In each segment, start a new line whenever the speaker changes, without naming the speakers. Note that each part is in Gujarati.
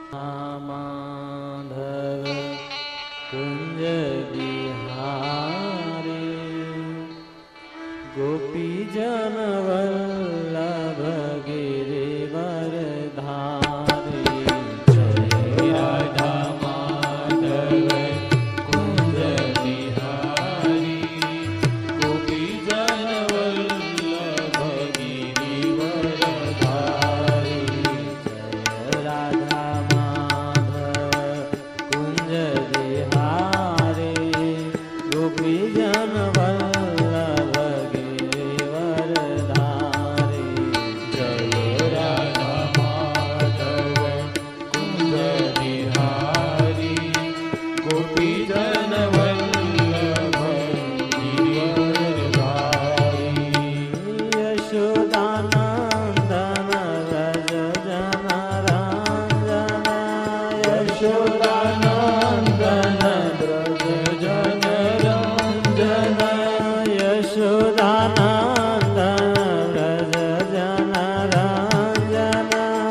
माधव कुंज बिहारी गोपी जन वल्लभ गिरिवर धारी। जय राधा माधव कुंज बिहारी गोपी जन वल्लभ गिरिवर धारी। जय राधा माधव कुंज बिहारी गोपी जन वल्लभ गिरिवर धारी। जय राधा माधव कुंज बिहारी गोपी जन वल्लभ गिरिवर धारी। यशोदानंदन व्रज जन रंजन यशोदानंदन व्रज जन रंजन यशोदानंदन व्रज जन रंजन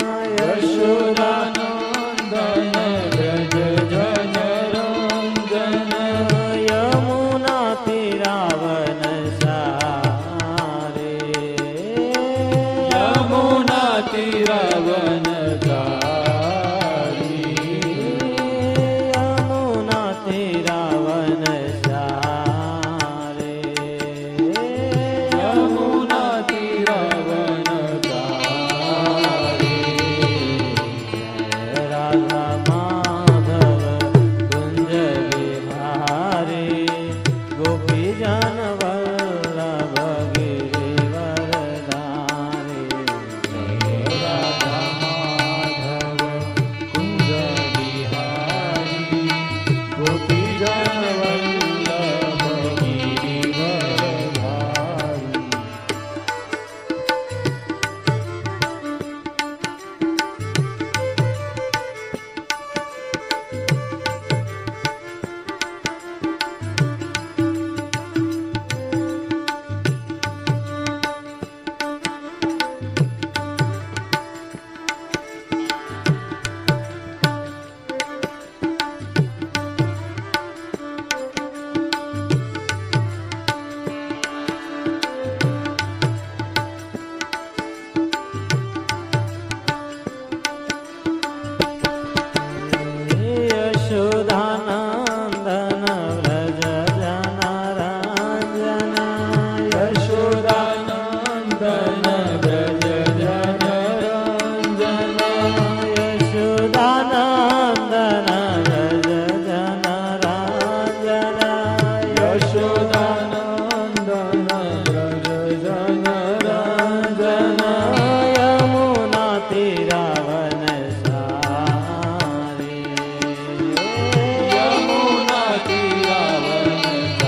यशोदानंदन व्रज जन रंजन। यमुना तीरावन सारे यमुना तीरावन सारी यमुना तीरावन सारे यमुना तीरावन सारे। जय राधा माधव कुंज बिहारी गोपी जन वल्लभ गिरिवर धारी। जय राधा माधव कुंज बिहारी गोपी जन वल्लभ गिरिवर धारी। यशोदानंदन व्रज जन रंजन यशोदानंदन व्रज जन रंजन यशोदानंदन व्रज जन रंजन यशोदानंदन व्रज जन रंजन। यमुना तीरावन सारे यमुना तीरावन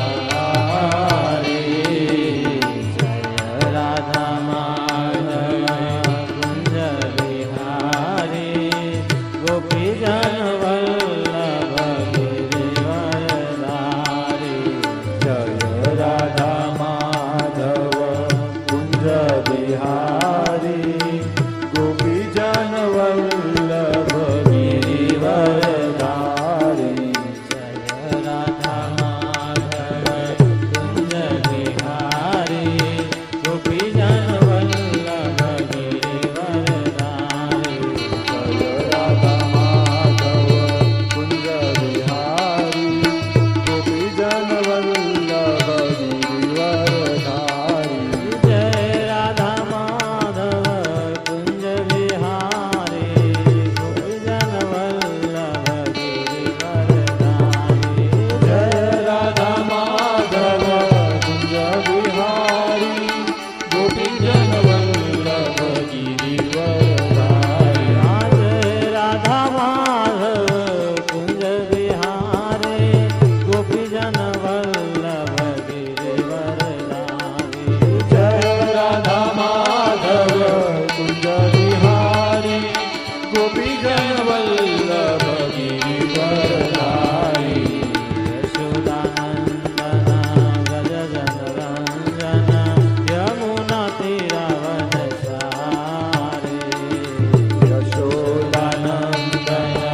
सारे। जय राधा माधव कुंज बिहारी गोपी जन वल्लभ गिरिवर धारी। जय राधा माधव कुंज बिहारी गोपी जन वल्लभ गिरिवर धारी। जय राधा माधव कुंज बिहारी गोपी जन वल्लभ गिरिवर धारी। जय राधा माधव कुंज बिहारी गोपी जन वल्लभ गिरिवर धारी। जय राधा माधव कुंज बिहारी गोपी जन वल्लभ गिरिवर धारी। जय राधा माधव कुंज बिहारी गोपी जन वल्लभ गिरिवर धारी। जय राधा माधव कुंज बिहारी गोपी जन वल्लभ गिरिवर धारी। जय राधा माधव कुंज बिहारी गोपी जन वल्लभ गिरिवर धारी। यशोदानंदन व्रज जन रंजन यमुना तीरावन सारे यशोदानंदन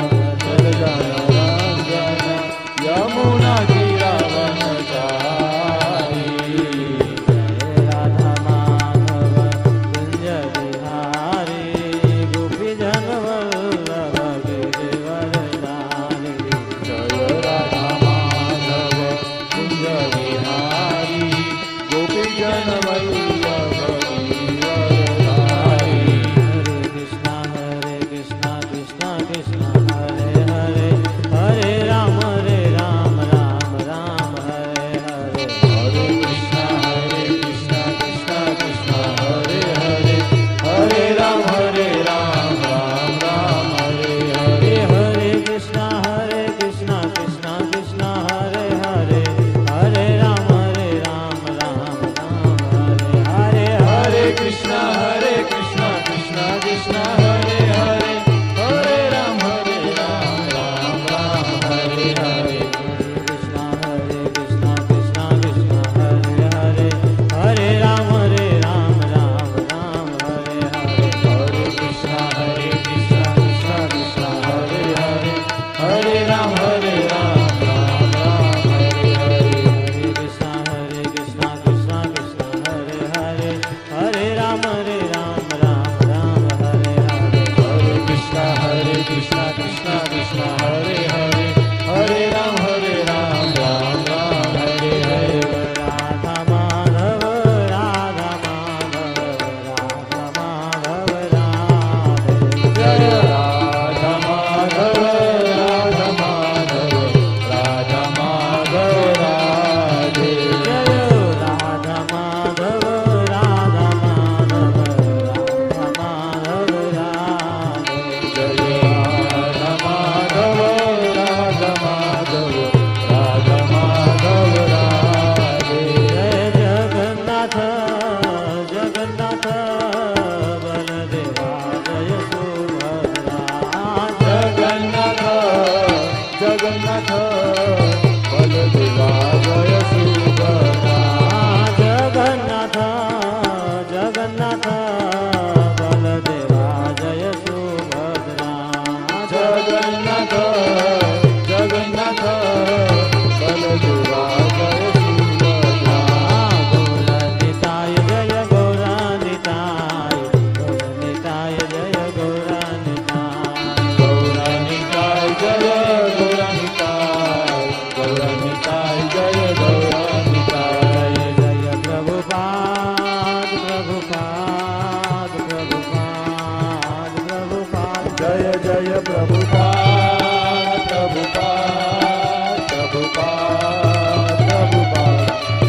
જગન્નાથ બલદેવા જય સુભદ્રા
જગન્નાથ જગન્નાથ બલદેવા જય સુભદ્રા
જગન્નાથ જગન્નાથ બલદેવા જય સુભદ્રા
ગૌરનિતાય જય ગૌરનિતાય ગૌરનિતાય જય ગૌરનિતાય
ગૌરનિતાય જય ગૌરનિતાય ગૌરનિતાય જય ગૌરનિતાય
જય પ્રભુપાદ પ્રભુપાદ પ્રભુપાદ પ્રભુપાદ
જય જય પ્રભુપાદ પ્રભુપાદ પ્રભુપાદ પ્રભુપાદ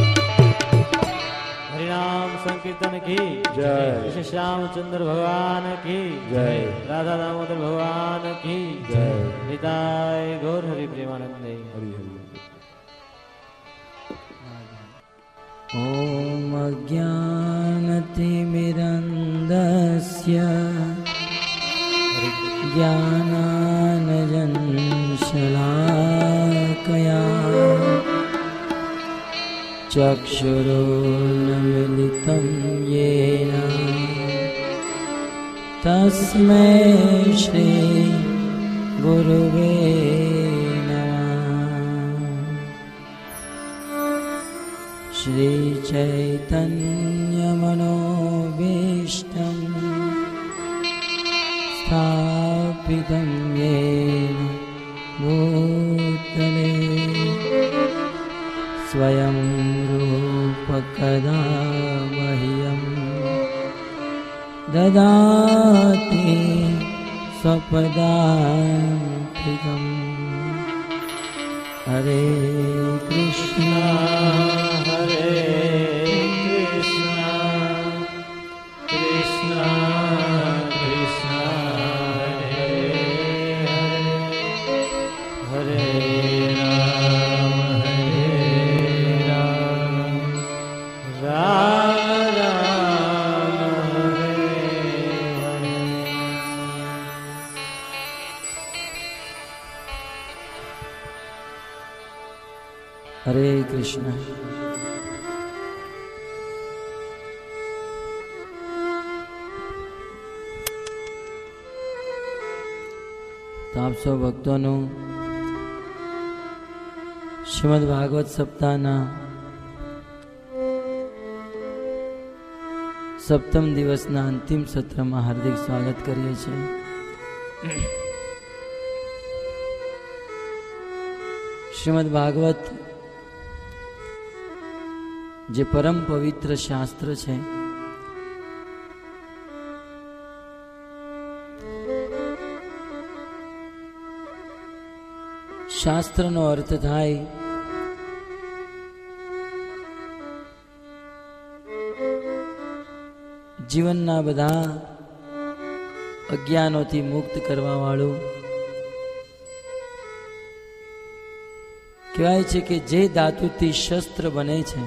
હરિનામ સંકીર્તન કી
જય
શ્રી શ્યામચંદ્ર ભગવાન કી
જય
રાધા દામોદર ભગવાન કી
જય
નિતાય ગૌર હરિ પ્રેમાનંદે
હરિ હરિ
ॐ अज्ञानतिमिरन्दस्य ज्ञानानजनशलाकया चक्षुरुन्मीलितं येन तस्मै श्रीगुरुवे श्रीचैतन्यमनोभीष्टं स्थापितं येन भूतले स्वयं रूपकदा मह्यं ददाति स्वपदान्तिकम् हरे कृष्णा
હરે કૃષ્ણ કૃષ્ણ કૃષ્ણ હરે હરે રામ રામ રામ હરે
हरे कृष्ण तो आप सौ भक्तों श्रीमद् भागवत सप्ताहना सप्तम दिवसना अंतिम सत्र में हार्दिक स्वागत करिए छे। श्रीमद् भागवत जे परम पवित्र शास्त्र है शास्त्र नो अर्थ थाय जीवन ना बधा अज्ञानों थी मुक्त करवा वाळू कहेवाय छे के जे धातु थी शस्त्र बने छे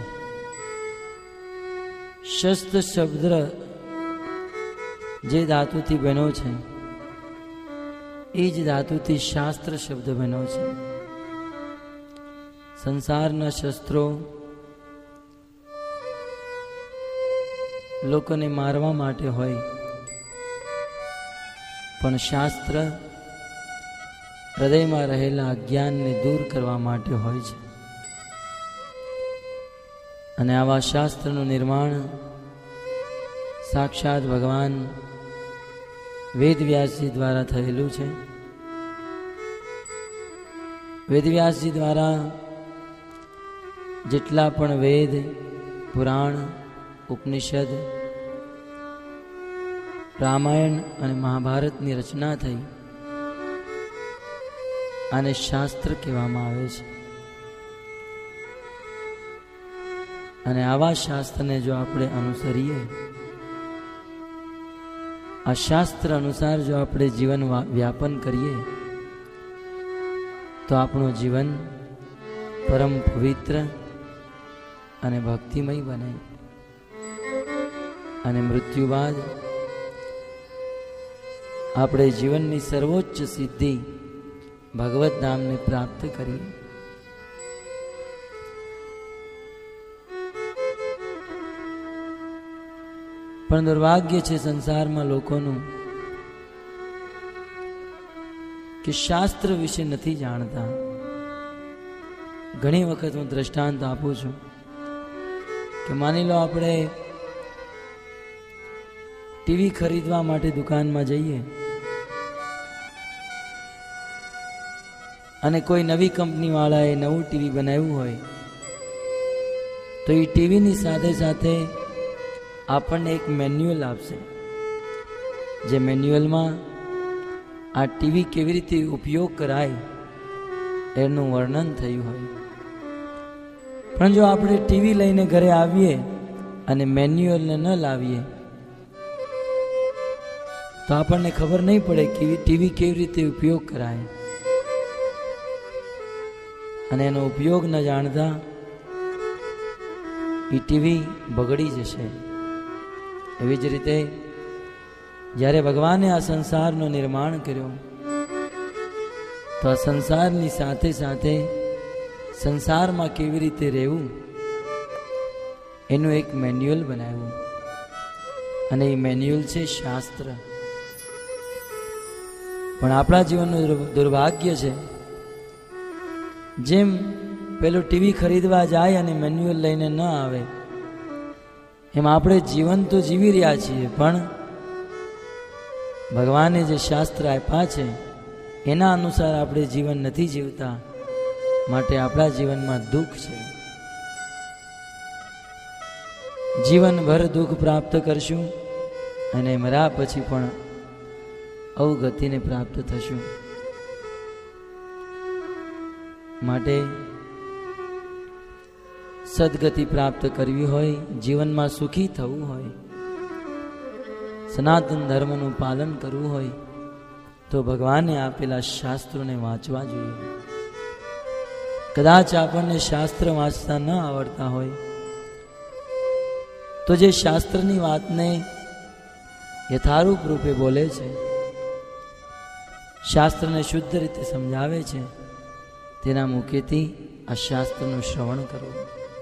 शस्त्र शब्द जे धातु थी बनो छे ए ज धातु थी शास्त्र शब्द बनो छे। संसारना शस्त्रों लोकोने मारवा माटे होय पण शास्त्र हृदय में रहेला अज्ञान ने दूर करवा माटे होय छे। अने आवा शास्त्रનું निर्माण साक्षात भगवान वेदव्यासजी द्वारा थयेलुं छे। वेदव्यासजी द्वारा जेटला पण वेद पुराण उपनिषद रामायण अने महाभारतनी रचना थई आने शास्त्र कहेवामां आवे छे। अने आवा शास्त्र ने जो आपणे अनुसरीए आ शास्त्र अनुसार जो आपणे जीवन व्यापन करिए तो आपणो जीवन परम पवित्र अने भक्तिमय बने अने मृत्यु बाद આપણે જીવનની સર્વોચ્ચ સિદ્ધિ ભગવત ધામને પ્રાપ્ત કરીએ. પણ દુર્ભાગ્ય છે સંસારમાં લોકોનું કે શાસ્ત્ર વિશે નથી જાણતા. ઘણી વખત હું દ્રષ્ટાંત આપું છું કે માની લો આપણે ટીવી ખરીદવા માટે દુકાનમાં જઈએ અને કોઈ નવી કંપની વાળાએ નવું ટીવી બનાવ્યું હોય તો એ ટીવીની સાથે સાથે આપણને એક મેન્યુઅલ આપશે. જે મેન્યુઅલમાં આ ટીવી કેવી રીતે ઉપયોગ કરાય એનું વર્ણન થયું હોય. પણ જો આપણે ટીવી લઈને ઘરે આવીએ અને મેન્યુઅલને ન લાવીએ તો આપણને ખબર નહીં પડે કે ટીવી કેવી રીતે ઉપયોગ કરાય, અને એનો ઉપયોગ ન જાણતા એ ટીવી બગડી જશે. એવી જ રીતે જ્યારે ભગવાને આ સંસારનું નિર્માણ કર્યો તો આ સંસારની સાથે સાથે સંસારમાં કેવી રીતે રહેવું એનું એક મેન્યુઅલ બનાવ્યું, અને એ મેન્યુઅલ છે શાસ્ત્ર. પણ આપણા જીવનનું દુર્ભાગ્ય છે, જેમ પેલું ટીવી ખરીદવા જાય અને મેન્યુઅલ લઈને ન આવે એમ આપણે જીવન તો જીવી રહ્યા છીએ, પણ ભગવાને જે શાસ્ત્ર આપ્યા છે એના અનુસાર આપણે જીવન નથી જીવતા, માટે આપણા જીવનમાં દુઃખ છે. જીવનભર દુઃખ પ્રાપ્ત કરશું અને મર્યા પછી પણ અવગતિને પ્રાપ્ત થશું. માટે સદગતિ પ્રાપ્ત કરવી હોય, જીવનમાં સુખી થવું હોય, સનાતન ધર્મનું પાલન કરવું હોય તો ભગવાને આપેલા શાસ્ત્રોને વાંચવા જોઈએ. કદાચ આપણને શાસ્ત્ર વાંચતા ન આવડતા હોય તો જે શાસ્ત્રની વાતને યથારૂપ રૂપે બોલે છે, શાસ્ત્રને શુદ્ધ રીતે સમજાવે છે, તેના મુખેથી આ શાસ્ત્રનું શ્રવણ કરવું.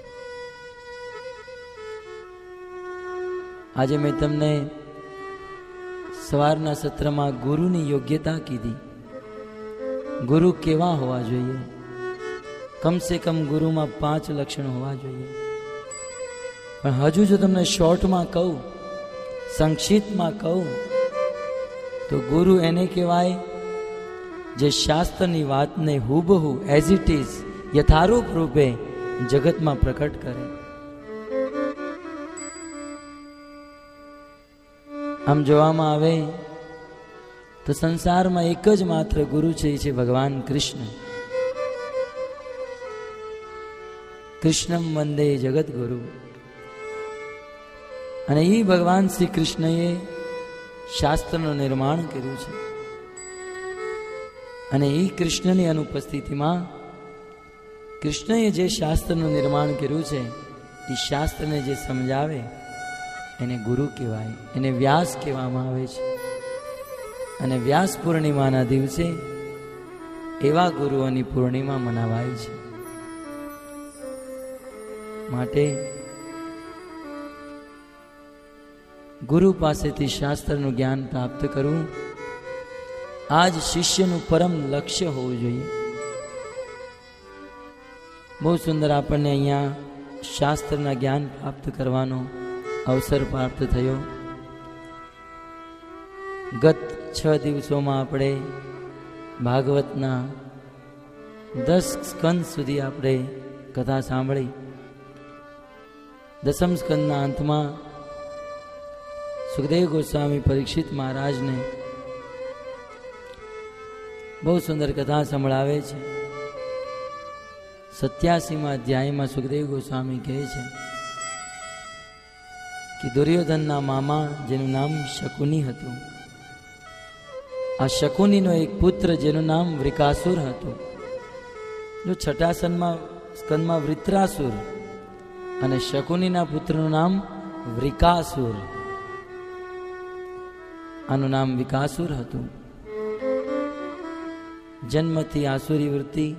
આજે મેં તમને સવારના સત્રમાં ગુરુની યોગ્યતા કીધી. ગુરુ કેવા હોવા જોઈએ? કમસે કમ ગુરુમાં 5 લક્ષણ હોવા જોઈએ. પણ હજુ જો તમને શોર્ટમાં કહું, સંક્ષિપ્તમાં કહું તો ગુરુ એને કહેવાય જે શાસ્ત્રની વાતને હુબહુ એઝ ઇટ ઇઝ યથારૂપ રૂપે જગતમાં પ્રકટ કરે. આમ જોવામાં આવે તો સંસારમાં એક જ માત્ર ગુરુ છે, એ છે ભગવાન કૃષ્ણ. કૃષ્ણમ વંદે જગત ગુરુ. અને એ ભગવાન શ્રી કૃષ્ણએ શાસ્ત્રનું નિર્માણ કર્યું છે, અને એ કૃષ્ણની અનુપસ્થિતિમાં કૃષ્ણએ જે શાસ્ત્રનું નિર્માણ કર્યું છે એ શાસ્ત્રને જે સમજાવે એને ગુરુ કહેવાય, એને વ્યાસ કહેવામાં આવે છે. અને વ્યાસ પૂર્ણિમાના દિવસે એવા ગુરુઓની પૂર્ણિમા મનાવાય છે. માટે ગુરુ પાસેથી શાસ્ત્રનું જ્ઞાન પ્રાપ્ત કરવું આજ શિષ્યનું પરમ લક્ષ્ય હોવું જોઈએ. બહુ સુંદર આપણને અહીંયા શાસ્ત્રના જ્ઞાન પ્રાપ્ત કરવાનો અવસર પ્રાપ્ત થયો. ગત 6 દિવસોમાં આપણે ભાગવતના 10 સ્કંદ સુધી આપણે કથા સાંભળી. 10મ સ્કંદના અંતમાં સુખદેવ ગોસ્વામી પરીક્ષિત મહારાજને બહુ સુંદર કથા સંભળાવે છે. 87મા અધ્યાયમાં સુખદેવ ગોસ્વામી કહે છે કે દુર્યોધનના મામા જેનું નામ શકુની હતું, આ શકુનીનો એક પુત્ર જેનું નામ વૃકાસુર હતું. જો 6 સ્કંદમાં વૃત્રાસુર અને શકુનીના પુત્રનું નામ વૃકાસુર, આનું નામ વિકાસુર હતું. જન્મથી આસુરી વૃત્તિ.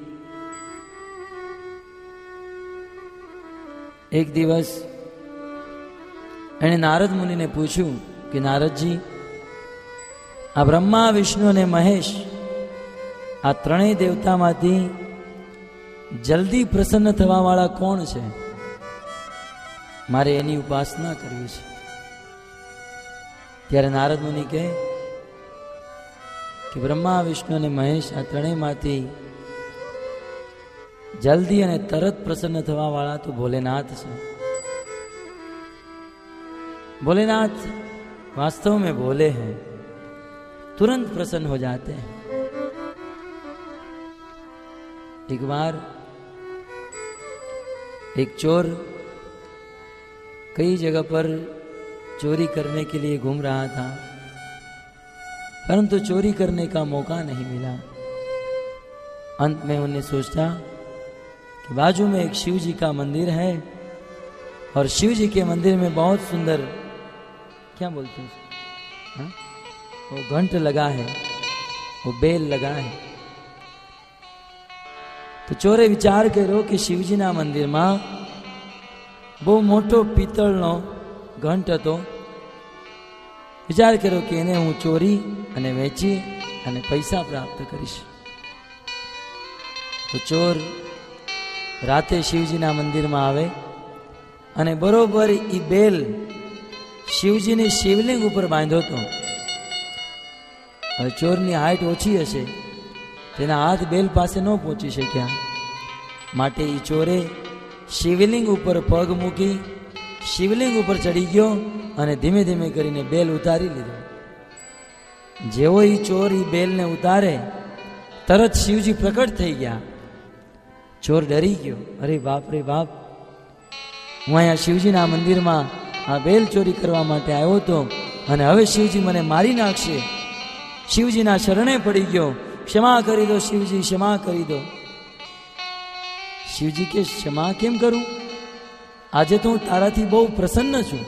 એક દિવસ એણે નારદ મુનિને પૂછ્યું કે નારદજી, આ બ્રહ્મા, વિષ્ણુ અને મહેશ, આ ત્રણેય દેવતામાંથી જલ્દી પ્રસન્ન થવા વાળા કોણ છે? મારે એની ઉપાસના કરવી છે. ત્યારે નારદ મુનિ કહે કે બ્રહ્મા, વિષ્ણુ અને મહેશ આ ત્રણેયમાંથી જલ્દી અને તરત પ્રસન્ન થવા વાળા તો ભોલેનાથ છે. भोलेनाथ वास्तव में भोले हैं, तुरंत प्रसन्न हो जाते हैं. एक बार एक चोर कई जगह पर चोरी करने के लिए घूम रहा था, परंतु चोरी करने का मौका नहीं मिला. अंत में उन्होंने सोचा कि बाजू में एक शिव जी का मंदिर है और शिव जी के मंदिर में बहुत सुंदर, क्या बोलते हैं, हाँ? वो घंट लगा है, वो बेल लगा है. तो ચોરે વિચાર કર્યો કે શિવજીના મંદિરમાં બહુ મોટો પિત્તળનો ઘંટ હતો. વિચાર કર્યો કે એને હું ચોરી અને વેચી અને પૈસા પ્રાપ્ત કરીશ. તો ચોર રાતે શિવજીના મંદિરમાં આવે અને બરોબર ઈ બેલ શિવજીની શિવલિંગ ઉપર બાંધ્યો હતો. હવે ચોરની હાઈટ ઓછી હશે, તેના હાથ બેલ પાસે ન પહોંચી શક્યા, માટે ઈ ચોરે શિવલિંગ ઉપર પગ મૂકી શિવલિંગ ઉપર ચડી ગયો અને ધીમે ધીમે કરીને બેલ ઉતારી લીધો. જેવો ઈ ચોર ઈ બેલને ઉતારે તરત શિવજી પ્રકટ થઈ ગયા. ચોર ડરી ગયો, અરે બાપ રે બાપ, હું અહીંયા શિવજીના મંદિરમાં આ બેલ ચોરી કરવા માટે આવ્યો હતો અને હવે શિવજી મને મારી નાખશે. શિવજીના શરણે પડી ગયો, ક્ષમા કરી દો શિવજી, ક્ષમા કરી દો. શિવજી કે ક્ષમા કેમ કરું? આજે તો હું તારાથી બહુ પ્રસન્ન છું.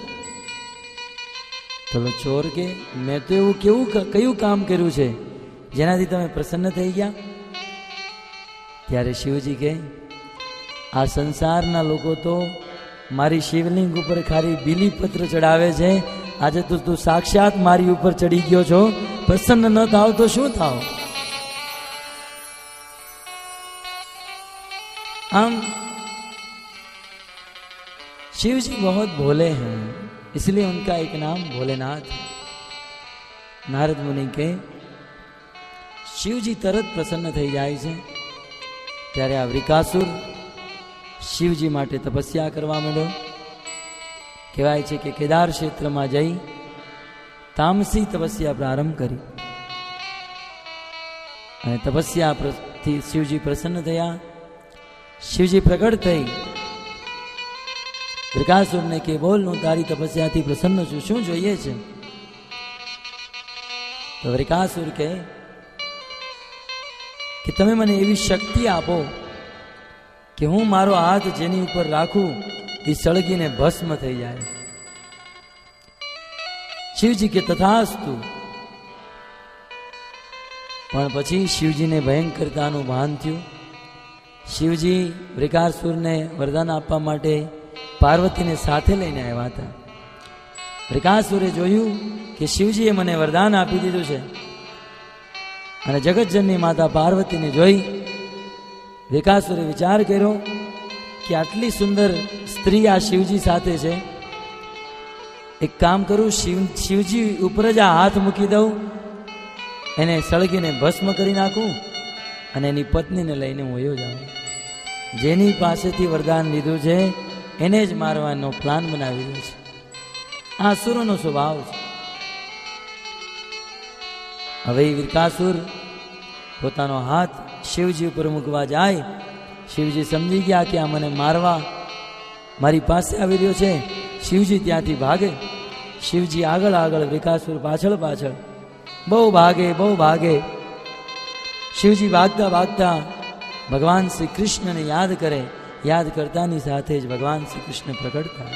તો ચોર કે મેં તો એવું કયું કામ કર્યું છે જેનાથી તમે પ્રસન્ન થઈ ગયા? ત્યારે શિવજી કે આ સંસારના લોકો તો મારી શિવલિંગ ઉપર ખાલી બીલીપત્ર ચડાવે છે, આજે તો તું સાક્ષાત મારી ઉપર ચડી ગયો છો, પ્રસન્ન ન થાવ તો શું થાવ? हम शिव जी बहुत भोले हैं, इसलिए उनका एक नाम भोलेनाथ है. नारद मुनि के शिवजी तरत प्रसन्न થઈ જાય છે. ત્યારે આ વૃકાસુર શિવજી માટે તપસ્યા કરવા માંડ્યો. કહેવાય છે કે કેદાર ક્ષેત્રમાં જઈ તામસી તપસ્યા પ્રારંભ કરી અને તપસ્યાથી શિવજી પ્રસન્ન થયા. શિવજી પ્રગટ થઈ વૃકાસુરને કે બોલ, હું તારી તપસ્યાથી પ્રસન્ન છું, શું જોઈએ છે? તો વૃકાસુર કહે કે તમે મને એવી શક્તિ આપો કે હું મારો હાથ જેની ઉપર રાખું એ સળગીને ભસ્મ થઈ જાય. શિવજી કે તથાસ્તુ. પણ પછી શિવજીને ભયંકરતાનું ભાન થયું. શિવજી વૃકાસુરને વરદાન આપવા માટે પાર્વતીને સાથે લઈને આવ્યા હતા. વૃકાસુરે જોયું કે શિવજીએ મને વરદાન આપી દીધું છે અને જગતજનની માતા પાર્વતીને જોઈ વૃકાસુરે વિચાર કર્યો કે આટલી સુંદર સ્ત્રી આ શિવજી સાથે છે, એક કામ કરું, શિવજી ઉપર જ આ હાથ મૂકી દઉં, એને સળગીને ભસ્મ કરી નાખું અને એની પત્નીને લઈને હું વયો જાઉં. જેની પાસેથી વરદાન લીધું છે એને જ મારવાનો પ્લાન બનાવી દીધો છે. આ અસુરોનો સ્વભાવ છે. હવે વૃકાસુર પોતાનો હાથ શિવજી ઉપર મૂકવા જાય. શિવજી સમજી ગયા કે આ મને મારવા મારી પાસે આવી રહ્યો છે. શિવજી ત્યાંથી ભાગે. શિવજી આગળ આગળ, વૃકાસુર પાછળ પાછળ. બહુ ભાગે. શિવજી ભાગતા ભાગતા ભગવાન શ્રી કૃષ્ણને યાદ કરે. યાદ કરતાની સાથે જ ભગવાન શ્રી કૃષ્ણ પ્રગટ થાય.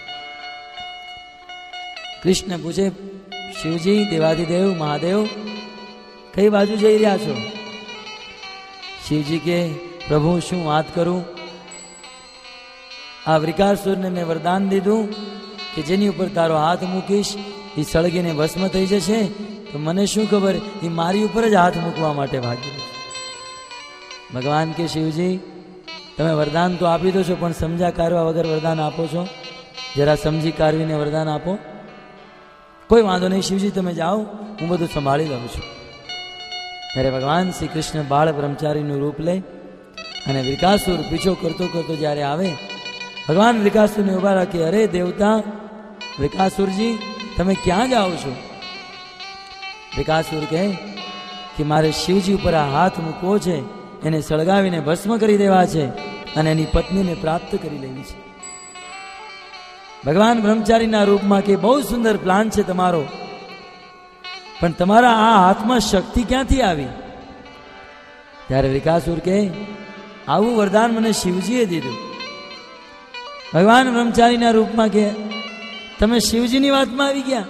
કૃષ્ણ પૂછે, શિવજી, દેવાધિદેવ મહાદેવ, કઈ બાજુ જઈ રહ્યા છો? શિવજી કે પ્રભુ શું વાત કરું, આ વૃકાસુરને મેં વરદાન દીધું કે જેની ઉપર તારો હાથ મૂકીશ એ સળગીને ભસ્મ થઈ જશે, તો મને શું ખબર એ મારી ઉપર જ હાથ મૂકવા માટે ભાગી. ભગવાન કે શિવજી તમે વરદાન તો આપી દો છો, પણ સમજા કારવા વગર વરદાન આપો છો, જરા સમજી કારવીને વરદાન આપો. કોઈ વાંધો નહીં શિવજી, તમે જાઓ, હું બધું સંભાળી લઉં છું. ત્યારે ભગવાન શ્રી કૃષ્ણ બાળ બ્રહ્મચારીનું રૂપ લે અને વૃકાસુર પીછો કરતો કરતો જ્યારે આવે, ભગવાન વૃકાસુરને ઉભા રાખે, અરે દેવતા વૃકાસુરજી તમે ક્યાં જાઓ છો? વૃકાસુર કહે કે મારે શિવજી ઉપર આ હાથ મૂકવો છે, એને સળગાવીને ભસ્મ કરી દેવા છે અને એની પત્નીને પ્રાપ્ત કરી લેવી છે. ભગવાન બ્રહ્મચારીના રૂપમાં કે બહુ સુંદર પ્લાન છે તમારો, પણ તમારા આ હાથમાં શક્તિ ક્યાંથી આવી? ત્યારે વૃકાસુર કહે આવું વરદાન મને શિવજીએ દીધું. ભગવાન બ્રહ્મચારીના રૂપમાં કે તમે શિવજીની વાતમાં આવી ગયા?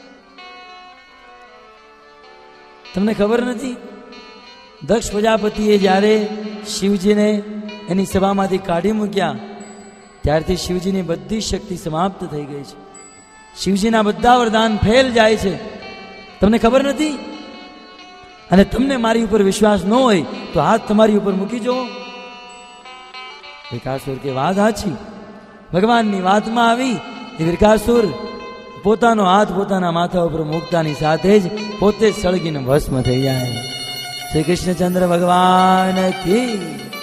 તમને ખબર નથી દક્ષ પ્રજાપતિએ જ્યારે શિવજીને એની સભામાંથી કાઢી મૂક્યા ત્યારથી શિવજીની બધી શક્તિ સમાપ્ત થઈ ગઈ છે. શિવજીના બધા વરદાન ફેલ જાય છે, તમને ખબર નથી? અને તમને મારી ઉપર વિશ્વાસ ન હોય તો હાથ તમારી ઉપર મૂકી જુઓ. વૃકાસુર કે વાત સાચી. ભગવાનની વાતમાં આવી એ વૃકાસુર પોતાનો હાથ પોતાના માથા ઉપર મૂકતાની સાથે જ પોતે સળગીને ભસ્મ થઈ જાય. શ્રી કૃષ્ણચંદ્ર ભગવાન કી.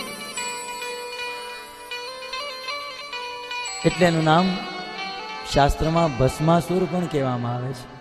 એટલે એનું નામ શાસ્ત્રમાં ભસ્માસુર પણ કહેવામાં આવે છે.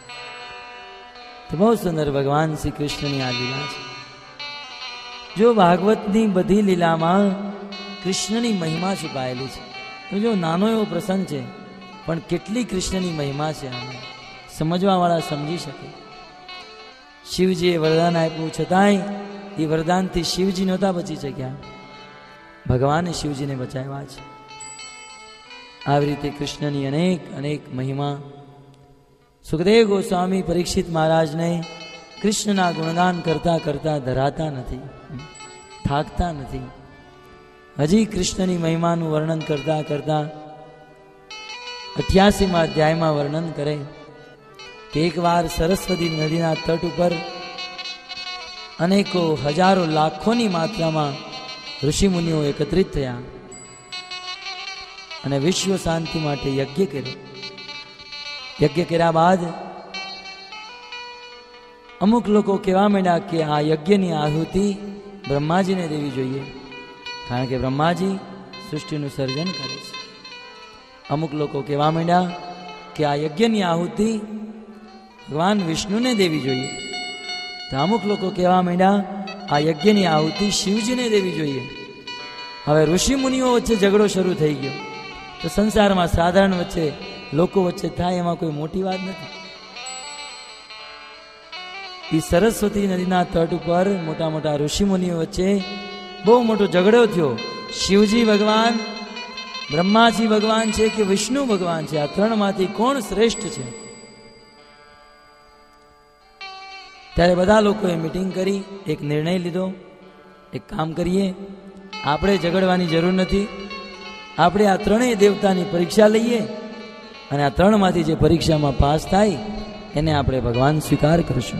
તો બહુ સુંદર ભગવાન શ્રી કૃષ્ણની આ લીલા છે. જો ભાગવતની બધી લીલામાં કૃષ્ણની મહિમા છુપાયેલી છે. તો જો નાનો એવો પ્રસંગ છે પણ કેટલી કૃષ્ણની મહિમા છે આમાં સમજવાવાળા સમજી શકે. શિવજીએ વરદાન આપ્યું છતાંય એ વરદાનથી શિવજી નહોતા બચી શક્યા, ભગવાને શિવજીને બચાવ્યા છે. આવી રીતે કૃષ્ણની અનેક અનેક મહિમા. સુખદેવ ગોસ્વામી પરીક્ષિત મહારાજને કૃષ્ણના ગુણગાન કરતા કરતા ધરાતા નથી, થાકતા નથી. હજી કૃષ્ણની મહિમાનું વર્ણન કરતા કરતા 88મા અધ્યાયમાં વર્ણન કરે કે એકવાર સરસ્વતી નદીના તટ ઉપર અનેકો હજારો લાખોની માત્રામાં ઋષિમુનિઓ એકત્રિત થયા અને વિશ્વ શાંતિ માટે યજ્ઞ કર્યો. યજ્ઞ કર્યા બાદ અમુક લોકો કહેવા માંડ્યા કે આ યજ્ઞની આહુતિ બ્રહ્માજીને દેવી જોઈએ, કારણ કે બ્રહ્માજી સૃષ્ટિનું સર્જન કરે છે. અમુક લોકો કહેવા માંડ્યા કે આ યજ્ઞની આહુતિ ભગવાન વિષ્ણુને દેવી જોઈએ. તો અમુક લોકો કહેવા માંડ્યા આ યજ્ઞની આહુતિ શિવજીને દેવી જોઈએ. હવે ઋષિ મુનિઓ વચ્ચે ઝઘડો શરૂ થઈ ગયો. તો સંસારમાં સાધારણ વચ્ચે લોકો વચ્ચે થાય એમાં કોઈ મોટી વાત નથી. એ સરસ્વતી નદીના તટ ઉપર મોટા મોટા ઋષિ મુનિઓ વચ્ચે બહુ મોટો ઝઘડો થયો. શિવજી ભગવાન, બ્રહ્માજી ભગવાન છે કે વિષ્ણુ ભગવાન છે, આ ત્રણમાંથી કોણ શ્રેષ્ઠ છે? ત્યારે બધા લોકોએ મીટિંગ કરી એક નિર્ણય લીધો, એક કામ કરીએ, આપણે ઝઘડવાની જરૂર નથી, આપણે આ ત્રણેય દેવતાની પરીક્ષા લઈએ અને આ ત્રણમાંથી જે પરીક્ષામાં પાસ થાય એને આપણે ભગવાન સ્વીકાર કરશું.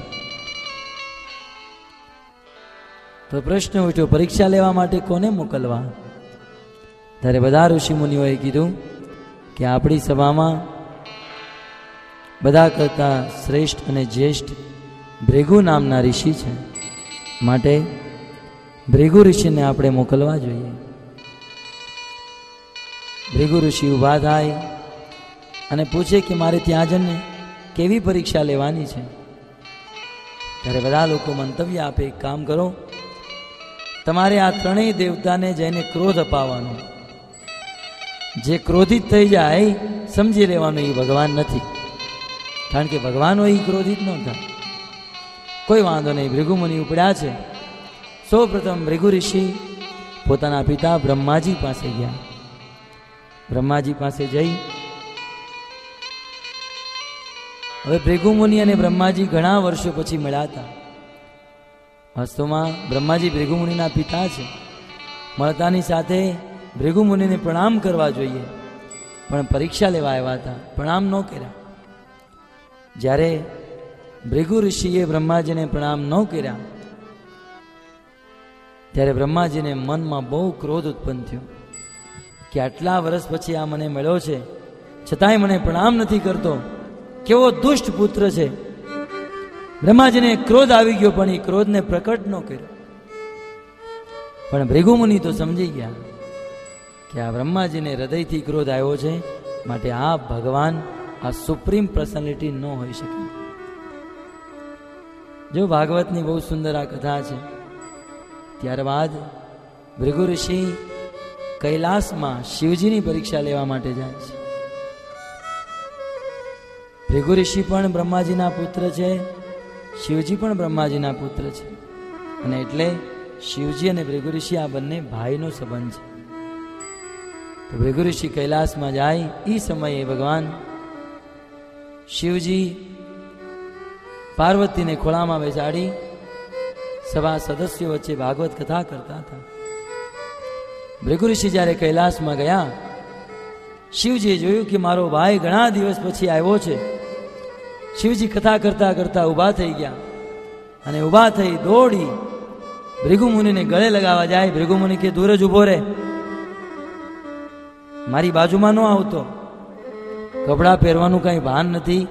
તો પ્રશ્ન ઉઠ્યો પરીક્ષા લેવા માટે કોને મોકલવા? ત્યારે બધા ઋષિ મુનિઓએ કીધું કે આપણી સભામાં બધા કરતા શ્રેષ્ઠ અને જ્યેષ્ઠ ભૃગુ નામના ઋષિ છે, માટે ભૃગુ ઋષિને આપણે મોકલવા જોઈએ. ભૃગુ ઋષિ ઊભા થાય અને પૂછે કે મારે ત્યાં જઈને કેવી પરીક્ષા લેવાની છે? ત્યારે બધા લોકો મંતવ્ય આપે, એક કામ કરો, તમારે આ ત્રણેય દેવતાને જઈને ક્રોધ અપાવવાનો. જે ક્રોધિત થઈ જાય સમજી લેવાનું એ ભગવાન નથી, કારણ કે ભગવાન હોય એ ક્રોધિત ન થાય. કોઈ વાંધો નહીં, ભૃગુ મુનિ ઉપડ્યા છે. સૌ પ્રથમ ભૃગુ ઋષિ પોતાના પિતા બ્રહ્માજી પાસે ગયા. બ્રહ્માજી પાસે જઈ, હવે ભૃગુ મુનિ અને બ્રહ્માજી ઘણા વર્ષો પછી મળ્યા હતા. વાસ્તવમાં બ્રહ્માજી ભૃગુ મુનિના પિતા છે. મળતાની સાથે ભૃગુ મુનિને પ્રણામ કરવા જોઈએ, પણ પરીક્ષા લેવા આવ્યા હતા, પ્રણામ ન કર્યા. જ્યારે ભૃગુ ઋષિએ બ્રહ્માજીને પ્રણામ ન કર્યા ત્યારે બ્રહ્માજીને મનમાં બહુ ક્રોધ ઉત્પન્ન થયો કે આટલા વર્ષ પછી આ મને મળ્યો છે, છતાંય મને પ્રણામ નથી કરતો, કેવો દુષ્ટ પુત્ર છે. બ્રહ્માજીને ક્રોધ આવી ગયો, પણ એ ક્રોધને પ્રકટ ન કર્યો. પણ ભૃગુ મુનિ તો સમજી ગયા કે આ બ્રહ્માજીને હૃદયથી ક્રોધ આવ્યો છે, માટે આ ભગવાન, આ સુપ્રીમ પર્સનાલિટી ન હોઈ શકે. જો ભાગવતની બહુ સુંદર આ કથા છે. ત્યારબાદ ભૃગુ ઋષિ કૈલાસમાં શિવજીની પરીક્ષા લેવા માટે જાય છે. ભૃગુ ઋષિ પણ બ્રહ્માજીના પુત્ર છે, શિવજી પણ બ્રહ્માજીના પુત્ર છે, અને એટલે શિવજી અને ભૃગુ ઋષિ આ બંને ભાઈનો સંબંધ છે. તો ભૃગુ ઋષિ કૈલાસમાં જાય એ સમયે ભગવાન શિવજી પાર્વતીને ખોળામાં બેસાડી સભા સદસ્યો વચ્ચે ભાગવત કથા કરતા હતા. ભૃગુ ઋષિ જ્યારે કૈલાસમાં ગયા, શિવજીએ જોયું કે મારો ભાઈ ઘણા દિવસ પછી આવ્યો છે. શિવજી કથા કરતા કરતા ઊભા થઈ ગયા અને ઊભા થઈ દોડી ભૃગુ મુનિને ગળે લગાવવા જાય. ભૃગુ મુનિ કે દૂર જ ઊભો રહે, મારી બાજુમાં ન આવતો, કપડાં પહેરવાનું કઈ ભાન નથી,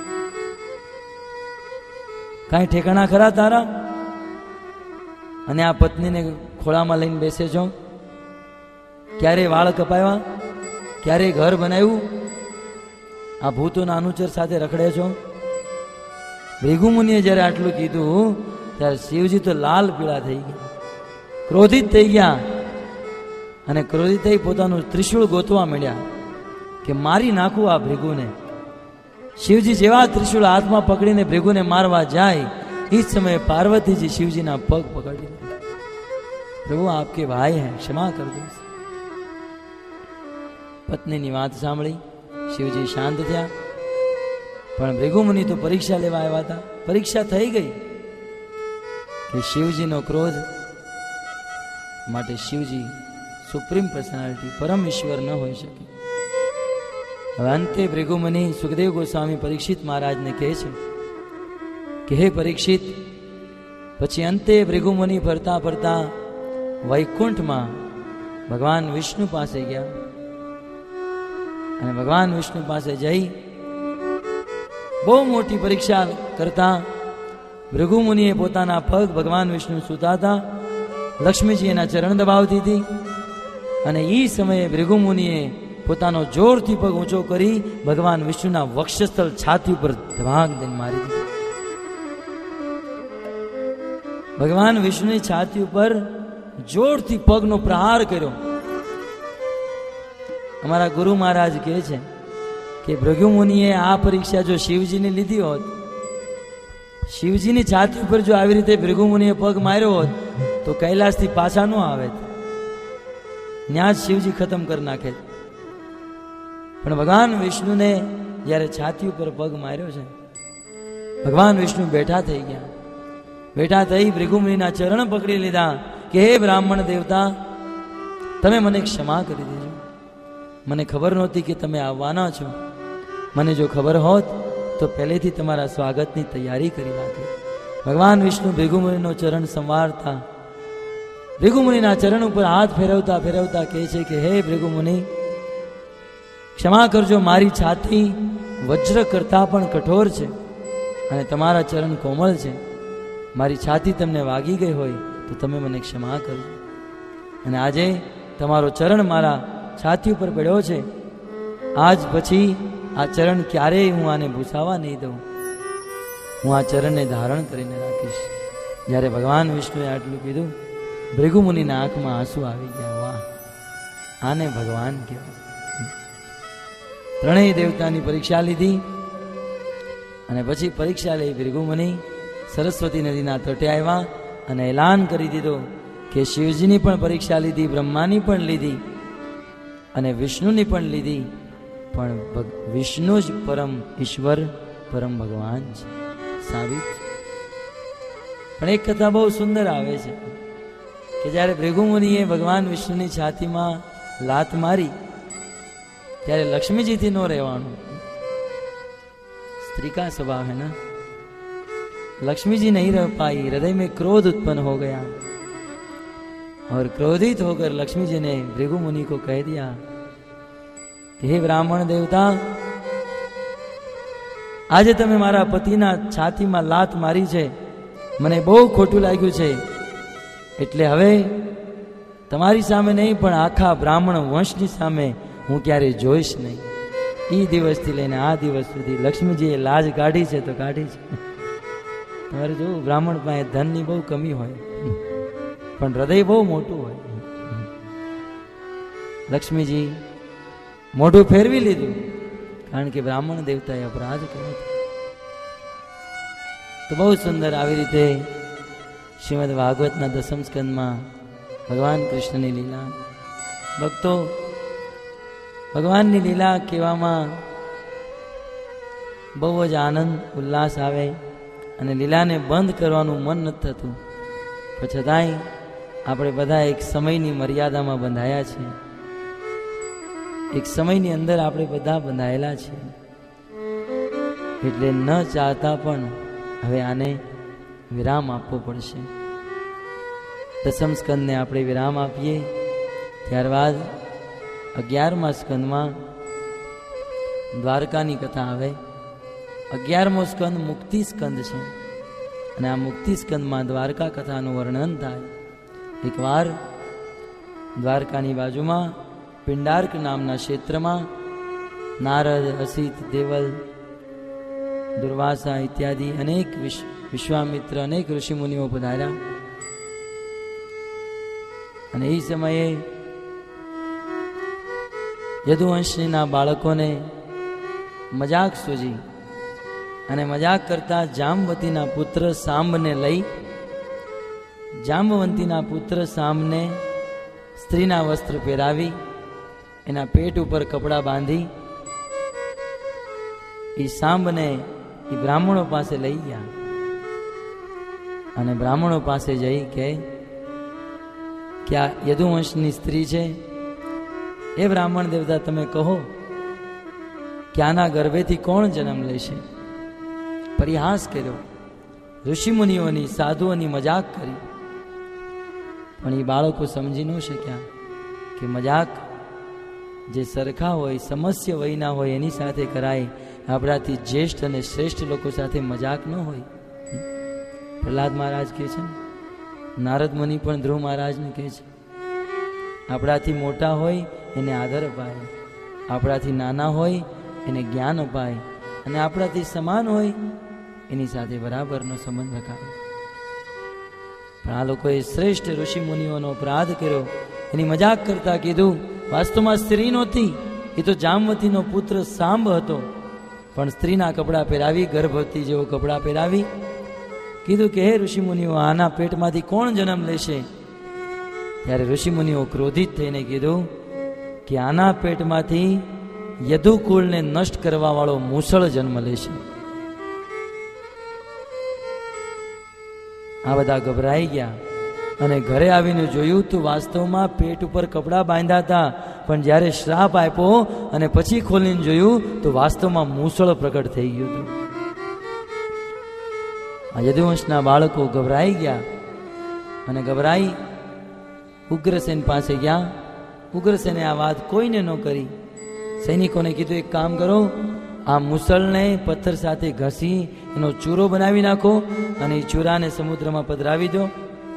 કઈ ઠેકાણા ખરા તારા? અને આ પત્નીને ખોળામાં લઈને બેસે છો, ક્યારે વાળ કપાવ્યા, ક્યારે ઘર બનાવ્યું, આ ભૂતોના અનુચર સાથે રખડે છો. ભૃગુ મુનિએ જ્યારે આટલું કીધું ત્યારે શિવજી તો લાલ પીળા થઈ ગયા, ક્રોધિત થઈ ગયા, અને ક્રોધિત થઈ પોતાનું ત્રિશૂળ ગોતવા માંડ્યા કે મારી નાખું આ ભૃગુને. શિવજી જેવા ત્રિશૂળ હાથમાં પકડીને ભૃગુને મારવા જાય, इस समय पार्वती जी शिवजी ना पग पकड़ी, प्रभु आपके भाई हैं, क्षमा कर दो. पत्नी ની વાત સાંભળી શિવજી શાંત થયા. પણ ભૃગુ મુનિ તો પરીક્ષા લેવા આવ્યા હતા. પરીક્ષા થઈ ગઈ કે શિવજીનો ક્રોધ, માટે શિવજી સુપ્રીમ પર્સનાલિટી, પરમ ઈશ્વર ન હોઈ શકે. હવે અંતે ભૃગુ મુનિ સુખદેવ ગોસ્વામી પરીક્ષિત મહારાજને કહે છે કે હે પરીક્ષિત, પછી અંતે ભૃગુ મુનિ ફરતા ફરતા વૈકુંઠમાં ભગવાન વિષ્ણુ પાસે ગયા, અને ભગવાન વિષ્ણુ પાસે જઈ બહુ મોટી પરીક્ષા કરતા ભૃગુ મુનિએ પોતાના પગ ભગવાન વિષ્ણુ સૂતા હતા, લક્ષ્મીજી એના ચરણ દબાવતી હતી, અને એ સમયે ભૃગુ મુનિએ પોતાનો જોરથી પગ ઊંચો કરી ભગવાન વિષ્ણુના વક્ષસ્થળ છાતી ઉપર ધમાક દઈને મારી દીધી. ભગવાન વિષ્ણુની છાતી ઉપર જોરથી પગનો પ્રહાર કર્યો. અમારા ગુરુ મહારાજ કહે છે કે ભૃગુ મુનિએ આ પરીક્ષા જો શિવજીને લીધી હોત, શિવજીની છાતી ઉપર જો આવી રીતે ભૃગુ મુનિએ પગ માર્યો હોત તો કૈલાસથી પાછા ન આવે, ત્યાં જ શિવજી ખતમ કરી નાખે. પણ ભગવાન વિષ્ણુને જ્યારે છાતી ઉપર પગ માર્યો છે, ભગવાન વિષ્ણુ બેઠા થઈ ગયા. બેઠા થઈ ભૃગુ મુનિના ચરણ પકડી લીધા કે હે બ્રાહ્મણ દેવતા, તમે મને ક્ષમા કરી દેજો. મને ખબર નહોતી કે તમે આવવાના છો. મને જો ખબર હોત તો પહેલેથી તમારા સ્વાગતની તૈયારી કરી રાખી. ભગવાન વિષ્ણુ ભૃગુ મુનિનો ચરણ સંવારતા, ભૃગુ મુનિના ચરણ ઉપર હાથ ફેરવતા ફેરવતા કહે છે કે હે ભૃગુ મુનિ, ક્ષમા કરજો, મારી છાતી વજ્ર કરતા પણ કઠોર છે અને તમારા ચરણ કોમળ છે. મારી છાતી તમને વાગી ગઈ હોય તો તમે મને ક્ષમા કરજો. અને આજે તમારો ચરણ મારા છાતી ઉપર પડ્યો છે, આજ પછી આ ચરણ ક્યારેય હું આને ભૂસાવા નહીં દઉં, હું આ ચરણને ધારણ કરીને રાખીશ. જ્યારે ભગવાન વિષ્ણુએ આટલું કીધું, ભૃગુ મુનિના આંખમાં આંસુ આવી ગયા. વાહ, આને ભગવાન કહેવાય. ત્રણેય દેવતાની પરીક્ષા લીધી, અને પછી પરીક્ષા લઈ ભૃગુ મુનિ સરસ્વતી નદીના તટે આવ્યા અને એલાન કરી દીધો કે શિવજીની પણ પરીક્ષા લીધી, બ્રહ્માની પણ લીધી અને વિષ્ણુની પણ લીધી, પણ વિષ્ણુ જ પરમ ઈશ્વર, પરમ ભગવાન છે, સાબિત. પણ એક કથા બહુ સુંદર આવે છે કે જ્યારે ભૃગુમુનિએ ભગવાન વિષ્ણુની છાતીમાં લાત મારી ત્યારે લક્ષ્મીજીથી નો રહેવાનું. स्त्री का स्वभाव है ना, लक्ष्मी जी नहीं रह पाई, हृदय में क्रोध उत्पन्न हो गया और क्रोधित होकर लक्ष्मी जी ने भृगु मुनि को कह दिया कि हे ब्राह्मण देवता, આજે તમે મારા પતિના છાતીમાં લાત મારી છે, મને બહુ ખોટું લાગ્યું છે, એટલે હવે તમારી સામે નહીં પણ આખા બ્રાહ્મણ વંશની સામે હું ક્યારે જોઈશ નહીં. એ દિવસથી લઈને આ દિવસ સુધી લક્ષ્મીજીએ લાજ કાઢી છે તો કાઢી છે. તમારે જોવું, બ્રાહ્મણ પાસે ધનની બહુ કમી હોય પણ હૃદય બહુ મોટું હોય. લક્ષ્મીજી મોઢું ફેરવી લીધું કારણ કે બ્રાહ્મણ દેવતાએ અપરાધ કર્યો. તો બહુ સુંદર આવી રીતે શ્રીમદ ભાગવતના 10મ સ્કંદમાં ભગવાન કૃષ્ણની લીલા, ભક્તો ભગવાનની લીલા કહેવામાં બહુ જ આનંદ ઉલ્લાસ આવે અને લીલાને બંધ કરવાનું મન નથી થતું, પણ છતાંય આપણે બધા એક સમયની મર્યાદામાં બંધાયા છીએ, એક સમયની અંદર આપણે બધા બંધાયેલા છીએ, એટલે ન ચાહતા પણ હવે આને વિરામ આપવો પડશે. 10મ સ્કંદને આપણે વિરામ આપીએ. ત્યારબાદ 11મા સ્કંદમાં દ્વારકાની કથા આવે. 11મો સ્કંદ મુક્તિ સ્કંદ છે અને આ મુક્તિ સ્કંદમાં દ્વારકા કથાનું વર્ણન થાય. એકવાર દ્વારકાની બાજુમાં પિંડાર્ક નામના ક્ષેત્રમાં નારદ, અસિત, દેવલ, દુર્વાસા ઇત્યાદિ અનેક વિશ્વામિત્ર અનેક ઋષિમુનિઓ પધાર્યા અને એ સમયે યદુવંશના બાળકોને મજાક સૂજી અને મજાક કરતા જામવતીના પુત્ર સાંબને લઈ જાંબવંતીના પુત્ર સાંબને સ્ત્રીના વસ્ત્ર પહેરાવી એના પેટ ઉપર કપડા બાંધી એ સાંબને એ બ્રાહ્મણો પાસે લઈ ગયા અને બ્રાહ્મણો પાસે જઈ કે આ યદુવંશની સ્ત્રી છે, એ બ્રાહ્મણ દેવતા તમે કહો કે આના ગર્ભેથી કોણ જન્મ લેશે. પરિહાસ કર્યો, ઋષિમુનિઓની સાધુઓની મજાક કરી, પણ એ બાળકો સમજી ન શક્યા કે મજાક જે સરખા હોય, સમસ્ય વયના હોય એની સાથે કરાય, આપણાથી જ્યેષ્ઠ અને શ્રેષ્ઠ લોકો સાથે મજાક ન હોય. પ્રહલાદ મહારાજ કહે છે, નારદ મુનિ પણ ધ્રુવ મહારાજને કહે છે, આપણાથી મોટા હોય એને આદર અપાય, આપણાથી નાના હોય એને જ્ઞાન અપાય અને આપણાથી સમાન હોય એની સાથે બરાબરનો સંબંધ રખાય. પણ આ લોકોએ શ્રેષ્ઠ ઋષિ મુનિઓનો અપરાધ કર્યો, એની મજાક કરતા કીધું વાસ્તવમાં સ્ત્રી નહોતી, એ તો જામવતીનો પુત્ર સાંબ હતો, પણ સ્ત્રીના કપડાં પહેરાવી, ગર્ભવતી જેવો કપડાં પહેરાવી કીધું કે હે ઋષિમુનિઓ, આના પેટમાંથી કોણ જન્મ લેશે. ત્યારે ઋષિમુનિઓ ક્રોધિત થઈને કીધું કે આના પેટમાંથી યદુકુળને નષ્ટ કરવા વાળો મૂસળ જન્મ લેશે. આ બધા ગભરાઈ ગયા અને ઘરે આવીને જોયું તો વાસ્તવમાં પેટ ઉપર કપડા બાંધ્યા હતા, પણ જ્યારે શ્રાપ આપ્યો અને પછી ખોલીને જોયું તો વાસ્તવમાં મૂસળ પ્રકટ થઈ ગયું હતું. આ યદુવંશના બાળકો ગભરાઈ ગયા અને ગભરાઈ ઉગ્રસેન પાસે ગયા. ઉગ્રસેને આ વાત કોઈને ન કરી. સૈનિકોને કીધું એક કામ કરો, આ મુસળને પથ્થર સાથે ઘસી એનો ચૂરો બનાવી નાખો અને એ ચૂરાને સમુદ્રમાં પધરાવી દો.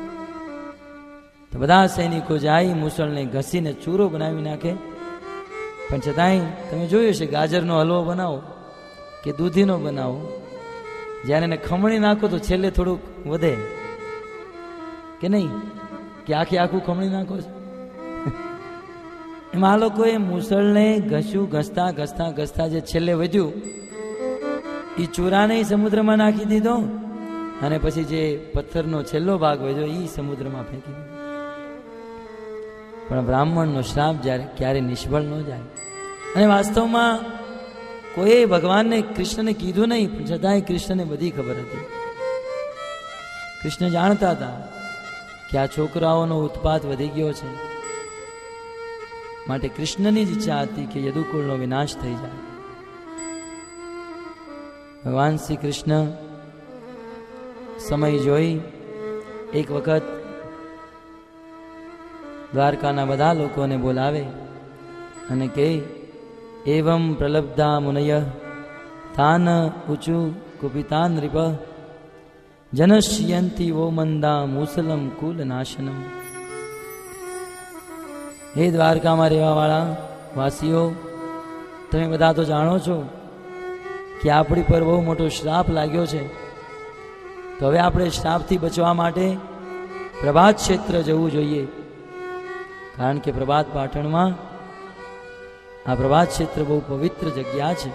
તો બધા સૈનિકો જાય, મુસળને ઘસીને ચૂરો બનાવી નાખે. પણ છતાંય તમે જોયું છે, ગાજરનો હલવો બનાવો કે દૂધીનો બનાવો, જ્યારે એને ખમણી નાખો તો છેલ્લે થોડુંક વધે કે નહીં, કે આખું ખમણી નાખો છો. એમાં આ લોકોએ મુસળને ઘસ્યું, ઘસતા ઘસતા ઘસતા જે છેલ્લે વધ્યું એ ચૂરાને સમુદ્રમાં નાખી દીધો અને પછી જે પથ્થરનો છેલ્લો ભાગ વધ્યો એ સમુદ્રમાં ફેંકી દીધો. પણ બ્રાહ્મણનો શ્રાપ જ્યારે ક્યારે નિષ્ફળ ન જાય. અને વાસ્તવમાં કોઈ ભગવાનને કૃષ્ણને કીધું નહીં, પણ છતાંય કૃષ્ણને બધી ખબર હતી. કૃષ્ણ જાણતા હતા કે આ છોકરાઓનો ઉત્પાત વધી ગયો છે, માટે કૃષ્ણની જ ઈચ્છા હતી કે યદુકુળનો વિનાશ થઈ જાય. ભગવાન શ્રી કૃષ્ણ સમય જોઈ એક વખત દ્વારકાના બધા લોકોને બોલાવે અને કહે, એવમ પ્રલબ્ધા મુનય તાન ઊંચુ કુપિતા નૃપ જનશ્યંતી વો મંદા મુસલમ કુલ નાશનમ. હે દ્વારકામાં રહેવા વાળા વાસીઓ, તમે બધા તો જાણો છો કે આપણી પર બહુ મોટો શ્રાપ લાગ્યો છે. તો હવે આપણે શ્રાપથી બચવા માટે પ્રભાત ક્ષેત્ર જવું જોઈએ, કારણ કે પ્રભાત પાટણમાં આ પ્રભાત ક્ષેત્ર બહુ પવિત્ર જગ્યા છે.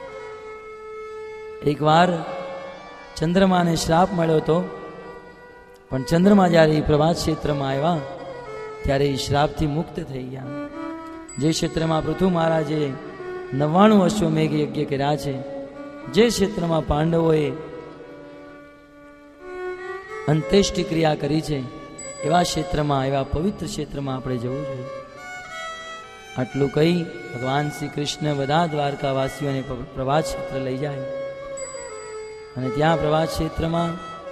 એકવાર ચંદ્રમાને શ્રાપ મળ્યો હતો, પણ ચંદ્રમા જ્યારે એ પ્રભાત ક્ષેત્રમાં આવ્યા ત્યારે એ શ્રાપથી મુક્ત થઈ ગયા. જે ક્ષેત્રમાં પૃથુ મહારાજે 99 અશ્વમેઘ યજ્ઞ કર્યા છે, જે ક્ષેત્રમાં પાંડવોએ અંત્યેષ્ટિ ક્રિયા કરી છે, એવા ક્ષેત્રમાં, એવા પવિત્ર ક્ષેત્રમાં આપણે જવું જોઈએ. આટલું કહી ભગવાન શ્રી કૃષ્ણ બધા દ્વારકાવાસીઓને પ્રભાત ક્ષેત્ર લઈ જાય અને ત્યાં પ્રભાત ક્ષેત્રમાં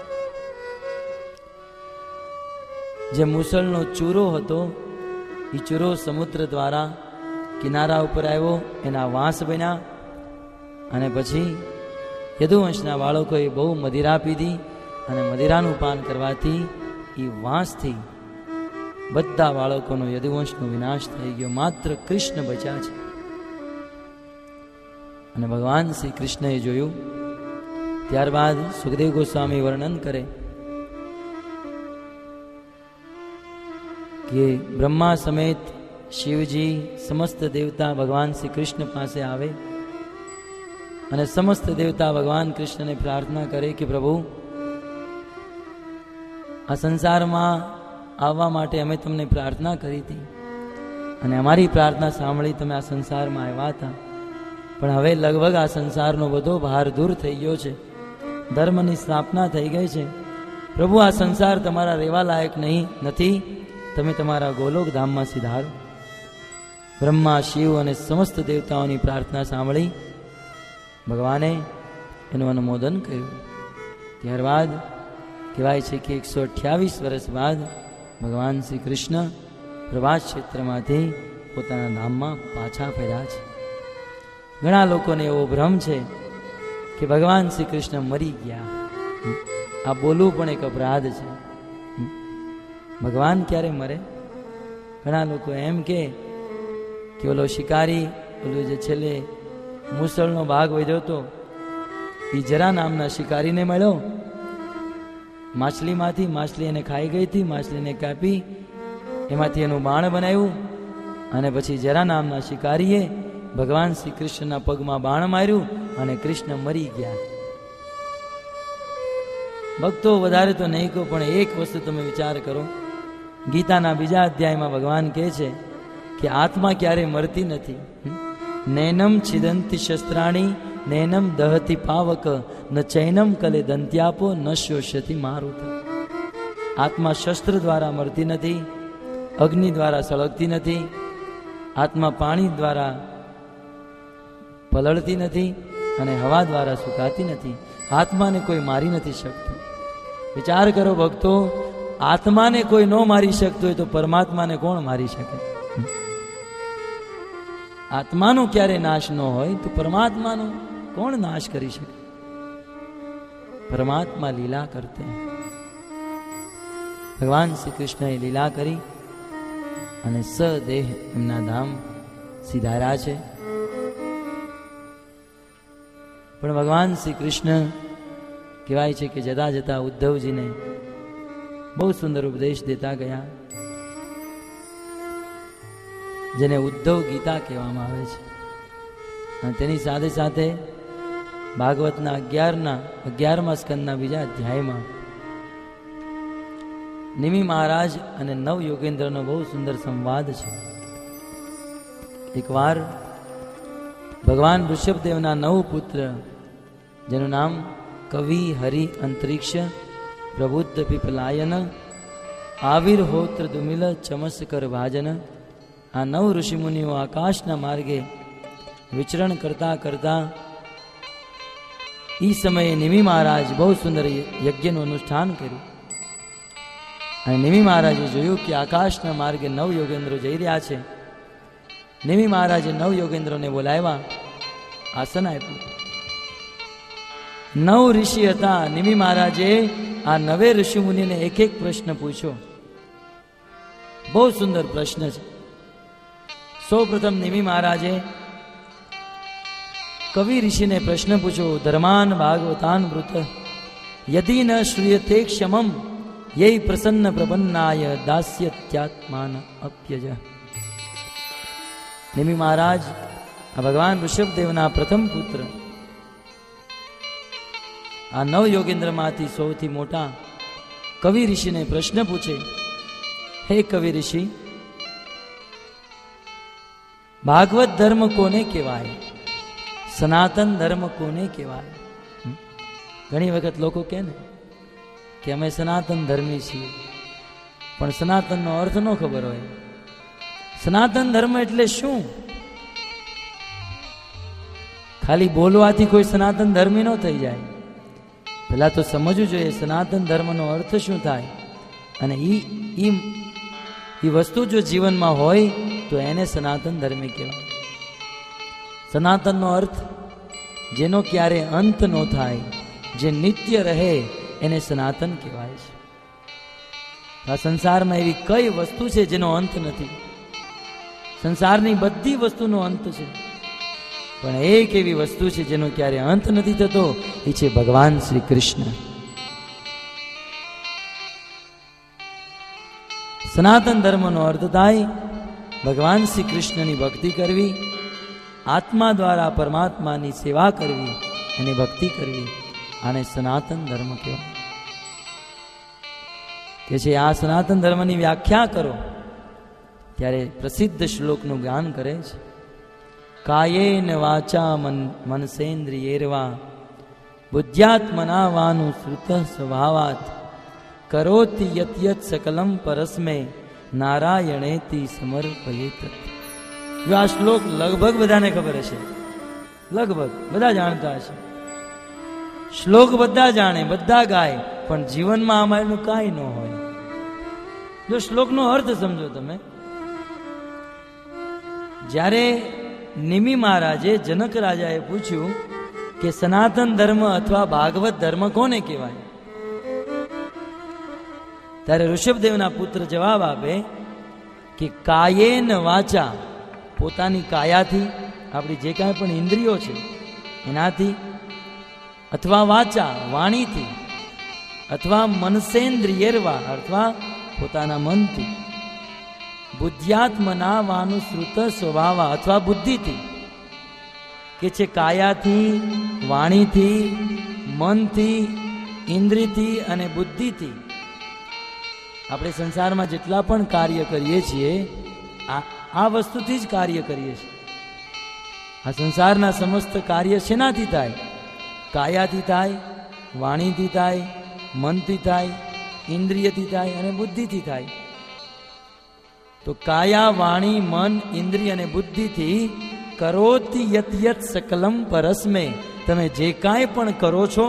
જે મુસળનો ચૂરો હતો, એ ચૂરો સમુદ્ર દ્વારા કિનારા ઉપર આવ્યો, એના વાંસ બન્યા. અને પછી યદુવંશના બાળકોએ બહુ મદિરા પીધી અને મદિરાનું પાન કરવાથી એ વાંસથી બધા બાળકોનો યદુવંશનો વિનાશ થઈ ગયો. માત્ર કૃષ્ણ બચ્યા છે. અને ભગવાન શ્રી કૃષ્ણએ જોયું. ત્યારબાદ સુખદેવ ગોસ્વામી વર્ણન કરે કે બ્રહ્મા સમેત શિવજી સમસ્ત દેવતા ભગવાન શ્રી કૃષ્ણ પાસે આવે અને સમસ્ત દેવતા ભગવાન કૃષ્ણને પ્રાર્થના કરે કે પ્રભુ, આ સંસારમાં આવવા માટે અમે તમને પ્રાર્થના કરી હતી અને અમારી પ્રાર્થના સાંભળી તમે આ સંસારમાં આવ્યા હતા, પણ હવે લગભગ આ સંસારનો બધો ભાર દૂર થઈ ગયો છે, ધર્મની સ્થાપના થઈ ગઈ છે. પ્રભુ, આ સંસાર તમારા રહેવા લાયક નથી, તમે તમારા ગોલોક ધામમાં સિધારો. બ્રહ્મા, શિવ અને સમસ્ત દેવતાઓની પ્રાર્થના સાંભળી ભગવાને એનું અનુમોદન કર્યું. ત્યારબાદ કહેવાય છે કે 128 વર્ષ બાદ ભગવાન શ્રી કૃષ્ણ પ્રભાત ક્ષેત્રમાંથી પોતાના ધામમાં પાછા ફર્યા છે. ઘણા લોકોને એવો ભ્રમ છે કે ભગવાન શ્રી કૃષ્ણ મરી ગયા. આ બોલવું પણ એક અપરાધ છે. ભગવાન ક્યારે મરે? ઘણા લોકો એમ કે ઓલો શિકારી, ઓલો જે છેલ્લે મુસળનો ભાગ વધ્યો હતો, એ જરા નામના શિકારીને મળ્યો. માછલી એને ખાઈ ગઈ હતી, માછલીને કાપી એમાંથી એનું બાણ બનાવ્યું અને પછી જરા નામના શિકારીએ ભગવાન શ્રી કૃષ્ણના પગમાં બાણ માર્યું અને કૃષ્ણ મરી ગયા. ભક્તો વધારે તો નહીં કહો, પણ એક વસ્તુ તમે વિચાર કરો. ગીતાના બીજા અધ્યાયમાં ભગવાન કહે છે કે આત્મા ક્યારેય મરતી નથી. નૈનમ છિદંતી શસ્ત્રાણી નૈનમ દહતી પાવક ન ચૈનમ કલે દંત્યાપો ન શોષ્યથી મારુત. આત્મા શસ્ત્ર દ્વારા મરતી નથી, અગ્નિ દ્વારા સળગતી નથી, આત્મા પાણી દ્વારા પલળતી નથી અને હવા દ્વારા સુકાતી નથી. આત્માને કોઈ મારી નથી શકતું. વિચાર કરો ભક્તો, આત્માને કોઈ ન મારી શકતું હોય તો પરમાત્માને કોણ મારી શકે? આત્માનો ક્યારે નાશ ન હોય તો પરમાત્માનો કોણ નાશ કરી શકે? પરમાત્મા લીલા કરતે. ભગવાન શ્રી કૃષ્ણએ લીલા કરી અને સદેહ એમના ધામ સિધાર્યા છે. પણ ભગવાન શ્રી કૃષ્ણ કહેવાય છે કે જતા જતા ઉદ્ધવજીને બહુ સુંદર ઉપદેશ દેતા ગયા, જેને ઉદ્ધવ ગીતા કહેવામાં આવે છે. અને તેની સાથે સાથે ભાગવતના 11મા સ્કંદના બીજા અધ્યાયમાં નિમિ મહારાજ અને નવ યોગેન્દ્રનો બહુ સુંદર સંવાદ છે. એકવાર ભગવાન ઋષભદેવના 9 પુત્ર, જેનું નામ કવિ, હરિ, અંતરિક્ષ, પ્રબુદ્ધ પીપલાયન આવિર્હોત્ર દુમિલ ચમસ્કર ભાજન. આ 9 ઋષિમુનિઓ આકાશના માર્ગે વિચરણ કરતા કરતા એ સમયે નિમિ મહારાજ બહુ સુંદર યજ્ઞનું અનુષ્ઠાન કર્યું. અને નિમિ મહારાજે જોયું કે આકાશના માર્ગે 9 યોગેન્દ્રો જઈ રહ્યા છે. નિમિ મહારાજે 9 યોગેન્દ્રોને બોલાવ્યા, આસન આપ્યું. 9 ઋષિ હતા. નિમિ મહારાજે આ 9 ઋષિ મુનિને એક એક પ્રશ્ન પૂછ્યો. બહુ સુંદર પ્રશ્ન છે. સૌ પ્રથમ નિમિ મહારાજે કવિ ઋષિને પ્રશ્ન પૂછ્યો, ધર્માન ભાગવતાન વૃત યદિ ન શ્રૂયતે ક્ષમમ યૈ પ્રસન્ન પ્રપન્નાય દાસ્યત્યાત્માન અપ્યજ. નિમિ મહારાજ આ ભગવાન ઋષભદેવના પ્રથમ પુત્ર, આ 9 યોગેન્દ્રમાંથી સૌથી મોટા કવિ ઋષિને પ્રશ્ન પૂછે, હે કવિ ઋષિ, ભાગવત ધર્મ કોને કહેવાય? સનાતન ધર્મ કોને કહેવાય? ઘણી વખત લોકો કહે ને કે અમે સનાતન ધર્મી છીએ, પણ સનાતનનો અર્થ ન ખબર હોય. સનાતન ધર્મ એટલે શું? ખાલી બોલવાથી કોઈ સનાતન ધર્મી ન થઈ જાય. પહેલા તો સમજવું જોઈએ સનાતન ધર્મનો અર્થ શું થાય, અને એ વસ્તુ જો જીવનમાં હોય તો એને સનાતન ધર્મી કહેવાય. સનાતનનો અર્થ જેનો ક્યારે અંત ન થાય, જે નિત્ય રહે, એને સનાતન કહેવાય છે. આ સંસારમાં એવી કઈ વસ્તુ છે જેનો અંત નથી? સંસારની બધી વસ્તુનો અંત છે, પણ એક એવી વસ્તુ છે જેનો ક્યારે અંત નથી થતો, એ છે ભગવાન શ્રી કૃષ્ણ. સનાતન ધર્મનો અર્થ થાય ભગવાન શ્રી કૃષ્ણની ભક્તિ કરવી, આત્મા દ્વારા પરમાત્માની સેવા કરવી અને ભક્તિ કરવી. આને સનાતન ધર્મ કહેવાય. કે છે આ સનાતન ધર્મની વ્યાખ્યા કરો ત્યારે પ્રસિદ્ધ શ્લોકનું ગાન કરે છે. કાયેન વાચા મનસેન્દ્રિયેર્વા બુદ્ધ્યાત્મના વાનું શ્રુત સ્વભાવાત કરોતિ યત યત સકલમ પરસ્મે નારાયણેતિ સમર્પયેત. જો આ શ્લોક લગભગ બધાને ખબર હશે, લગભગ બધા જાણતા હશે. શ્લોક બધા જાણે, બધા ગાય, પણ જીવનમાં આમાં એનું કાંઈ ન હોય. જો શ્લોકનો અર્થ સમજો તમે. જ્યારે નિમિ મહારાજે જનક રાજાએ પૂછ્યું કે સનાતન ધર્મ અથવા ભાગવત ધર્મ કોને કહેવાય, ત્યારે ઋષભદેવના પુત્ર જવાબ આપે કે કાયેન વાચા, પોતાની કાયાથી, આપણી જે કાંઈ પણ ઇન્દ્રિયો છે એનાથી, અથવા વાચા વાણીથી, અથવા મનસેન્દ્રિયેર્વા અથવા પોતાના મનથી, બુદ્ધ્યાત્મના વાનુશ્રુત સ્વભાવા અથવા બુદ્ધિથી, કે છે કાયાથી, વાણીથી, મનથી, ઇન્દ્રિયથી અને બુદ્ધિથી. આપણે સંસારમાં જેટલા પણ કાર્ય કરીએ છીએ આ વસ્તુથી જ કાર્ય કરીએ છીએ. આ સંસારના સમસ્ત કાર્ય શેનાથી થાય? કાયાથી થાય, વાણીથી થાય, મનથી થાય, ઇન્દ્રિયથી થાય અને બુદ્ધિથી થાય. તો કાયા, વાણી, મન, ઇન્દ્રિય અને બુદ્ધિથી કરોતિ યત યત સકલમ પરસ્મે, તમે જે કાંઈ પણ કરો છો,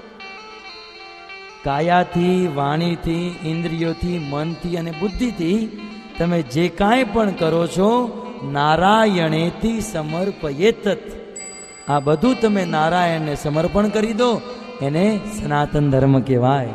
કાયાથી, વાણીથી, ઇન્દ્રિયોથી, મનથી અને બુદ્ધિથી તમે જે કાંઈ પણ કરો છો, નારાયણેથી સમર્પયેત, આ બધું તમે નારાયણને સમર્પણ કરી દો, એને સનાતન ધર્મ કહેવાય.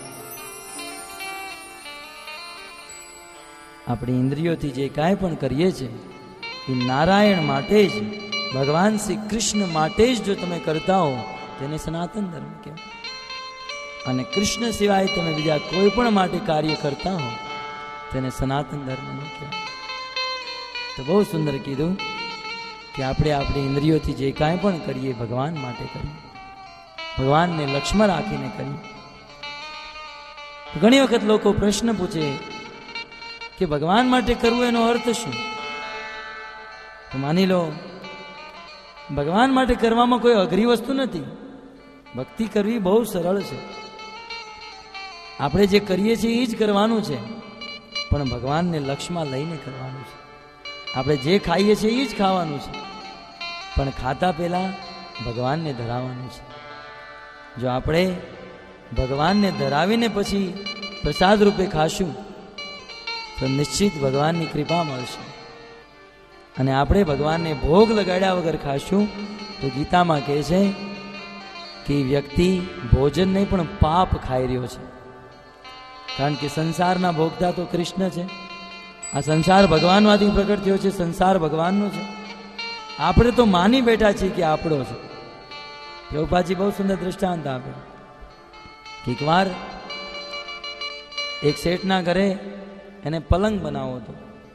આપણી ઇન્દ્રિયોથી જે કાંઈ પણ કરીએ છીએ એ નારાયણ માટે જ, ભગવાન શ્રી કૃષ્ણ માટે જ જો તમે કરતા હો તેને સનાતન ધર્મ કહેવાય. અને કૃષ્ણ સિવાય તમે બીજા કોઈ પણ માટે કાર્ય કરતા હો તેને સનાતન ધર્મ ન કહેવાય. તો બહુ સુંદર કીધું કે આપણે આપણી ઇન્દ્રિયોથી જે કાંઈ પણ કરીએ ભગવાન માટે કરીએ, ભગવાનને લક્ષ્યમાં રાખીને કરીએ. ઘણી વખત લોકો પ્રશ્ન પૂછે કે ભગવાન માટે કરવું એનો અર્થ શું? તો માની લો ભગવાન માટે કરવામાં કોઈ અઘરી વસ્તુ નથી. ભક્તિ કરવી બહુ સરળ છે. આપણે જે કરીએ છીએ એ જ કરવાનું છે, પણ ભગવાનને લક્ષમાં લઈને કરવાનું છે. આપણે જે ખાઈએ છીએ એ જ ખાવાનું છે, પણ ખાતા પહેલા ભગવાનને ધરાવવાનું છે. જો આપણે ભગવાનને ધરાવીને પછી પ્રસાદ રૂપે ખાશું તો નિશ્ચિત ભગવાનની કૃપા મળશે. અને આપણે ભગવાનને ભોગ લગાડ્યા વગર ખાશું તો ગીતામાં કહે છે કે વ્યક્તિ ભોજન નહીં પણ પાપ ખાઈ રહ્યો છે. કારણ કે સંસારના ભોગતા તો કૃષ્ણ છે. આ સંસાર ભગવાનમાંથી પ્રગટ થયો છે, સંસાર ભગવાનનો છે. આપણે તો માની બેઠા છીએ કે આપણો છે. પ્રભુપાદજી બહુ સુંદર દૃષ્ટાંત આપે કે એકવાર એક શેઠના ઘરે એને પલંગ બનાવવો હતો.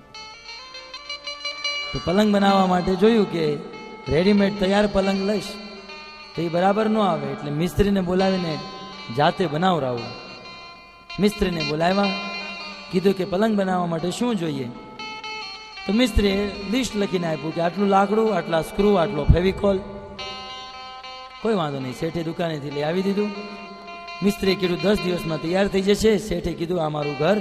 તો પલંગ બનાવવા માટે જોયું કે રેડીમેડ તૈયાર પલંગ લઈશ તો એ બરાબર ન આવે, એટલે મિસ્ત્રીને બોલાવીને જાતે બનાવરાવું. મિસ્ત્રીને બોલાવ્યા, કીધું કે પલંગ બનાવવા માટે શું જોઈએ? તો મિસ્ત્રીએ લિસ્ટ લખીને આપ્યું કે આટલું લાકડું, આટલા સ્ક્રૂ, આટલો ફેવિકોલ. કોઈ વાંધો નહીં, શેઠે દુકાનેથી લઈ આવી દીધું. મિસ્ત્રીએ કીધું 10 દિવસમાં તૈયાર થઈ જશે. શેઠે કીધું આ મારું ઘર,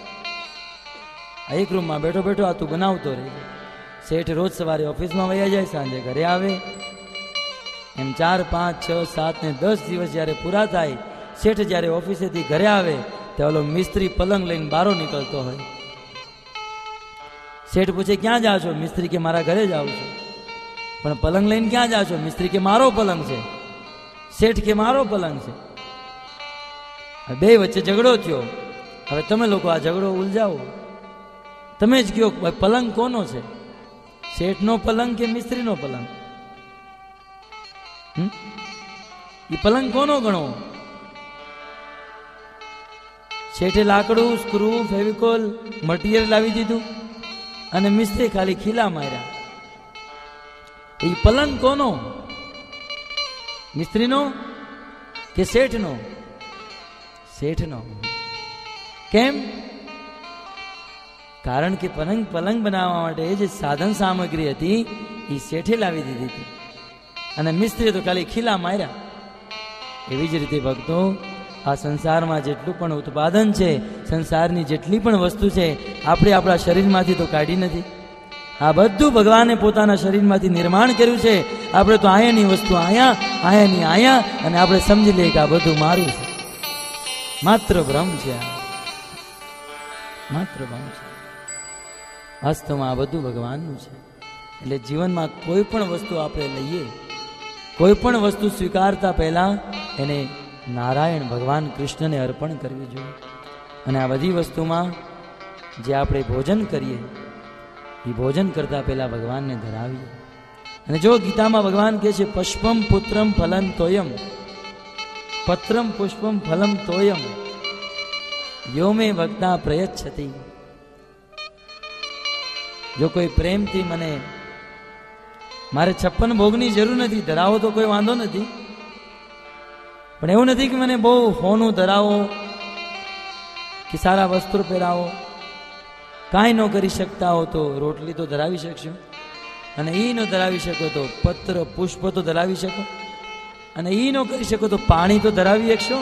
આ એક રૂમમાં બેઠો બેઠો આ તું બનાવતો રહેજે. શેઠ રોજ સવારે ઓફિસમાં વયા જાય, સાંજે ઘરે આવે. એમ 4, 5, 6, 7 ને 10 દિવસ જ્યારે પૂરા થાય, શેઠ જ્યારે ઓફિસેથી ઘરે આવે તો ઓલો મિસ્ત્રી પલંગ લઈને બારો નીકળતો હોય. શેઠ પૂછે ક્યાં જાઓ છો? મિસ્ત્રી કે મારા ઘરે જાઉં છું. પણ પલંગ લઈને ક્યાં જાઓ છો? મિસ્ત્રી કે મારો પલંગ છે. શેઠ કે મારો પલંગ છે. બે વચ્ચે ઝઘડો થયો. હવે તમે લોકો આ ઝઘડો ઉલઝાવો, તમે જ કહો પલંગ કોનો છે, શેઠનો પલંગ કે મિસ્ત્રીનો પલંગ? એ પલંગ કોનો ગણો? શેઠે લાકડું, સ્ક્રૂ, ફેવિકોલ, મટીરિયલ લાવી દીધું અને મિસ્ત્રી ખાલી ખીલા માર્યા. એ પલંગ કોનો? મિસ્ત્રીનો કે શેઠનો? શેઠનો. કેમ? કારણ કે પલંગ બનાવવા માટે જે સાધન સામગ્રી હતી એ શેઠે લાવી દીધી હતી અને મિસ્ત્રીએ તો ખાલી ખીલા માર્યા. એવી જ રીતે ભક્તો, આ સંસારમાં જેટલું પણ ઉત્પાદન છે, સંસારની જેટલી પણ વસ્તુ છે, આપણે આપણા શરીરમાંથી તો કાઢી નથી. આ બધું ભગવાને પોતાના શરીરમાંથી નિર્માણ કર્યું છે. આપણે તો આયાની વસ્તુ આયા, આયાની આયા, અને આપણે સમજી લઈએ કે આ બધું મારું છે. માત્ર ભ્રમ છે, માત્ર ભ્રમ છે. વાસ્તવમાં આ બધું ભગવાનનું છે. એટલે જીવનમાં કોઈ પણ વસ્તુ આપણે લઈએ, કોઈ પણ વસ્તુ સ્વીકારતા પહેલા એને નારાયણ ભગવાન કૃષ્ણને અર્પણ કરવી જોઈએ. અને આ બધી વસ્તુમાં જે આપણે ભોજન કરીએ એ ભોજન કરતા પહેલા ભગવાનને ધરાવીએ. અને જો ગીતામાં ભગવાન કહે છે પુષ્પમ પુત્રમ ફલમ તોયમ, પત્રમ પુષ્પમ ફલમ તોયમ યો મે ભક્તા પ્રયચ્છતિ. જો કોઈ પ્રેમથી મને, મારે 56 ભોગની જરૂર નથી, ધરાવો તો કોઈ વાંધો નથી, પણ એવું નથી કે મને બહુ હોનું ધરાવો કે સારા વસ્ત્રો પહેરાવો. કાંઈ ન કરી શકતા હો તો રોટલી તો ધરાવી શકશો, અને એ ન ધરાવી શકો તો પત્ર પુષ્પ તો ધરાવી શકો, અને એ ન કરી શકો તો પાણી તો ધરાવી શકશો.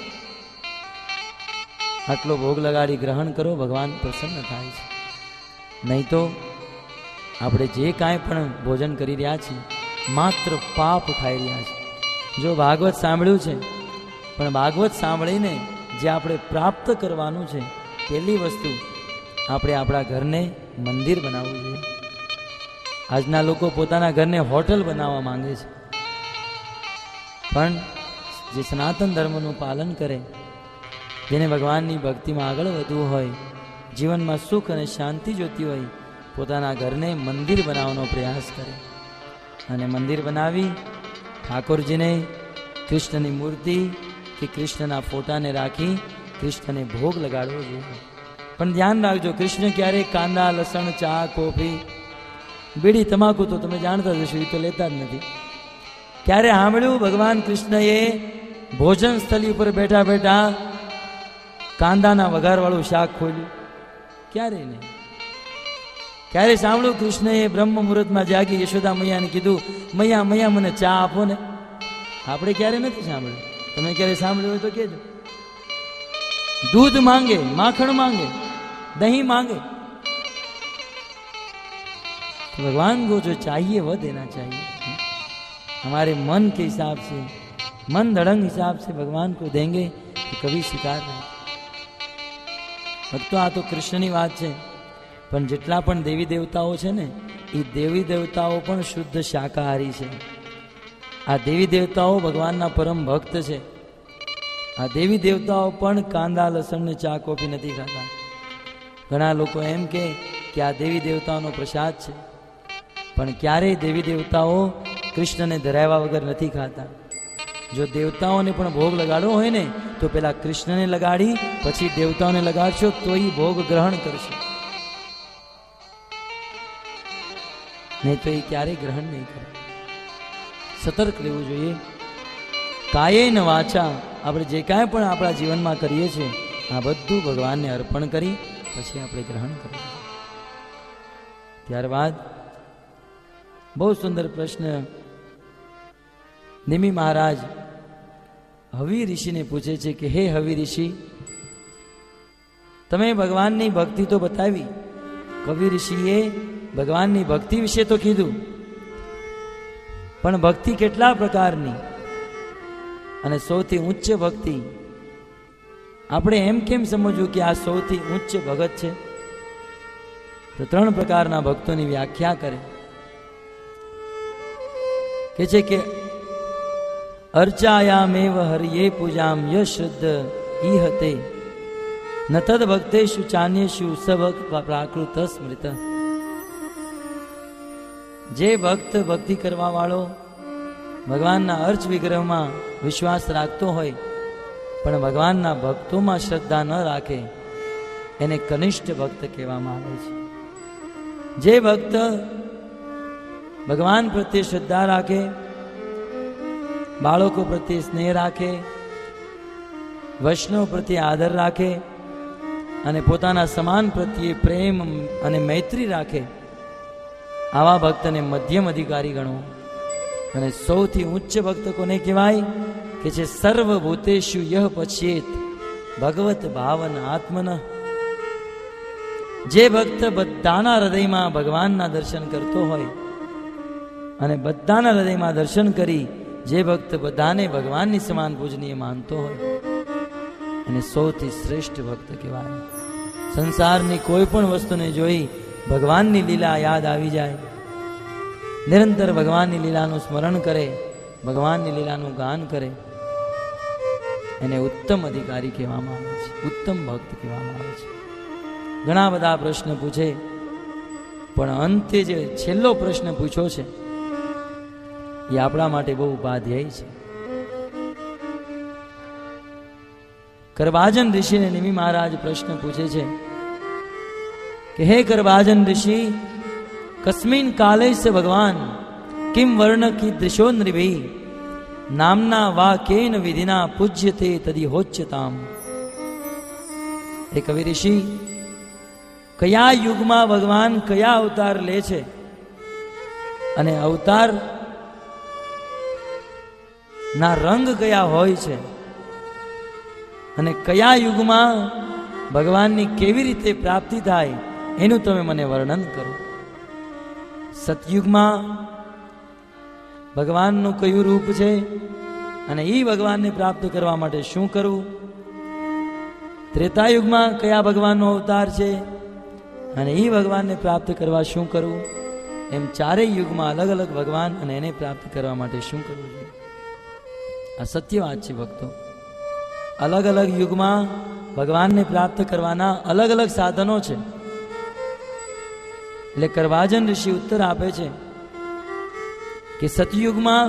આટલો ભોગ લગાડી ગ્રહણ કરો, ભગવાન પ્રસન્ન થાય છે. નહીં તો આપણે જે કાંઈ પણ ભોજન કરી રહ્યા છીએ માત્ર પાપ ખાઈ રહ્યા છીએ. જો ભાગવત સાંભળ્યું છે, પણ ભાગવત સાંભળીને જે આપણે પ્રાપ્ત કરવાનું છે, પહેલી વસ્તુ આપણે આપણા ઘરને મંદિર બનાવવું જોઈએ. આજના લોકો પોતાના ઘરને હોટલ બનાવવા માંગે છે, પણ જે સનાતન ધર્મનું પાલન કરે, જેને ભગવાનની ભક્તિમાં આગળ વધવું હોય, જીવનમાં સુખ અને શાંતિ જોતી હોય, પોતાના ઘરને મંદિર બનાવવાનો પ્રયાસ કરે. અને મંદિર બનાવી ઠાકોરજીને કૃષ્ણની મૂર્તિ કે કૃષ્ણના ફોટાને રાખી કૃષ્ણને ભોગ લગાડવો જોઈએ. પણ ધ્યાન રાખજો, કૃષ્ણ ક્યારેય કાંદા, લસણ, ચા, કોફી, બીડી, તમાકુ તો તમે જાણતા જશો, એ તો લેતા જ નથી. ક્યારે સાંભળ્યું ભગવાન કૃષ્ણએ ભોજન સ્થળી ઉપર બેઠા બેઠા કાંદાના વઘારવાળું શાક ખોલ્યું? ક્યારેય નહીં. ક્યારે સાંભળ્યું કૃષ્ણએ બ્રહ્મ મુહૂર્તમાં જાગી યશોદા મૈયાને કીધું મૈયા મૈયા મને ચા આપો ને? આપણે ક્યારે નથી સાંભળ્યું. તમે ક્યારે સાંભળ્યું હોય તો કહેજો. दूध मांगे, माखन मांगे, दही मांगे, तो भगवान को जो चाहिए वह देना चाहिए। हमारे मन के हिसाब से, मन धड़ंग हिसाब से भगवान को देंगे तो कभी स्वीकार नहीं। ભક્તો આ તો કૃષ્ણની વાત છે, પણ જેટલા પણ દેવી દેવતાઓ છે ને એ દેવી દેવતાઓ પણ શુદ્ધ શાકાહારી છે. આ દેવી દેવતાઓ ભગવાનના પરમ ભક્ત છે. આ દેવી દેવતાઓ પણ કાંદા લસણ ને ચા કોફી નથી ખાતા. ઘણા લોકો એમ કે આ દેવી દેવતાઓનો પ્રસાદ છે, પણ ક્યારેય દેવી દેવતાઓ કૃષ્ણને ધરાવ્યા વગર નથી ખાતા. જો દેવતાઓને પણ ભોગ લગાડવો હોય ને તો પેલા કૃષ્ણને લગાડી પછી દેવતાઓને લગાડશો તો એ ભોગ ગ્રહણ કરશે, નહીં તો એ ક્યારેય ગ્રહણ નહીં કરે. સતર્ક રહેવું જોઈએ. કાયે ન વાચા, આપણે જે કાંઈ પણ આપણા જીવનમાં કરીએ છીએ આ બધું ભગવાનને અર્પણ કરી પછી આપણે ગ્રહણ કરીએ. ત્યારબાદ બહુ સુંદર પ્રશ્ન નિમિ મહારાજ હવિ ઋષિને પૂછે છે કે હે હવિ ઋષિ, તમે ભગવાનની ભક્તિ તો બતાવી, કવિ ઋષિએ ભગવાનની ભક્તિ વિશે તો કીધું, પણ ભક્તિ કેટલા પ્રકારની અને સૌથી ઉચ્ચ ભક્તિ આપણે એમ કેમ સમજવું કે આ સૌથી ઉચ્ચ ભગત છે? તો 3 પ્રકારના ભક્તોની વ્યાખ્યા કરે કે છે કે अर्चायामेव हरिये पूजाम यश्रद्ध ईहते न तद भक्तेषु चान्येषु सबक प्राकृत स्मृत. जे भक्त भक्ति करवा वाळो भगवानना अर्च विग्रहમાં વિશ્વાસ રાખતો હોય પણ ભગવાનના ભક્તોમાં શ્રદ્ધા ન રાખે એને કનિષ્ઠ ભક્ત કહેવામાં આવે છે. જે ભક્ત ભગવાન પ્રત્યે શ્રદ્ધા રાખે, બાળકો પ્રત્યે સ્નેહ રાખે, વૈષ્ણવ પ્રત્યે આદર રાખે અને પોતાના સમાન પ્રત્યે પ્રેમ અને મૈત્રી રાખે, આવા ભક્તને મધ્યમ અધિકારી ગણવો. અને સૌથી ઉચ્ચ ભક્ત કોને કહેવાય કે છે સર્વભૂતેષુ યહ પશ્યેત ભગવત ભાવન આત્મન. જે ભક્ત બધાના હૃદયમાં ભગવાનના દર્શન કરતો હોય અને બધાના હૃદયમાં દર્શન કરી જે ભક્ત બધાને ભગવાનની સમાન પૂજનીય માનતો હોય અને સૌથી શ્રેષ્ઠ ભક્ત કહેવાય. સંસારની કોઈ પણ વસ્તુને જોઈ ભગવાનની લીલા યાદ આવી જાય, નિરંતર ભગવાનની લીલાનું સ્મરણ કરે, ભગવાનની લીલાનું ગાન કરે, એને ઉત્તમ અધિકારી કહેવામાં આવે છે, ઉત્તમ ભક્ત કહેવામાં આવે છે. ઘણા બધા પ્રશ્ન પૂછે પણ અંતે જે છેલ્લો પ્રશ્ન પૂછ્યો છે એ આપણા માટે બહુ ઉપાધ્યાયી છે. કરભાજન ઋષિને નિમિ મહારાજ પ્રશ્ન પૂછે છે કે હે કરભાજન ઋષિ, કસ્મિન કાલે સે ભગવાન કિમ વર્ણ કીદૃશો નૃભિ નામના વા કેન વિધિના પૂજ્યતે તદી હોચ્યતામ. હે કવિ ઋષિ, કયા યુગમાં ભગવાન કયા અવતાર લે છે અને અવતાર ના રંગ કયા હોય છે અને કયા યુગમાં ભગવાનની કેવી રીતે પ્રાપ્તિ થાય એનું તમે મને વર્ણન કરો. સતયુગમાં ભગવાનનું કયું રૂપ છે અને એ ભગવાનને પ્રાપ્ત કરવા માટે શું કરવું? ત્રેતાયુગમાં કયા ભગવાનનો અવતાર છે અને એ ભગવાનને પ્રાપ્ત કરવા શું કરવું? એમ ચારેય યુગમાં અલગ અલગ ભગવાન અને એને પ્રાપ્ત કરવા માટે શું કરવું જોઈએ? આ સત્ય વાત છે ભક્તો. અલગ અલગ યુગમાં ભગવાનને પ્રાપ્ત કરવાના અલગ અલગ સાધનો છે. એટલે કરભાજન ઋષિ ઉત્તર આપે છે કે સતયુગમાં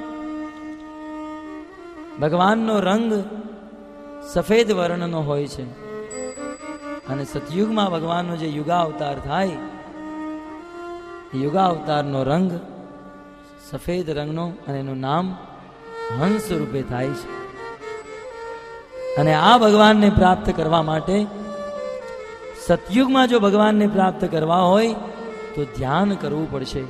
ભગવાનનો રંગ સફેદ વર્ણનો હોય છે અને સતયુગમાં ભગવાનનો જે યુગાવતાર થાય એ યુગાવતારનો રંગ સફેદ રંગનો અને એનું નામ હંસ રૂપે થાય છે. અને આ ભગવાનને પ્રાપ્ત કરવા માટે સતયુગમાં જો ભગવાનને પ્રાપ્ત કરવા હોય તો ધ્યાન કરવું પડશે.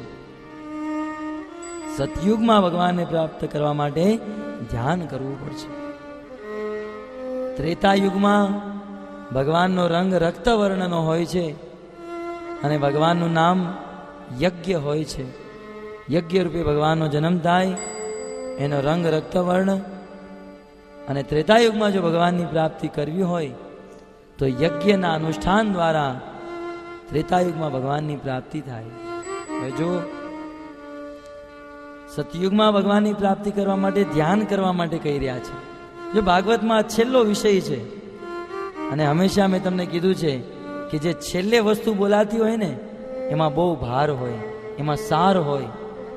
સતયુગમાં ભગવાનને પ્રાપ્ત કરવા માટે ધ્યાન કરવું પડશે. ત્રેતાયુગમાં ભગવાનનો રંગ રક્તવર્ણનો હોય છે અને ભગવાનનું નામ યજ્ઞ હોય છે. યજ્ઞ રૂપે ભગવાનનો જન્મ થાય, એનો રંગ રક્તવર્ણ. અને ત્રેતાયુગમાં જો ભગવાનની પ્રાપ્તિ કરવી હોય તો યજ્ઞના અનુષ્ઠાન દ્વારા ત્રેતાયુગમાં ભગવાનની પ્રાપ્તિ થાય. હવે જો સતયુગમાં ભગવાનની પ્રાપ્તિ કરવા માટે ધ્યાન કરવા માટે કહી રહ્યા છે. જો ભાગવતમાં છેલ્લો વિષય છે અને હંમેશા મેં તમને કીધું છે કે જે છેલ્લે વસ્તુ બોલાતી હોય ને એમાં બહુ ભાર હોય, એમાં સાર હોય.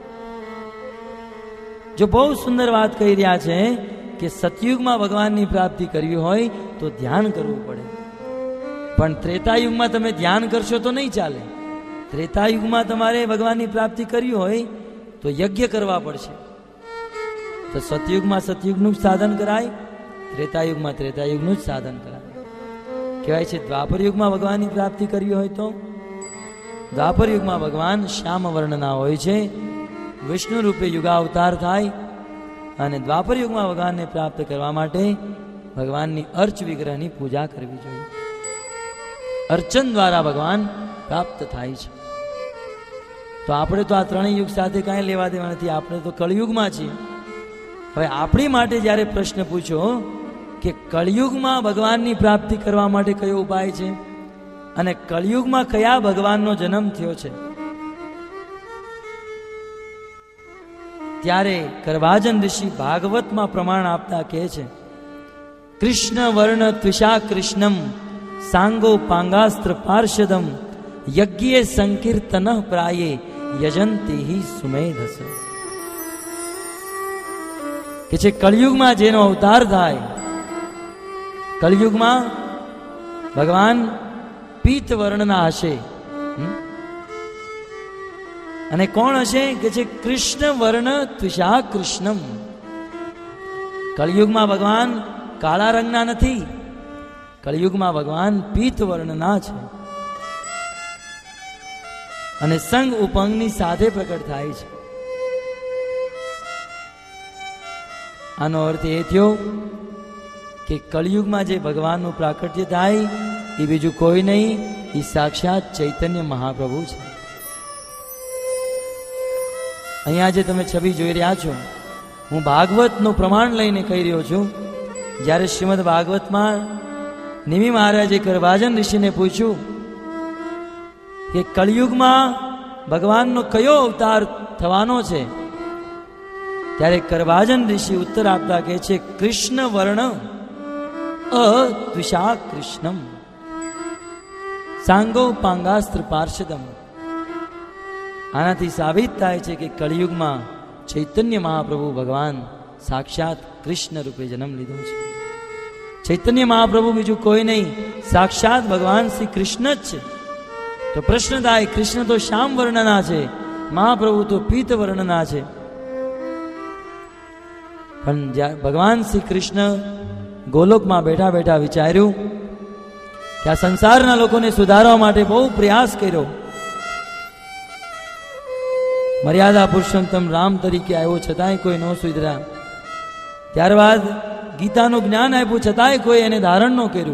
જો બહુ સુંદર વાત કહી રહ્યા છે કે સતયુગમાં ભગવાનની પ્રાપ્તિ કરવી હોય તો ધ્યાન કરવું પડે. પણ ત્રેતાયુગમાં તમે ધ્યાન કરશો તો નહીં ચાલે. ત્રેતાયુગમાં તમારે ભગવાનની પ્રાપ્તિ કરવી હોય તો યજ્ઞ કરવા પડશે. તો સતયુગમાં સતયુગનું જ સાધન કરાય, ત્રેતાયુગમાં ત્રેતાયુગનું જ સાધન કરાય. કહેવાય છે દ્વાપર યુગમાં ભગવાનની પ્રાપ્તિ કરવી હોય તો દ્વાપર યુગમાં ભગવાન શ્યામ વર્ણના હોય છે, વિષ્ણુ રૂપે યુગાવતાર થાય. અને દ્વાપર યુગમાં ભગવાનને પ્રાપ્ત કરવા માટે ભગવાનની અર્ચ વિગ્રહની પૂજા કરવી જોઈએ. અર્ચન દ્વારા ભગવાન પ્રાપ્ત થાય છે. તો આપણે તો આ ત્રણેય યુગ સાથે કાંઈ લેવા દેવા નથી, આપણે તો કળયુગમાં છીએ. હવે આપણી માટે જ્યારે પ્રશ્ન પૂછ્યો કે કળયુગમાં ભગવાનની પ્રાપ્તિ કરવા માટે કયો ઉપાય છે અને કળયુગમાં કયા ભગવાનનો જન્મ થયો છે, ત્યારે કરવાજન ઋષિ ભાગવતમાં પ્રમાણ આપતા કહે છે, કૃષ્ણ વર્ણ ત્વિષા કૃષ્ણમ સાંગો પાંગાસ્ત્ર પાર્ષદમ યજ્ઞે સંકીર્તન પ્રાયે યજંતી હિ સુમેધસ. કે છે કળયુગમાં જેનો અવતાર થાય, કળયુગમાં ભગવાન પીત વર્ણના હશે. અને કોણ હશે? કે છે કૃષ્ણ વર્ણ ત્વિષા કૃષ્ણમ. કળયુગમાં ભગવાન કાળા રંગના નથી, કળયુગમાં ભગવાન પીત વર્ણના છે. અને સંગ ઉપંગની સાથે પ્રકટ થાય છે. આનો અર્થ એ થયો કે કળયુગમાં જે ભગવાનનું પ્રાકટ્ય થાય એ બીજું કોઈ નહીં, એ સાક્ષાત ચૈતન્ય મહાપ્રભુ છે. અહીંયા જે તમે છબી જોઈ રહ્યા છો, હું ભાગવતનું પ્રમાણ લઈને કહી રહ્યો છું. જ્યારે શ્રીમદ ભાગવતમાં નિમિ મહારાજે કરવાજન ઋષિને પૂછ્યું કે કળયુગમાં ભગવાનનો કયો અવતાર થવાનો છે, ત્યારે કરવાજન ઋષિ ઉત્તર આપતા કહે છે, કૃષ્ણ વર્ણ અદ્વિષા કૃષ્ણમ સાંગો પાંગાસ્ત્ર પાર્ષદમ. આનાથી સાબિત થાય છે કે કળિયુગમાં ચૈતન્ય મહાપ્રભુ ભગવાન સાક્ષાત કૃષ્ણ રૂપે જન્મ લીધો છે. ચૈતન્ય મહાપ્રભુ બીજું કોઈ નહીં, સાક્ષાત ભગવાન શ્રી કૃષ્ણ જ છે. તો પ્રશ્ન થાય, કૃષ્ણ તો શ્યામ વર્ણના છે, મહાપ્રભુ તો પીત વર્ણના છે. પણ ભગવાન શ્રી કૃષ્ણ ગોલોકમાં બેઠા બેઠા વિચાર્યું કે આ સંસારના લોકોને સુધારવા માટે બહુ પ્રયાસ કર્યો. મર્યાદા પુરુષોત્તમ રામ તરીકે આવ્યો છતાંય કોઈ ન સુધર્યા. ત્યારબાદ ગીતાનું જ્ઞાન આપ્યું છતાંય કોઈ એને ધારણ ન કર્યું.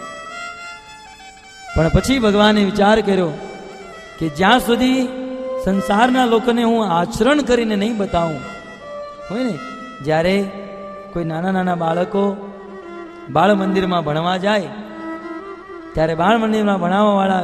પણ પછી ભગવાને વિચાર કર્યો કે જ્યાં સુધી સંસારના લોકોને હું આચરણ કરીને નહીં બતાવું, હોય ને, જ્યારે કોઈ નાના નાના બાળકો બાળ મંદિરમાં ભણવા જાય ત્યારે બાળ મંદિરમાં ભણાવવા વાળા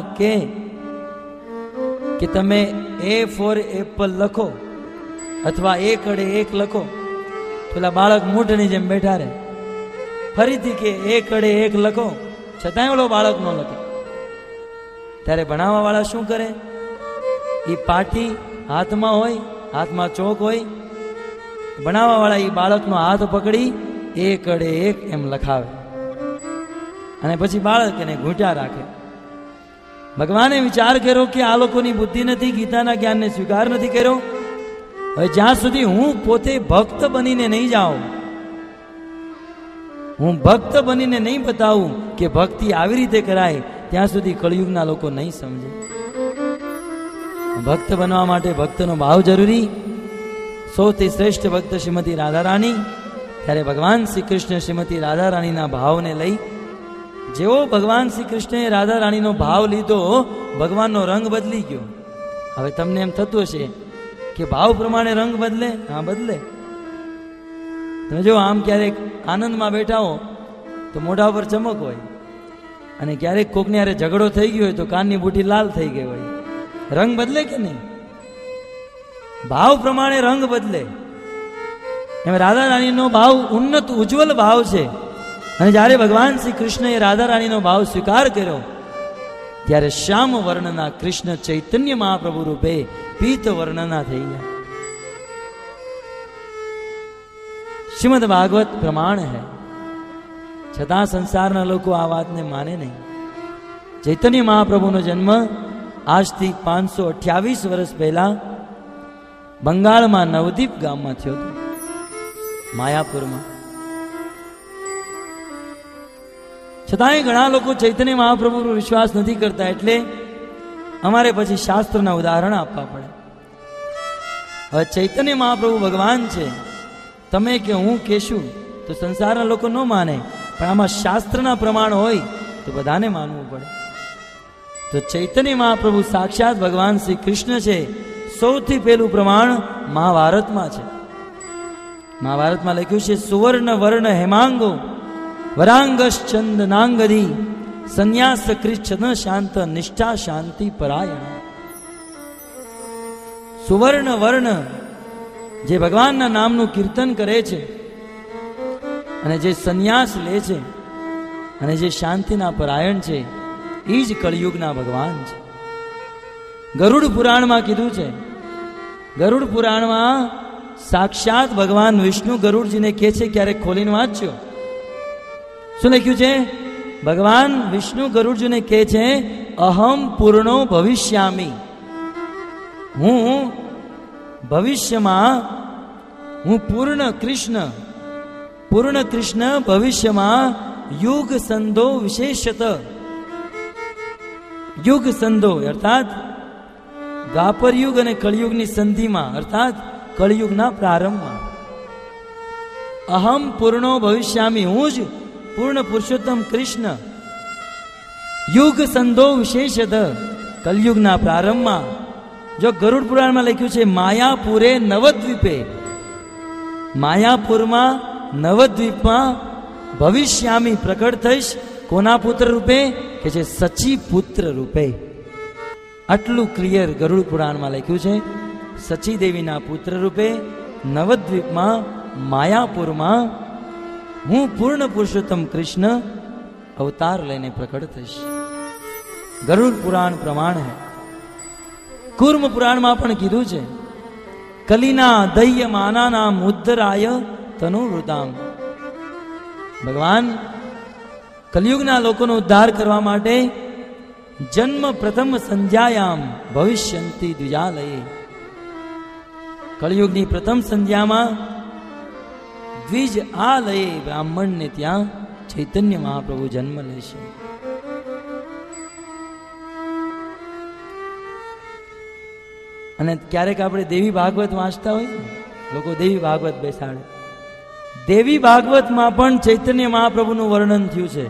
કે તમે એ ફોર એપલ લખો અથવા એક અડે એક લખો. પેલા બાળક મૂઢની જેમ બેઠા રહે. ફરીથી કે એક અડે એક લખો, છતાંય ઓલો બાળક ન લખે. ત્યારે ભણાવવા વાળા શું કરે? એ પાટી હાથમાં હોય, હાથમાં ચોક હોય, ભણાવવા વાળા એ બાળકનો હાથ પકડી એક અડે એક એમ લખાવે અને પછી બાળક એને ઘૂંટ્યા રાખે. ભગવાને વિચાર કર્યો કે આ લોકોની બુદ્ધિ નથી, ગીતાના જ્ઞાનને સ્વીકાર નથી કર્યો. હવે જ્યાં સુધી હું પોતે ભક્ત બનીને નહીં જાઉં, હું ભક્ત બનીને નહીં બતાવું કે ભક્તિ આવી રીતે કરાય, ત્યાં સુધી કળિયુગના લોકો નહીં સમજે. ભક્ત બનવા માટે ભક્તનો ભાવ જરૂરી. સૌથી શ્રેષ્ઠ ભક્ત શ્રીમતી રાધારાણી, ત્યારે ભગવાન શ્રી કૃષ્ણ શ્રીમતી રાધા રાણીના ભાવને લઈ, જેવો ભગવાન શ્રી કૃષ્ણએ રાધા રાણીનો ભાવ લીધો, ભગવાનનો રંગ બદલી ગયો. હવે તમને એમ થતું હશે કે ભાવ પ્રમાણે રંગ બદલે? હા, બદલે. તમે જો આમ ક્યારેક આનંદમાં બેઠા હો તો મોઢા ઉપર ચમક હોય, અને ક્યારેક કોકને યારે ઝઘડો થઈ ગયો હોય તો કાનની બુટી લાલ થઈ ગઈ હોય. રંગ બદલે કે નહીં? ભાવ પ્રમાણે રંગ બદલે. એમ રાધા રાણીનો ભાવ ઉન્નત ઉજ્જવલ ભાવ છે. અને જ્યારે ભગવાન શ્રી કૃષ્ણએ રાધા રાણીનો ભાવ સ્વીકાર કર્યો, ત્યારે શ્યામ વર્ણના કૃષ્ણ ચૈતન્ય મહાપ્રભુ રૂપે પીત વર્ણના થઈ ગયા. શ્રીમદ ભાગવત પ્રમાણ है, છતાં સંસારના લોકો આ વાતને માને નહીં. ચૈતન્ય મહાપ્રભુનો જન્મ આજથી 528 વર્ષ પહેલા બંગાળમાં નવદીપ ગામમાં થયો હતો, માયાપુરમાં. છતાંય ઘણા લોકો ચૈતન્ય મહાપ્રભુ પર વિશ્વાસ નથી કરતા, એટલે અમારે પછી શાસ્ત્રના ઉદાહરણ આપવા પડે. હવે ચૈતન્ય મહાપ્રભુ ભગવાન છે, તમે કે હું કહેશું તો સંસારના લોકો ન માને, પણ આમાં શાસ્ત્રના પ્રમાણ હોય તો બધાને માનવું પડે. તો ચૈતન્ય મહાપ્રભુ સાક્ષાત ભગવાન શ્રી કૃષ્ણ છે. સૌથી પહેલું પ્રમાણ મહાભારતમાં છે. મહાભારતમાં લખ્યું છે, સુવર્ણ વર્ણ હેમાંગો વરાંગશ્ચંદનાંગધી સંન્યાસ કૃચ્છન શાંત નિષ્ઠા શાંતિ પરાયણ. સુવર્ણ વર્ણ જે ભગવાનના નામનું કીર્તન કરે છે, અને જે સંન્યાસ લે છે, અને જે શાંતિના પરાયણ છે, એ જ કળિયુગના ભગવાન છે. ગરુડ પુરાણમાં કીધું છે, ગરુડ પુરાણમાં સાક્ષાત ભગવાન વિષ્ણુ ગરુડજીને કહે છે, ક્યારેક ખોલીને વાંચ્યો, શું લખ્યું છે? ભગવાન વિષ્ણુ ગરુડજીને કહે છે, અહમ પૂર્ણો ભવિષ્યામી, હું ભવિષ્યમાં, હું પૂર્ણ કૃષ્ણ ભવિષ્યમાં યુગ સંધો વિશેષત, યુગ સંધો અર્થાત દ્વાપર યુગ અને કળિયુગની સંધિમાં, અર્થાત કળિયુગના પ્રારંભમાં, અહમ પૂર્ણો ભવિષ્યામી, હું જ પૂર્ણ પુરુષોત્તમ કૃષ્ણ, યુગ સંધો વિશેષત, કલયુગના પ્રારંભમાં. જો ગરુડ પુરાણમાં લખ્યું છે, માયાપુરે નવદ્વીપે, માયાપુરમાં નવદ્વીપમાં ભવિષ્યામી પ્રકટ થઈશ. કોના પુત્ર રૂપે? કે છે સચી પુત્ર રૂપે. આટલું ક્લિયર ગરુડ પુરાણમાં લખ્યું છે. સચી દેવીના પુત્ર રૂપે નવદ્વીપમાં માયાપુરમાં હું પૂર્ણ પુરુષોત્તમ કૃષ્ણ અવતાર લઈને પ્રકટ થઈશ. ગરુડ પુરાણ પ્રમાણ है. કુર્મ પુરાણમાં પણ કીધું છે, કલિના દહ્ય માના નામ ઉદ્ધરાય તનુરુદામ. ભગવાન કલિયુગના લોકોનો ઉદ્ધાર કરવા માટે જન્મ પ્રથમ સંધ્યાયામ ભવિષ્યંતિ દ્વિજાલયે, કળિયુગની પ્રથમ સંધ્યામાં દ્વિજ આલયે બ્રાહ્મણને ત્યાં ચૈતન્ય મહાપ્રભુ જન્મ લેશે. અને ક્યારેક આપણે દેવી ભાગવત વાંચતા હોય, લોકો દેવી ભાગવત બેસાડે, દેવી ભાગવતમાં પણ ચૈતન્ય મહાપ્રભુનું વર્ણન થયું છે.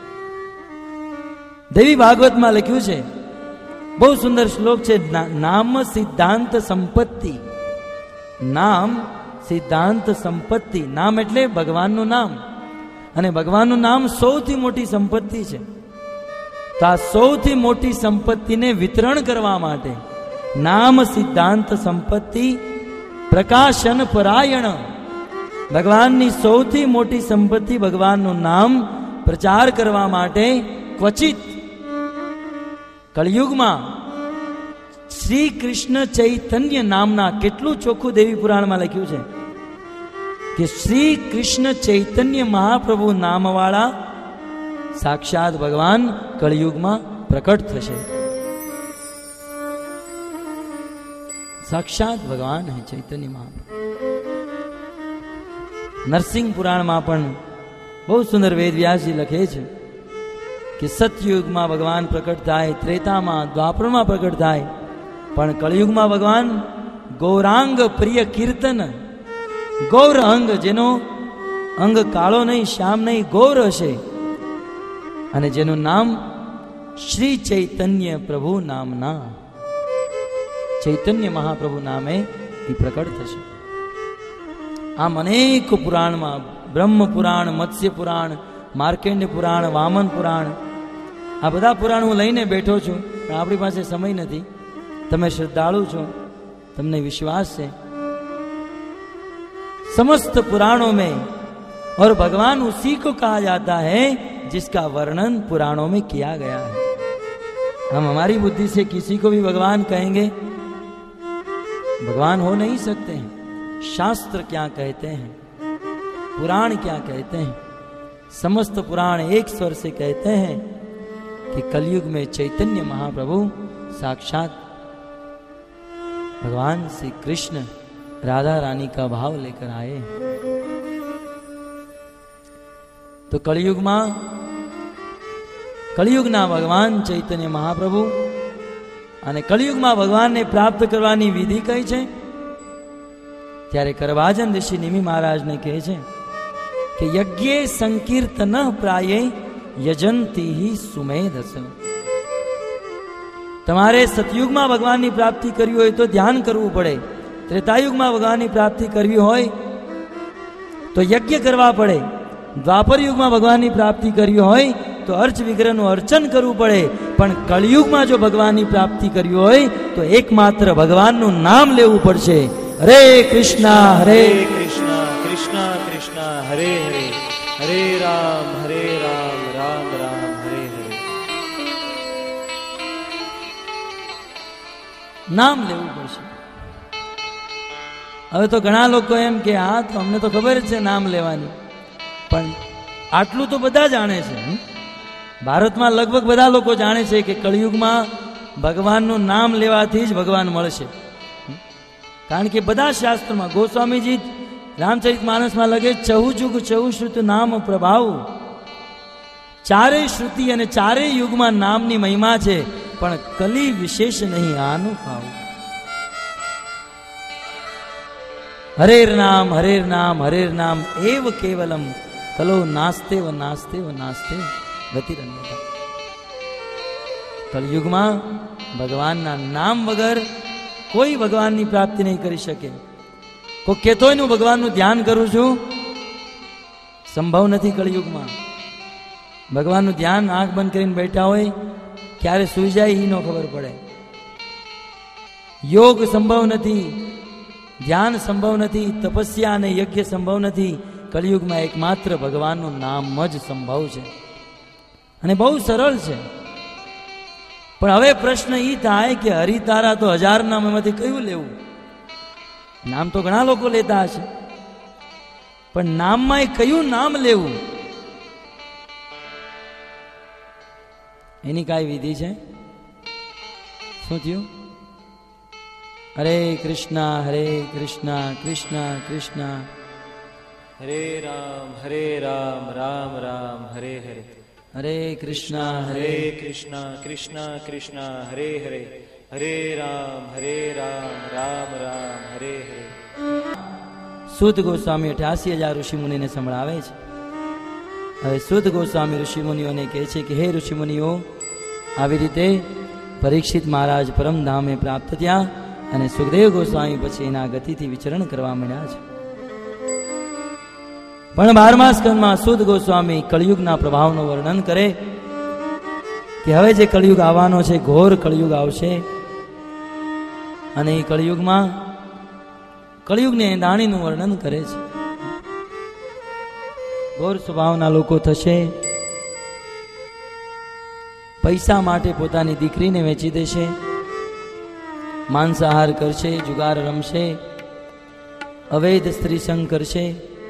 દેવી ભાગવતમાં લખ્યું છે, બહુ સુંદર શ્લોક છે, નામ સિદ્ધાંત સંપત્તિ, નામ સિદ્ધાંત સંપત્તિ. નામ એટલે ભગવાનનું નામ, અને ભગવાનનું નામ સૌથી મોટી સંપત્તિ છે. તો આ સૌથી મોટી સંપત્તિને વિતરણ કરવા માટે નામ સિદ્ધાંત સંપત્તિ પ્રકાશન પરાયણ, ભગવાનની સૌથી મોટી સંપત્તિ ભગવાનનું નામ પ્રચાર કરવા માટે ક્વચિત કળિયુગમાં શ્રી કૃષ્ણ ચૈતન્ય નામના, કેટલું ચોખ્ખું દેવી પુરાણમાં લખ્યું છે કે શ્રી કૃષ્ણ ચૈતન્ય મહાપ્રભુ નામવાળા સાક્ષાત ભગવાન કળિયુગમાં પ્રકટ થશે. સાક્ષાત ભગવાન હૈ ચૈતન્ય મહાપ્રભુ. નરસિંહ પુરાણમાં પણ બહુ સુંદર વેદવ્યાસજી લખે છે કે સતયુગમાં ભગવાન પ્રકટ થાય, ત્રેતામાં, દ્વાપરમાં પ્રકટ થાય, પણ કળિયુગમાં ભગવાન ગૌરાંગ પ્રિય કીર્તન, ગૌર અંગ જેનો અંગ કાળો નહીં, શ્યામ નહીં, ગોર હશે, અને જેનું નામ શ્રી ચૈતન્ય પ્રભુ નામના, ચૈતન્ય મહાપ્રભુ નામે એ પ્રકટ થશે. આમ અનેક પુરાણમાં, બ્રહ્મ પુરાણ, મત્સ્ય પુરાણ, માર્કેન્ડ પુરાણ, વામન પુરાણ, આ બધા પુરાણ હું લઈને બેઠો છું, પણ આપણી પાસે સમય નથી. તમે શ્રદ્ધાળુ છો, તમને વિશ્વાસ છે. समस्त पुराणों में और भगवान उसी को कहा जाता है जिसका वर्णन पुराणों में किया गया है. हम हमारी बुद्धि से किसी को भी भगवान कहेंगे, भगवान हो नहीं सकते हैं. शास्त्र क्या कहते हैं, पुराण क्या कहते हैं, समस्त पुराण एक स्वर से कहते हैं कि कलयुग में चैतन्य महाप्रभु साक्षात भगवान श्री कृष्ण राधा रानी का भाव लेकर आए. तो कलयुगना भगवान चैतन्य महाप्रभु અને કળિયુગમાં ભગવાનને પ્રાપ્ત કરવાની વિધિ કઈ છે? ત્યારે કરવાજન ઋષિ નિમિ મહારાજને કહે છે કે યજ્ઞે સંકીર્તન પ્રાયે યજંતી સુમેધસ. તમારે સતયુગમાં ભગવાનની પ્રાપ્તિ કરવી હોય તો ધ્યાન કરવું પડે. ત્રેતાયુગમાં ભગવાનની પ્રાપ્તિ કરવી હોય તો યજ્ઞ કરવા પડે. દ્વાપર યુગમાં ભગવાનની પ્રાપ્તિ કરવી હોય તો અર્ચ વિગ્રહનું અર્ચન કરવું પડે. પણ કળિયુગમાં જો ભગવાનની પ્રાપ્તિ કરવી હોય તો એકમાત્ર ભગવાનનું નામ લેવું પડશે. હરે કૃષ્ણ હરે
કૃષ્ણ કૃષ્ણ કૃષ્ણ હરે હરે, હરે રામ રામ રામ હરે હરે.
નામ લેવું પડશે. હવે તો ઘણા લોકો એમ કે હા તો અમને તો ખબર જ છે નામ લેવાની, પણ આટલું તો બધા જાણે છે. ભારતમાં લગભગ બધા લોકો જાણે છે કે કળિયુગમાં ભગવાનનું નામ લેવાથી જ ભગવાન મળશે. કારણ કે બધા શાસ્ત્રમાં ગોસ્વામીજી રામચરિત માનસમાં લગે ચહુ જુગ ચહુ શ્રુત નામ પ્રભાવ. ચારેય શ્રુતિ અને ચારેય યુગમાં નામની મહિમા છે, પણ કલી વિશેષ નહીં આનું ખાવ. હરેર નામ હરેર નામ એવ કેવલમ કલો નાસ્તે વ નાસ્તે વ નાસ્તે ગતિરન્યતા. કલયુગમાં ભગવાનના નામ વગર કોઈ ભગવાનની પ્રાપ્તિ નહીં કરી શકે. કોઈ કહેતો હોય હું ભગવાનનું ધ્યાન કરું છું, સંભવ નથી. કળિયુગમાં ભગવાનનું ધ્યાન આંખ બંધ કરીને બેઠા હોય, ક્યારે સૂઈ જાય એ ન ખબર પડે. યોગ સંભવ નથી, ધ્યાન સંભવ નથી, તપસ્યા અને યજ્ઞ સંભવ નથી. કળિયુગમાં એકમાત્ર ભગવાનનું નામ જ સંભવ છે અને બહુ સરળ છે. પણ હવે પ્રશ્ન એ થાય કે હરિતારા તો 1000 નામ એમાંથી કયું લેવું? નામ તો ઘણા લોકો લેતા હશે, પણ નામમાં કયું નામ લેવું એની કાંઈ વિધિ છે? શું થયું? હરે કૃષ્ણ કૃષ્ણ કૃષ્ણ
હરે રામ રામ રામ હરે હરે,
હરે કૃષ્ણ
કૃષ્ણ કૃષ્ણ કૃષ્ણ હરે હરે, હરે રામ રામ રામ હરે હરે.
સુદ ગોસ્વામી 88,000 ઋષિ મુનિને સંભળાવે છે. હવે સુદ ગોસ્વામી ઋષિ મુનિઓને કહે છે કે હે ઋષિ મુનિઓ, આવી રીતે પરીક્ષિત મહારાજ પરમધામે પ્રાપ્ત થયા અને સુખદેવ ગોસ્વામી પછી એના ગતિથી વિચરણ કરવા માંડ્યા છે. પણ 12મા સ્કંદમાં સુદ ગોસ્વામી કળિયુગના પ્રભાવનું વર્ણન કરે કે હવે જે કળિયુગ આવવાનો છે, ઘોર કળિયુગ આવશે, અને એ કળિયુગમાં કળિયુગની એંધાણીનું વર્ણન કરે છે. ઘોર સ્વભાવના લોકો થશે, પૈસા માટે પોતાની દીકરીને વેચી દેશે, માંસાહાર કરશે, જુગાર રમશે, અવૈધ સ્ત્રી સંગ કરશે.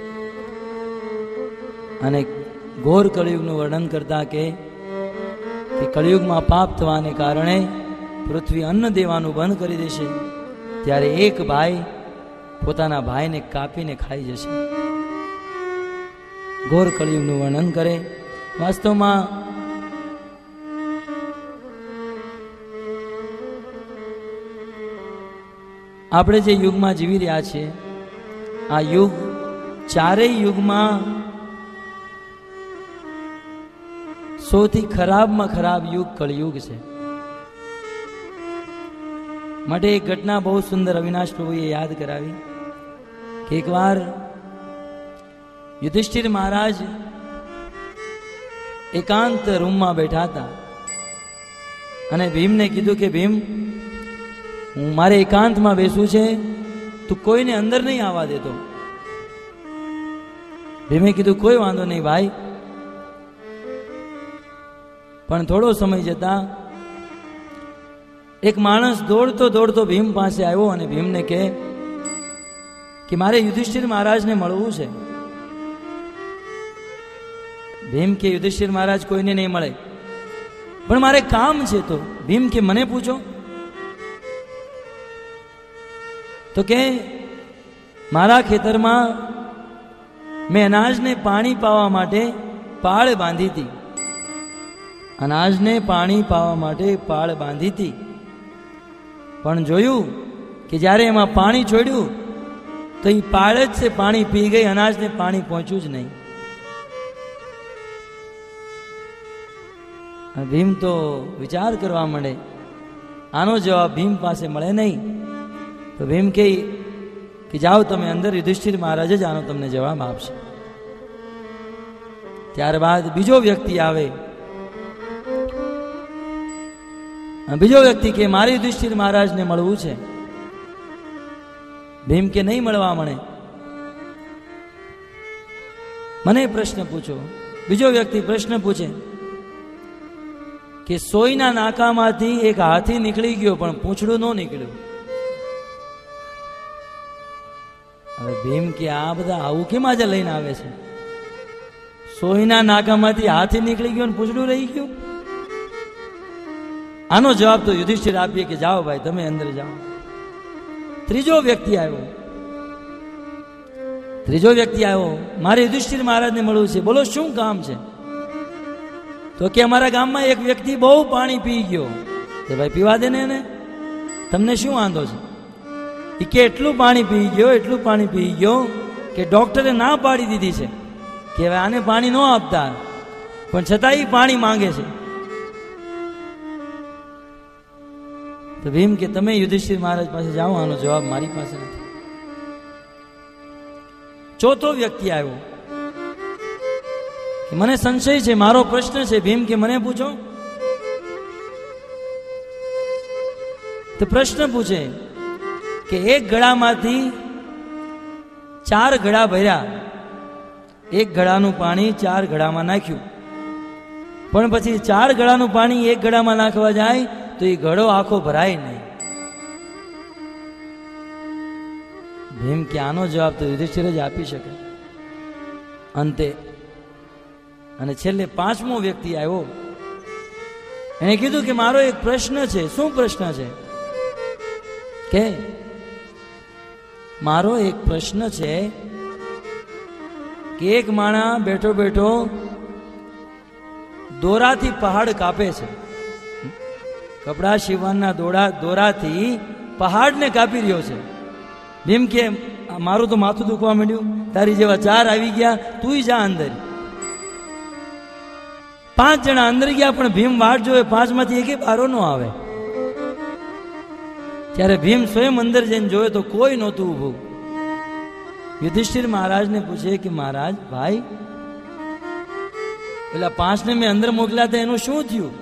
અને ઘોર કળિયુગનું વર્ણન કરતા કે કળિયુગમાં પાપ થવાને કારણે પૃથ્વી અન્ન દેવાનું બંધ કરી દેશે. ત્યારે એક ભાઈ પોતાના ભાઈને કાપીને ખાઈ જશે. ઘોર કળિયુગનું વર્ણન કરે. વાસ્તવમાં આપણે જે યુગમાં જીવી રહ્યા છીએ, આ યુગ ચારેય યુગમાં સૌથી ખરાબમાં ખરાબ યુગ કળિયુગ છે. માટે એક ઘટના બહુ સુંદર અવિનાશ પ્રભુએ યાદ કરાવી કે એકવાર યુધિષ્ઠિર મહારાજ એકાંત રૂમમાં બેઠા હતા અને ભીમને કીધું કે ભીમ, હું મારે એકાંતમાં બેસવું છે, તું કોઈને અંદર નહીં આવવા દેતો. ભીમે કીધું કોઈ વાંધો નહીં ભાઈ. પણ થોડો સમય જતા એક માણસ દોડતો દોડતો ભીમ પાસે આવ્યો અને ભીમને કહે કે મારે યુધિષ્ઠિર મહારાજને મળવું છે. ભીમ કે યુધિષ્ઠિર મહારાજ કોઈને નહીં મળે, પણ મારે કામ છે. તો ભીમ કે મને પૂછો. તો કે મારા ખેતરમાં મેં અનાજને પાણી પાવા માટે પાળ બાંધી હતી. અનાજને પાણી પાવા માટે પાળ બાંધી હતી, પણ જોયું કે જ્યારે એમાં પાણી છોડ્યું તો એ પાળ જ છે પાણી પી ગઈ, અનાજને પાણી પહોંચ્યું જ નહીં. ભીમ તો વિચાર કરવા માંડે, આનો જવાબ ભીમ પાસે મળે નહીં. તો ભીમ કે જાઓ તમે અંદર, યુધિષ્ઠિર મહારાજ જ આનો તમને જવાબ આપશે. ત્યારબાદ બીજો વ્યક્તિ આવે. બીજો વ્યક્તિ કે મારે યુધિષ્ઠિર મહારાજને મળવું છે. ભીમ કે નહીં મળવા મળે, મને પ્રશ્ન પૂછો. બીજો વ્યક્તિ પ્રશ્ન પૂછે કે સોયના નાકામાંથી એક હાથી નીકળી ગયો પણ પૂંછડું ન નીકળ્યું. હવે ભીમ કે આ બધા આવું કેમ આજે લઈને આવે છે? સોયના નાકામાંથી હાથી નીકળી ગયો અને પૂંછડું રહી ગયું. આનો જવાબ તો યુધિષ્ઠિર આપીએ કે જાઓ ભાઈ તમે અંદર જાઓ. ત્રીજો વ્યક્તિ આવ્યો, મારે યુધિષ્ઠિર મહારાજને મળવું છે, બોલો શું કામ છે? તો કે અમારા ગામમાં એક વ્યક્તિ બહુ પાણી પી ગયો. કે ભાઈ પીવા દે ને એને, તમને શું વાંધો છે? એ કે એટલું પાણી પી ગયો કે ડોક્ટરે ના પાડી દીધી છે કે હવે આને પાણી ન આપતા, પણ છતાં એ પાણી માંગે છે. તો ભીમ કે તમે યુધિષ્ઠિર મહારાજ પાસે જાઓ, આનો જવાબ મારી પાસે નથી. ચોથો વ્યક્તિ આવ્યો કે મને સંશય છે, મારો પ્રશ્ન છે. ભીમ કે મને પૂછો. તો પ્રશ્ન પૂછે કે એક ગળામાંથી 4 ઘડા ભર્યા, એક ઘડાનું પાણી 4 ઘડામાં નાખ્યું, પણ પછી 4 ઘડાનું પાણી એક ઘડામાં નાખવા જાય તો એ ઘડો આખો ભરાય નહીં. ભીમ કે આનો જવાબ તો યુધિષ્ઠિર જ આપી શકે. અંતે અને છેલ્લે 5મો વ્યક્તિ આવ્યો. એને કીધું કે મારો એક પ્રશ્ન છે. શું પ્રશ્ન છે? કે મારો એક પ્રશ્ન છે કે એક માણસ બેઠો બેઠો દોરાથી પહાડ કાપે છે. કપડા સીવવાના દોરાથી પહાડને કાપી રહ્યો છે. ભીમ કે મારું તો માથું દુખવા માંડ્યું, તારી જેવા 4 આવી ગયા, તું જા અંદર. 5 જણા અંદર ગયા, પણ ભીમ વાટ જોવે, 5માંથી એકે બારો ન આવે. ત્યારે ભીમ સ્વયં અંદર જઈને જોયે તો કોઈ નહોતું ઊભું. યુધિષ્ઠિર મહારાજને પૂછે કે મહારાજ ભાઈ, પેલા 5ને મેં અંદર મોકલ્યા હતા, એનું શું થયું?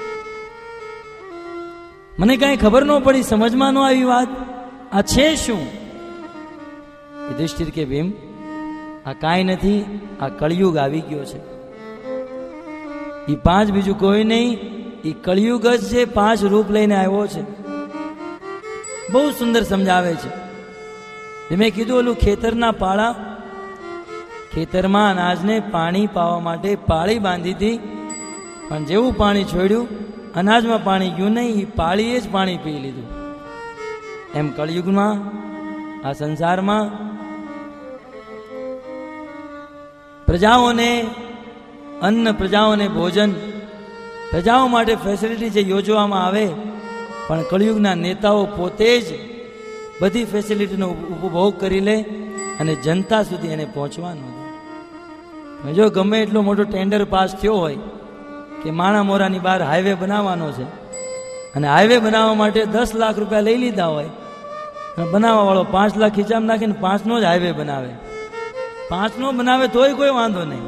મને કઈ ખબર ન પડી, સમજમાં ન આવી વાત. આ છે શું? યુધિષ્ઠિર કે ભીમ આ કાંઈ નથી, આ કળિયુગ આવી ગયો છે. એ 5 બીજું કોઈ નહીં, એ કળિયુગ જ છે. 5 રૂપ લઈને આવ્યો છે. બહુ સુંદર સમજાવે છે. મેં કીધું ઓલું ખેતરના પાળા, ખેતરમાં અનાજને પાણી પાવા માટે પાળી બાંધી હતી, પણ જેવું પાણી છોડ્યું અનાજમાં પાણી ગયું નહીં, એ પાળીએ જ પાણી પી લીધું. એમ કળિયુગમાં આ સંસારમાં પ્રજાઓને અન્ન, પ્રજાઓને ભોજન, પ્રજાઓ માટે ફેસિલિટી જે યોજવામાં આવે, પણ કળિયુગના નેતાઓ પોતે જ બધી ફેસિલિટીનો ઉપભોગ કરી લે અને જનતા સુધી એને પહોંચવાનું. જો ગમે એટલો મોટો ટેન્ડર પાસ થયો હોય કે માણા મોરાની બહાર હાઈવે બનાવવાનો છે અને હાઈવે બનાવવા માટે 10 લાખ રૂપિયા લઈ લીધા હોય, બનાવવા વાળો 5 લાખ ખીચામાં નાખીને 5નો જ હાઈવે બનાવે. 5નો બનાવે તોય કોઈ વાંધો નહીં.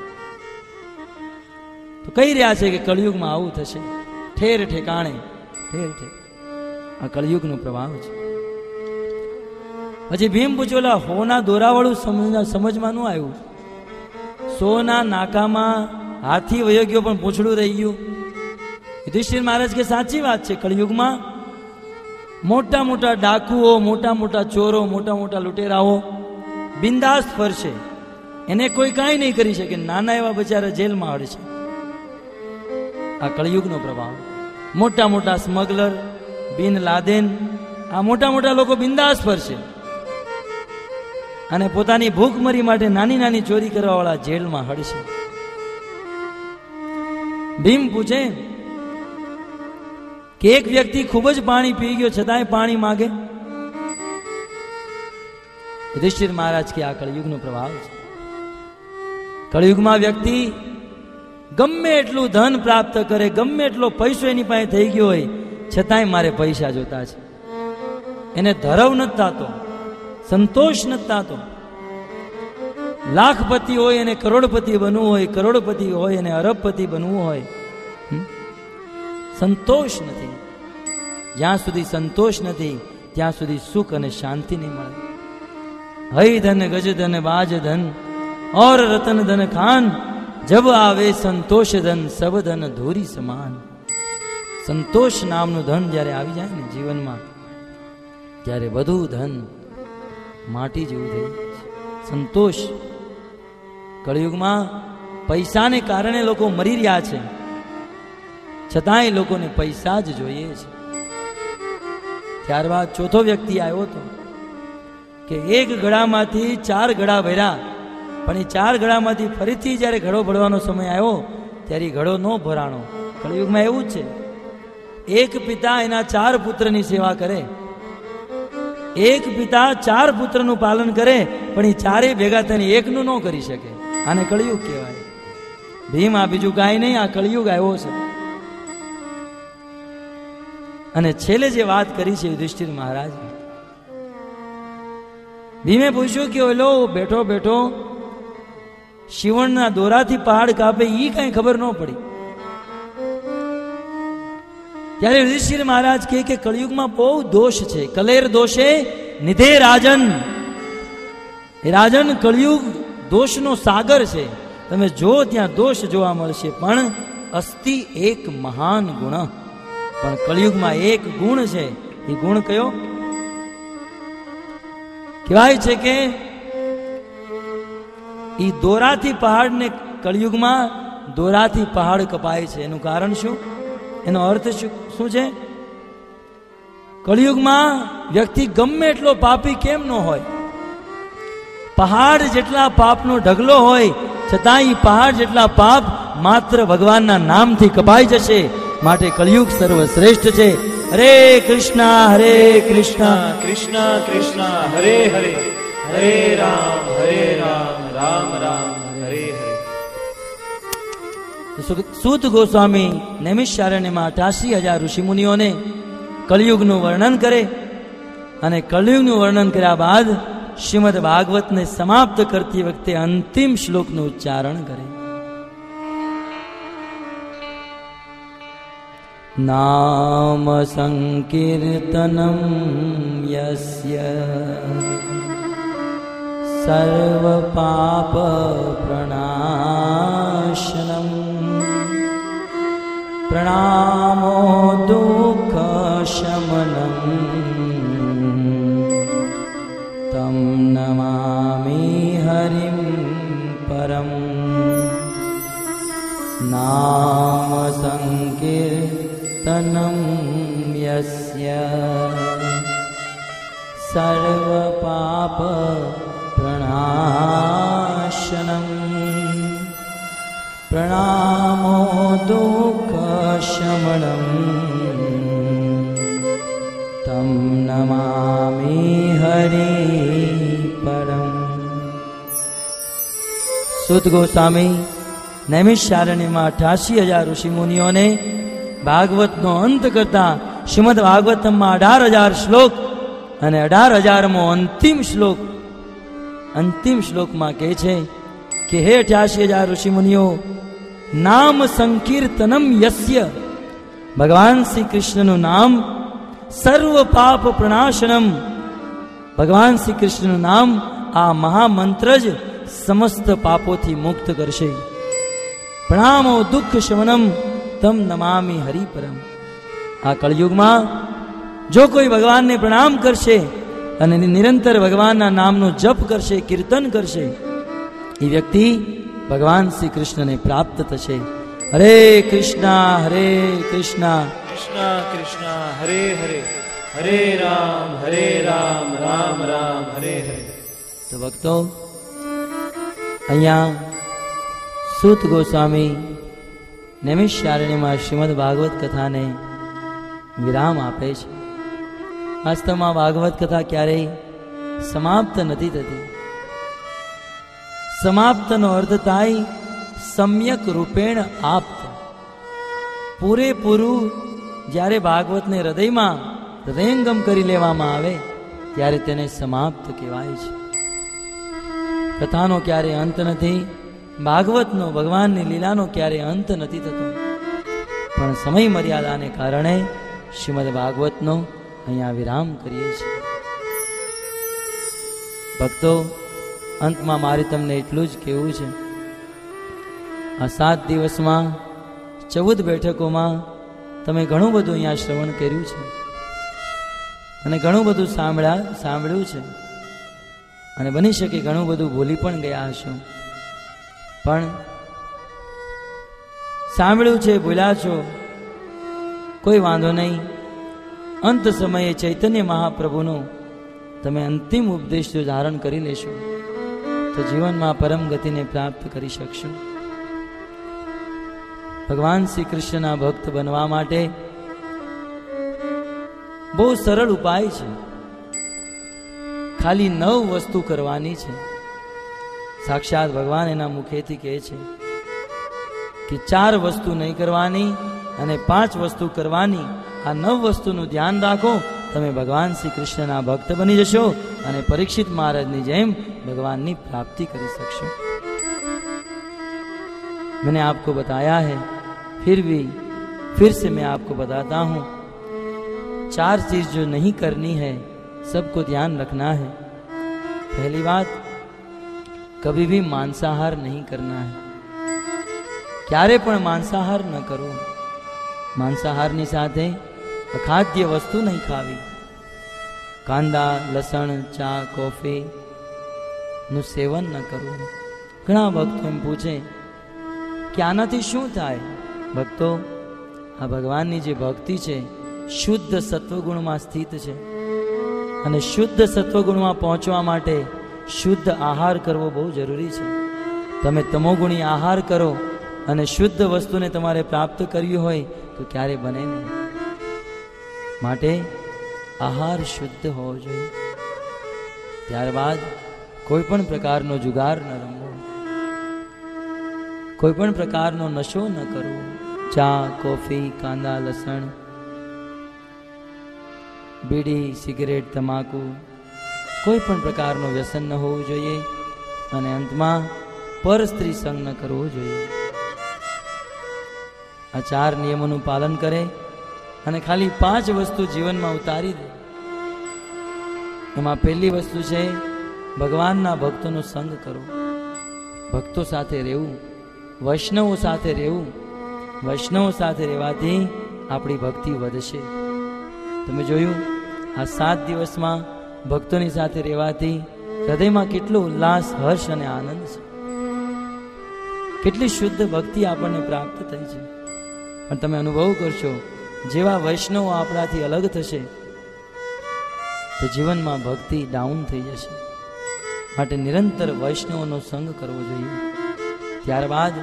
તો કહી રહ્યા છે કે કળિયુગમાં આવું થશે, ઠેર ઠેકાણે ઠેર ઠેર. આ કળિયુગનો પ્રભાવ છે. પછી ભીમ પૂછોલા હોના દોરાવાળું સમજમાં ન આવ્યું. સોના નાકામાં હાથી વયો ગયો પણ પૂંછડું રહી ગયું. યુધિષ્ઠિર મહારાજ કે સાચી વાત છે, કળિયુગમાં મોટા મોટા ડાકુઓ, મોટા મોટા ચોરો, મોટા મોટા લૂંટેરાઓ બિંદાસ ફરશે, એને કોઈ કાંઈ નહીં કરી શકે. નાના એવા બચારા જેલમાં હડશે. આ કળિયુગનો પ્રભાવ. મોટા મોટા સ્મગલર, બિન લાદેન, આ મોટા મોટા લોકો બિંદાસ ફરશે અને પોતાની ભૂખમરી માટે નાની નાની ચોરી કરવા વાળા જેલમાં હડશે. ભીમ પૂછે કે એક વ્યક્તિ ખૂબ જ પાણી પી ગયો છતાંય પાણી માગે. યુધિષ્ઠિર મહારાજ કે આ કળિયુગનો પ્રભાવ છે. કળિયુગમાં વ્યક્તિ ગમે એટલું ધન પ્રાપ્ત કરે, ગમે એટલો પૈસો એની પાસે થઈ ગયો હોય, છતાંય મારે પૈસા જોતા છે. એને ધરવ નથી થતો, સંતોષ નથી થતો. લાખપતિ હોય એને કરોડપતિ બનવું હોય, કરોડપતિ હોય એને અરબપતિ બનવું હોય, સંતોષ નથી. જ્યાં સુધી સંતોષ નથી ત્યાં સુધી સુખ અને શાંતિ નહીં મળે. હૈ ધન ગજ ધન બાજ ધન और रतन धन खान, जब आवे संतोष धन सब धन धूरी સમાન. સંતોષ નામનું ધન જ્યારે આવી જાય ને જીવનમાં, ત્યારે બધું ધન માટી જેવું થઈ જાય છે. સંતોષ. કળિયુગમાં પૈસાને કારણે લોકો મરી રહ્યા છે, છતાંય લોકોને પૈસા જ જોઈએ છે. ત્યારબાદ ચોથો વ્યક્તિ આવ્યો હતો કે એક ઘડામાંથી 4 ઘડા ભર્યા, પણ એ 4 ઘડામાંથી ફરીથી જ્યારે ઘડો ભરવાનો સમય આવ્યો ત્યારે ઘડો ન ભરાણો. કળિયુગમાં એવું જ છે. એક પિતા એના 4 પુત્રની સેવા કરે, એક પિતા 4 પુત્રનું પાલન કરે, પણ એ 4 ભેગા થઈને એકનું ન કરી શકે. આને કળિયુગ કહેવાય. ભીમ આ બીજું કાંઈ નહીં, આ કળિયુગ આવ્યો છે. અને છેલ્લે જે વાત કરી છે યુધિષ્ઠિર મહારાજ, ભીમે પૂછ્યું કે ઓલો બેઠો બેઠો શિવણના દોરાથી પહાડ કાપે, ઈ કઈ ખબર ન પડી. ત્યારે યુધિષ્ઠિર મહારાજ કહે કે કળિયુગમાં બહુ દોષ છે. કલેર દોષે નિધે રાજન. એ રાજન, કળિયુગ દોષનો સાગર છે. તમે જો ત્યાં દોષ જોવા મળશે, પણ અસ્તિ એક મહાન ગુણ. પણ કળિયુગમાં એક ગુણ છે. એ ગુણ કયો? કહેવાય છે કે ઈ દોરાથી પહાડને, કળિયુગમાં દોરાથી પહાડ કપાય છે. એનું કારણ શું? એનો અર્થ શું છે? કળિયુગમાં વ્યક્તિ ગમે એટલો પાપી કેમ ન હોય, પહાડ જેટલા પાપનો ઢગલો હોય, છતાં એ પહાડ જેટલા પાપ માત્ર ભગવાનના નામથી કપાઈ જશે. માટે કળિયુગ સર્વશ્રેષ્ઠ છે. હરે કૃષ્ણ કૃષ્ણ
કૃષ્ણ હરે હરે, હરે રામ રામ રામ હરે હરે.
સૂત ગોસ્વામી નૈમિષારણ્યમાં 88,000 ઋષિમુનિઓને કળિયુગનું વર્ણન કરે, અને કળિયુગનું વર્ણન કર્યા બાદ શ્રીમદ ભાગવતને સમાપ્ત કરતી વખતે અંતિમ શ્લોકનું ઉચ્ચારણ કરે. નામ સંકીર્તનમ યસ્ય સર્વ પાપ પ્રણાશનમ પ્રણામો દુઃખ શમનમ તમ નમામિ હરિમ પરમ. નામ સંકીર્તનમ યસ્ય સર્વ પાપ પ્રણાશનમ પ્રણામો દુઃખ શમનમ તમ નમામિ હરિ પરમ. સૂત ગોસ્વામી નૈમિષારણ્યમાં 88,000 ઋષિમુનિઓને ભાગવતનો અંત કરતા શ્રીમદ ભાગવતમમાં 18,000 શ્લોક અને 18,000મો અંતિમ શ્લોકમાં કહે છે કે હે 88,000 ઋષિમુનિઓ, નામ સંકીર્તનમ યસ્ય, ભગવાન શ્રી કૃષ્ણનું નામ સર્વ પાપ પ્રણાશનમ, ભગવાન શ્રી કૃષ્ણનું નામ આ મહામંત્ર જ સમસ્ત પાપોથી મુક્ત કરશે. પ્રણામો દુઃખ શમનમ તમ નમામિ હરિપરમ. આ કળયુગમાં જો કોઈ ભગવાનને પ્રણામ કરશે અને નિરંતર ભગવાનના નામનો જપ કરશે, કીર્તન કરશે, એ વ્યક્તિ ભગવાન શ્રી કૃષ્ણને પ્રાપ્ત થશે. હરે કૃષ્ણ
કૃષ્ણ કૃષ્ણ હરે હરે, હરે રામ રામ રામ હરે હરે.
તો ભક્તો, અહીંયા સૂત ગોસ્વામી નૈમિષારણ્યમાં શ્રીમદ ભાગવત કથાને વિરામ આપે છે. વાસ્તવમાં ભાગવત કથા ક્યારેય સમાપ્ત નથી થતી. સમાપ્તનો અર્થ થાય સમ્યક રૂપેણ આપ્ત. પૂરેપૂરું જ્યારે ભાગવતને હૃદયંગમ કરી લેવામાં આવે ત્યારે તેને સમાપ્ત કહેવાય છે. કથાનો ક્યારે અંત નથી, ભાગવતનો, ભગવાનની લીલાનો ક્યારે અંત નથી થતો. પણ સમય મર્યાદાને કારણે શ્રીમદ ભાગવતનો અહીંયા વિરામ કરીએ છીએ. ભક્તો, અંતમાં મારે તમને એટલું જ કહેવું છે, આ 7 દિવસમાં 14 બેઠકોમાં તમે ઘણું બધું અહીંયા શ્રવણ કર્યું છે અને ઘણું બધું સાંભળ્યું છે અને બની શકે ઘણું બધું ભૂલી પણ ગયા હશો. પણ સાંભળ્યું છે, ભૂલ્યા છો, કોઈ વાંધો નહીં. અંત સમયે ચૈતન્ય મહાપ્રભુનો તમે અંતિમ ઉપદેશ જો ધારણ કરી લેશો તો જીવનમાં પરમ ગતિને પ્રાપ્ત કરી શકશો. ભગવાન શ્રી કૃષ્ણના ભક્ત બનવા માટે બહુ સરળ ઉપાય છે. ખાલી 9 વસ્તુ કરવાની છે. સાક્ષાત ભગવાન એના મુખેથી કહે છે કે 4 વસ્તુ નહીં કરવાની અને 5 વસ્તુ કરવાની. આ 9 વસ્તુનું ધ્યાન રાખો, તમે ભગવાન શ્રી કૃષ્ણના ભક્ત બની જશો અને પરીક્ષિત મહારાજની જેમ ભગવાનની પ્રાપ્તિ કરી શકશો. मैंने आपको बताया है, फिर से मैं आपको बताता हूं. 4 चीज जो नहीं करनी है, सबको ध्यान रखना है. पहली बात, कभी भी मांसाहार नहीं करना है. ક્યારે પણ માંસાહાર ન કરવો. માંસાહારની સાથે અખાદ્ય વસ્તુ નહીં ખાવી. કાંદા, લસણ, ચા, કોફી નું સેવન ન કરવું. ઘણા ભક્તો એમ પૂછે કે આનાથી શું થાય? ભક્તો, આ ભગવાનની જે ભક્તિ છે શુદ્ધ સત્વગુણમાં સ્થિત છે અને શુદ્ધ સત્વગુણમાં પહોંચવા માટે શુદ્ધ આહાર કરવો બહુ જરૂરી છે. તમે તમોગુણી આહાર કરો અને શુદ્ધ વસ્તુને તમારે પ્રાપ્ત કરવી હોય તો ક્યારે બને નહીં. માટે આહાર શુદ્ધ હોવો જોઈએ. ત્યારબાદ કોઈ પણ પ્રકારનો જુગાર ન રમવો, કોઈ પણ પ્રકારનો નશો ન કરવો. ચા, કોફી, કાંદા, લસણ, બીડી, સિગરેટ, તમાકુ, કોઈ પણ પ્રકારનો વ્યસન ન હોવું જોઈએ. અને અંતમાં પર સ્ત્રી સંગ ન કરવો જોઈએ. આ 4 નિયમોનું પાલન કરે અને ખાલી 5 વસ્તુ જીવનમાં ઉતારી દે. એમાં પહેલી વસ્તુ છે ભગવાનના ભક્તોનો સંગ કરો. ભક્તો સાથે રહેવું, વૈષ્ણવો સાથે રહેવું. વૈષ્ણવો સાથે રહેવાથી આપણી ભક્તિ વધશે. તમે જોયું, આ 7 દિવસમાં ભક્તોની સાથે રહેવાથી હૃદયમાં કેટલો ઉલ્લાસ, હર્ષ અને આનંદ છે. કેટલી શુદ્ધ ભક્તિ આપણને પ્રાપ્ત થઈ છે. પણ તમે અનુભવ કરશો, જેવા વૈષ્ણવો આપણાથી અલગ થશે તો જીવનમાં ભક્તિ ડાઉન થઈ જશે. માટે નિરંતર વૈષ્ણવોનો સંગ કરવો જોઈએ. ત્યારબાદ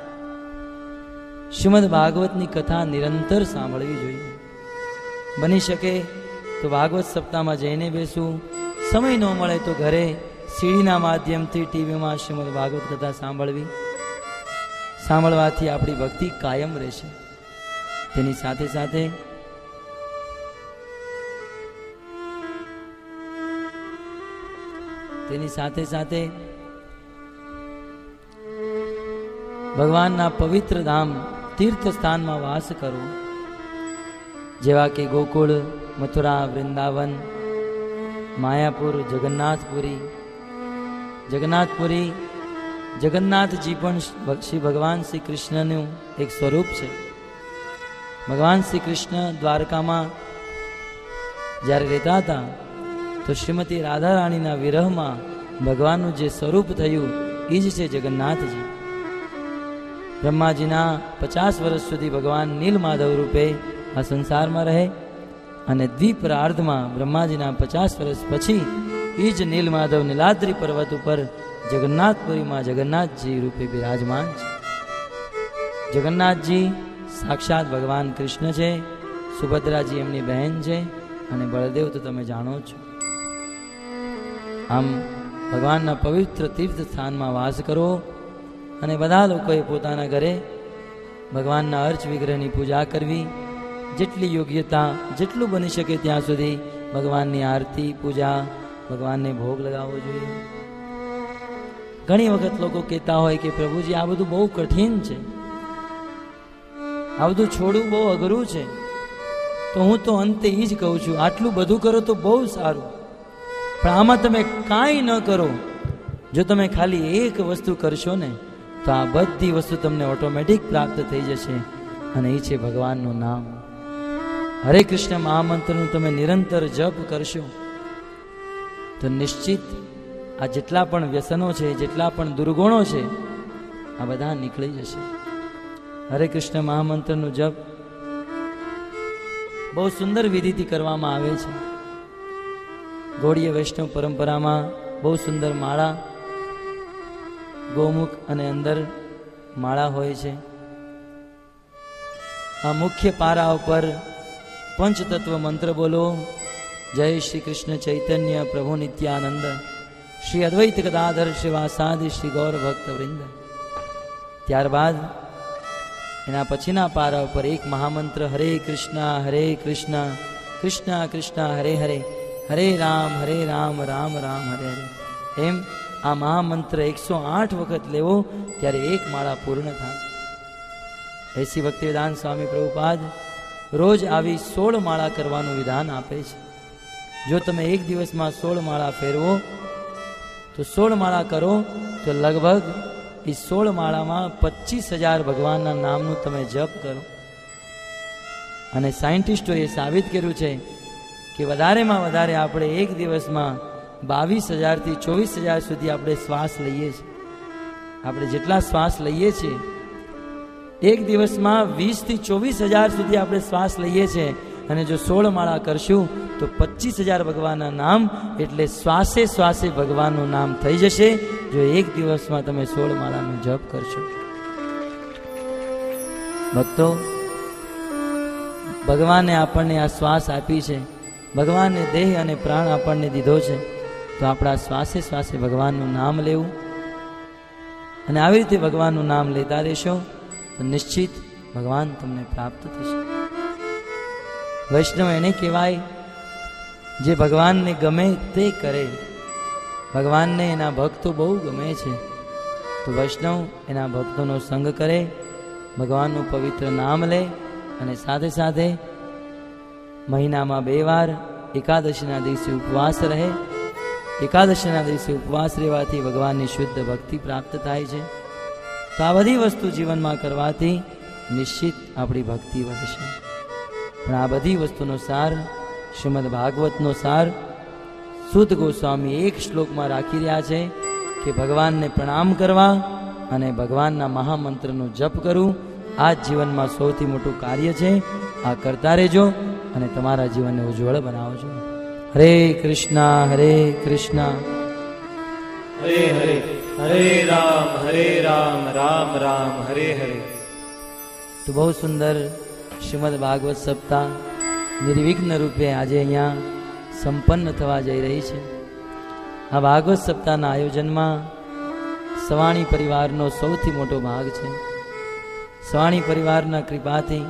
શ્રીમદ ભાગવતની કથા નિરંતર સાંભળવી જોઈએ. બની શકે તો ભાગવત સપ્તાહમાં જઈને બેસવું, સમય ન મળે તો ઘરે સીડીના માધ્યમથી ટીવીમાં શ્રીમદ ભાગવત કથા સાંભળવી. સાંભળવાથી આપણી ભક્તિ કાયમ રહેશે. તેની સાથે સાથે ભગવાનના પવિત્ર ધામ તીર્થ સ્થાનમાં વાસ કરો, જેવા કે ગોકુળ, મથુરા, વૃંદાવન, માયાપુર, જગન્નાથપુરી. જગન્નાથજી પણ શ્રી ભગવાન શ્રી કૃષ્ણનું એક સ્વરૂપ છે. ભગવાન શ્રી કૃષ્ણ દ્વારકામાં જ્યારે રહેતા હતા તો શ્રીમતી રાધા રાણીના વિરહમાં ભગવાનનું જે સ્વરૂપ થયું એ જ છે જગન્નાથજી. બ્રહ્માજીના 50 વર્ષ સુધી ભગવાન નીલમાધવ રૂપે આ સંસારમાં રહે અને દ્વિપ્રાર્ધમાં બ્રહ્માજીના 50 વર્ષ પછી એ જ નીલમાધવ નીલાદ્રી પર્વત ઉપર જગન્નાથપુરીમાં જગન્નાથજી રૂપે બિરાજમાન છે. જગન્નાથજી સાક્ષાત ભગવાન કૃષ્ણ છે, સુભદ્રાજી એમની બહેન છે અને બળદેવ તો તમે જાણો છો. આમ ભગવાનના પવિત્ર તીર્થ સ્થાનમાં વાસ કરો અને બધા લોકોએ પોતાના ઘરે ભગવાનના અર્ચ વિગ્રહની પૂજા કરવી. જેટલી યોગ્યતા, જેટલું બની શકે ત્યાં સુધી ભગવાનની આરતી, પૂજા, ભગવાનને ભોગ લગાવવો જોઈએ. ઘણી વખત લોકો કહેતા હોય કે પ્રભુજી આ બધું બહુ કઠિન છે, આ બધું છોડવું બહુ અઘરું છે. તો હું તો અંતે એ જ કહું છું, આટલું બધું કરો તો બહુ સારું, પણ આમાં તમે કાંઈ ન કરો. જો તમે ખાલી એક વસ્તુ કરશો ને તો આ બધી વસ્તુ તમને ઓટોમેટિક પ્રાપ્ત થઈ જશે, અને એ છે ભગવાનનું નામ. હરે કૃષ્ણ મહામંત્રનું તમે નિરંતર જપ કરશો તો નિશ્ચિત આ જેટલા પણ વ્યસનો છે, જેટલા પણ દુર્ગુણો છે, આ બધા નીકળી જશે. હરે કૃષ્ણ મહામંત્રનું જપ બહુ સુંદર વિધિથી કરવામાં આવે છે. ગૌડીય વૈષ્ણવ પરંપરામાં બહુ સુંદર માળા, ગૌમુખ અને અંદર માળા હોય છે. આ મુખ્ય પારા ઉપર પંચતત્વ મંત્ર બોલો. જય શ્રી કૃષ્ણ ચૈતન્ય પ્રભુ નિત્યાનંદ, શ્રી અદ્વૈત ગદાધર શિવાસાદિ શ્રી ગૌર ભક્ત વૃંદ. ત્યારબાદ એના પછીના પારા ઉપર એક મહામંત્ર, હરે કૃષ્ણ કૃષ્ણ કૃષ્ણ હરે હરે, હરે રામ રામ રામ હરે હરે. એમ આ મહામંત્ર 108 વખત લેવો, ત્યારે એક માળા પૂર્ણ થાય. એસી ભક્તિવેદાંત સ્વામી પ્રભુપાદ રોજ આવી 16 માળા કરવાનું વિધાન આપે છે. જો તમે એક દિવસમાં 16 માળા ફેરવો તો 16 માળા કરો તો લગભગ એ 16 માળામાં 25,000 ભગવાનના નામનું તમે જપ કરો. અને સાયન્ટિસ્ટોએ સાબિત કર્યું છે કે વધારેમાં વધારે આપણે એક દિવસમાં 22,000 થી 24,000 સુધી આપણે શ્વાસ લઈએ છીએ. આપણે જેટલા શ્વાસ લઈએ છીએ એક દિવસમાં 20 થી 24,000 સુધી આપણે શ્વાસ લઈએ છીએ. અને જો 16 માળા કરશું તો 25,000 ભગવાનના નામ, એટલે શ્વાસે શ્વાસે ભગવાનનું નામ થઈ જશે. જો એક દિવસમાં તમે 16 માળાનો જપ કરશો. ભક્તો, ભગવાને આપણને આ શ્વાસ આપી છે, ભગવાને દેહ અને પ્રાણ આપણને દીધો છે, તો આપણા શ્વાસે શ્વાસે ભગવાનનું નામ લેવું. અને આવી રીતે ભગવાનનું નામ લેતા રહેશો તો નિશ્ચિત ભગવાન તમને પ્રાપ્ત થશે. વૈષ્ણવ એને કહેવાય જે ભગવાનને ગમે તે કરે. ભગવાનને એના ભક્તો બહુ ગમે છે, તો વૈષ્ણવ એના ભક્તોનો સંગ કરે, ભગવાનનું પવિત્ર નામ લે, અને સાથે સાથે મહિનામાં 2 વાર એકાદશીના દિવસે ઉપવાસ રહે. એકાદશીના દિવસે ઉપવાસ રહેવાથી ભગવાનની શુદ્ધ ભક્તિ પ્રાપ્ત થાય છે. તો આ બધી વસ્તુ જીવનમાં કરવાથી નિશ્ચિત આપણી ભક્તિ વધશે. પણ આ બધી વસ્તુનો સાર, શ્રીમદ ભાગવતનો સાર શુદ્ધ ગોસ્વામી એક શ્લોકમાં રાખી રહ્યા છે કે ભગવાનને પ્રણામ કરવા અને ભગવાનના મહામંત્રનો જપ કરવું, આ જ જીવનમાં સૌથી મોટું કાર્ય છે. આ કરતા રહેજો અને તમારા જીવનને ઉજ્જવળ બનાવજો. હરે કૃષ્ણ
હરે હરે, હરે રામ રામ રામ હરે હરે.
તો બહુ સુંદર શ્રીમદ ભાગવત સપ્તાહ નિર્વિઘ્ન રૂપે આજે અહીંયા સંપન્ન થવા જઈ રહી છે. આ ભાગવત સપ્તાહના આયોજનમાં સવાણી પરિવારનો સૌથી મોટો ભાગ છે. સવાણી પરિવારના કૃપાથી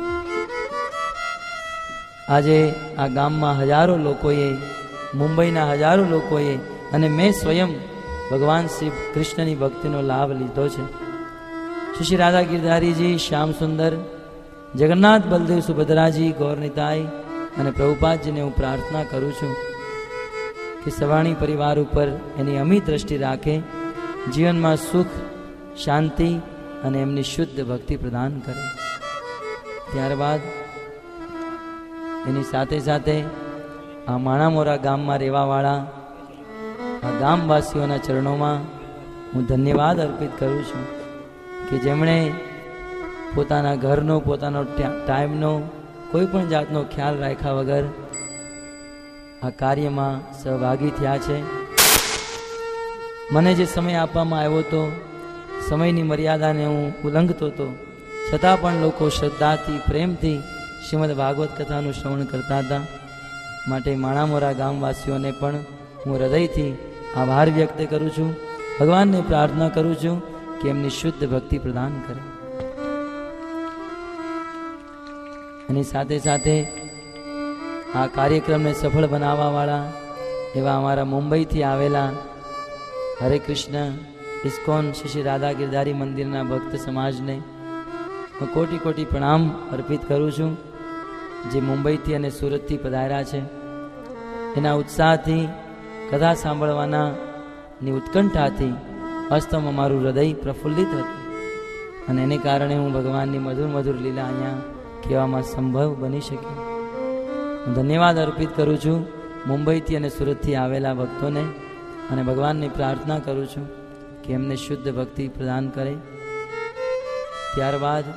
આજે આ ગામમાં હજારો લોકોએ, મુંબઈના હજારો લોકોએ અને મેં સ્વયં ભગવાન શ્રી કૃષ્ણની ભક્તિનો લાભ લીધો છે. શ્રી રાધા ગિરધારીજી, શ્યામ સુંદર, જગન્નાથ બલદેવ સુભદ્રાજી, ગૌરનિતાઈ અને પ્રભુપાદજીને હું પ્રાર્થના કરું છું કે સવાણી પરિવાર ઉપર એની અમી દ્રષ્ટિ રાખે, જીવનમાં સુખ, શાંતિ અને એમની શુદ્ધ ભક્તિ પ્રદાન કરે. ત્યારબાદ એની સાથે સાથે આ માણામોરા ગામમાં રહેવાવાળા આ ગામવાસીઓના ચરણોમાં હું ધન્યવાદ અર્પિત કરું છું કે જેમણે પોતાના ઘરનો, પોતાનો ટાઈમનો કોઈ પણ જાતનો ખ્યાલ રાખ્યા વગર આ કાર્યમાં સહભાગી થયા છે. મને જે સમય આપવામાં આવ્યો હતો, સમયની મર્યાદાને હું ઉલ્લંઘતો હતો, છતાં પણ લોકો શ્રદ્ધાથી, પ્રેમથી શ્રીમદ ભાગવત કથાનું શ્રવણ કરતા હતા. માટે માણામોરા ગામવાસીઓને પણ હું હૃદયથી આભાર વ્યક્ત કરું છું. ભગવાનને પ્રાર્થના કરું છું કે એમની શુદ્ધ ભક્તિ પ્રદાન કરે. અને સાથે સાથે આ કાર્યક્રમને સફળ બનાવવાવાળા એવા અમારા મુંબઈથી આવેલા હરે કૃષ્ણ ઇસ્કોન શ્રી રાધા ગિરધારી મંદિરના ભક્ત સમાજને હું કોટી કોટી પ્રણામ અર્પિત કરું છું, જે મુંબઈથી અને સુરતથી પધાર્યા છે. એના ઉત્સાહથી, કથા સાંભળવાનાની ઉત્કંઠાથી હસ્તમ અમારું હૃદય પ્રફુલ્લિત હતું અને એને કારણે હું ભગવાનની મધુર મધુર લીલા અહીંયા કહેવામાં સંભવ બની શક્યો. હું ધન્યવાદ અર્પિત કરું છું મુંબઈથી અને સુરતથી આવેલા ભક્તોને અને ભગવાનને પ્રાર્થના કરું છું કે એમને શુદ્ધ ભક્તિ પ્રદાન કરે. ત્યારબાદ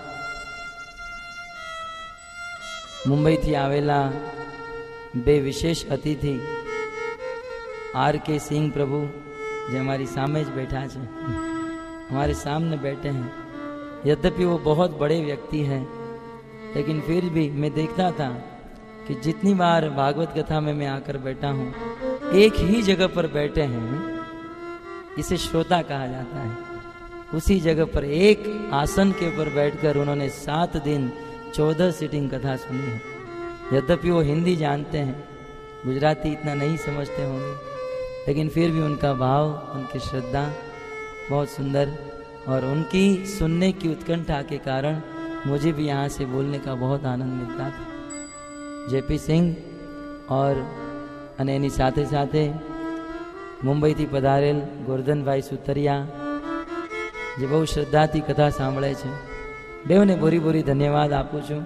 મુંબઈથી આવેલા બે વિશેષ અતિથિ R.K. सिंह प्रभु, जो हमारी सामने बैठा है, हमारे सामने बैठे हैं. यद्यपि वो बहुत बड़े व्यक्ति हैं, लेकिन फिर भी मैं देखता था कि जितनी बार भागवत कथा में मैं आकर बैठा हूँ, एक ही जगह पर बैठे हैं, इसे श्रोता कहा जाता है. उसी जगह पर एक आसन के ऊपर बैठकर उन्होंने 7 दिन 14 सीटिंग कथा सुनी है. यद्यपि वो हिंदी जानते हैं, गुजराती इतना नहीं समझते होंगे, लेकिन फिर भी उनका भाव, उनकी श्रद्धा बहुत सुंदर और उनकी सुनने की उत्कंठा के कारण मुझे भी यहाँ से बोलने का बहुत आनंद मिलता था. जेपी सिंह और અને એની સાથે સાથે મુંબઈથી પધારેલ ગોરધનભાઈ સુતરિયા, જે બહુ શ્રદ્ધાથી કથા સાંભળે છે, બેવને ભૂરી ભૂરી ધન્યવાદ આપું છું.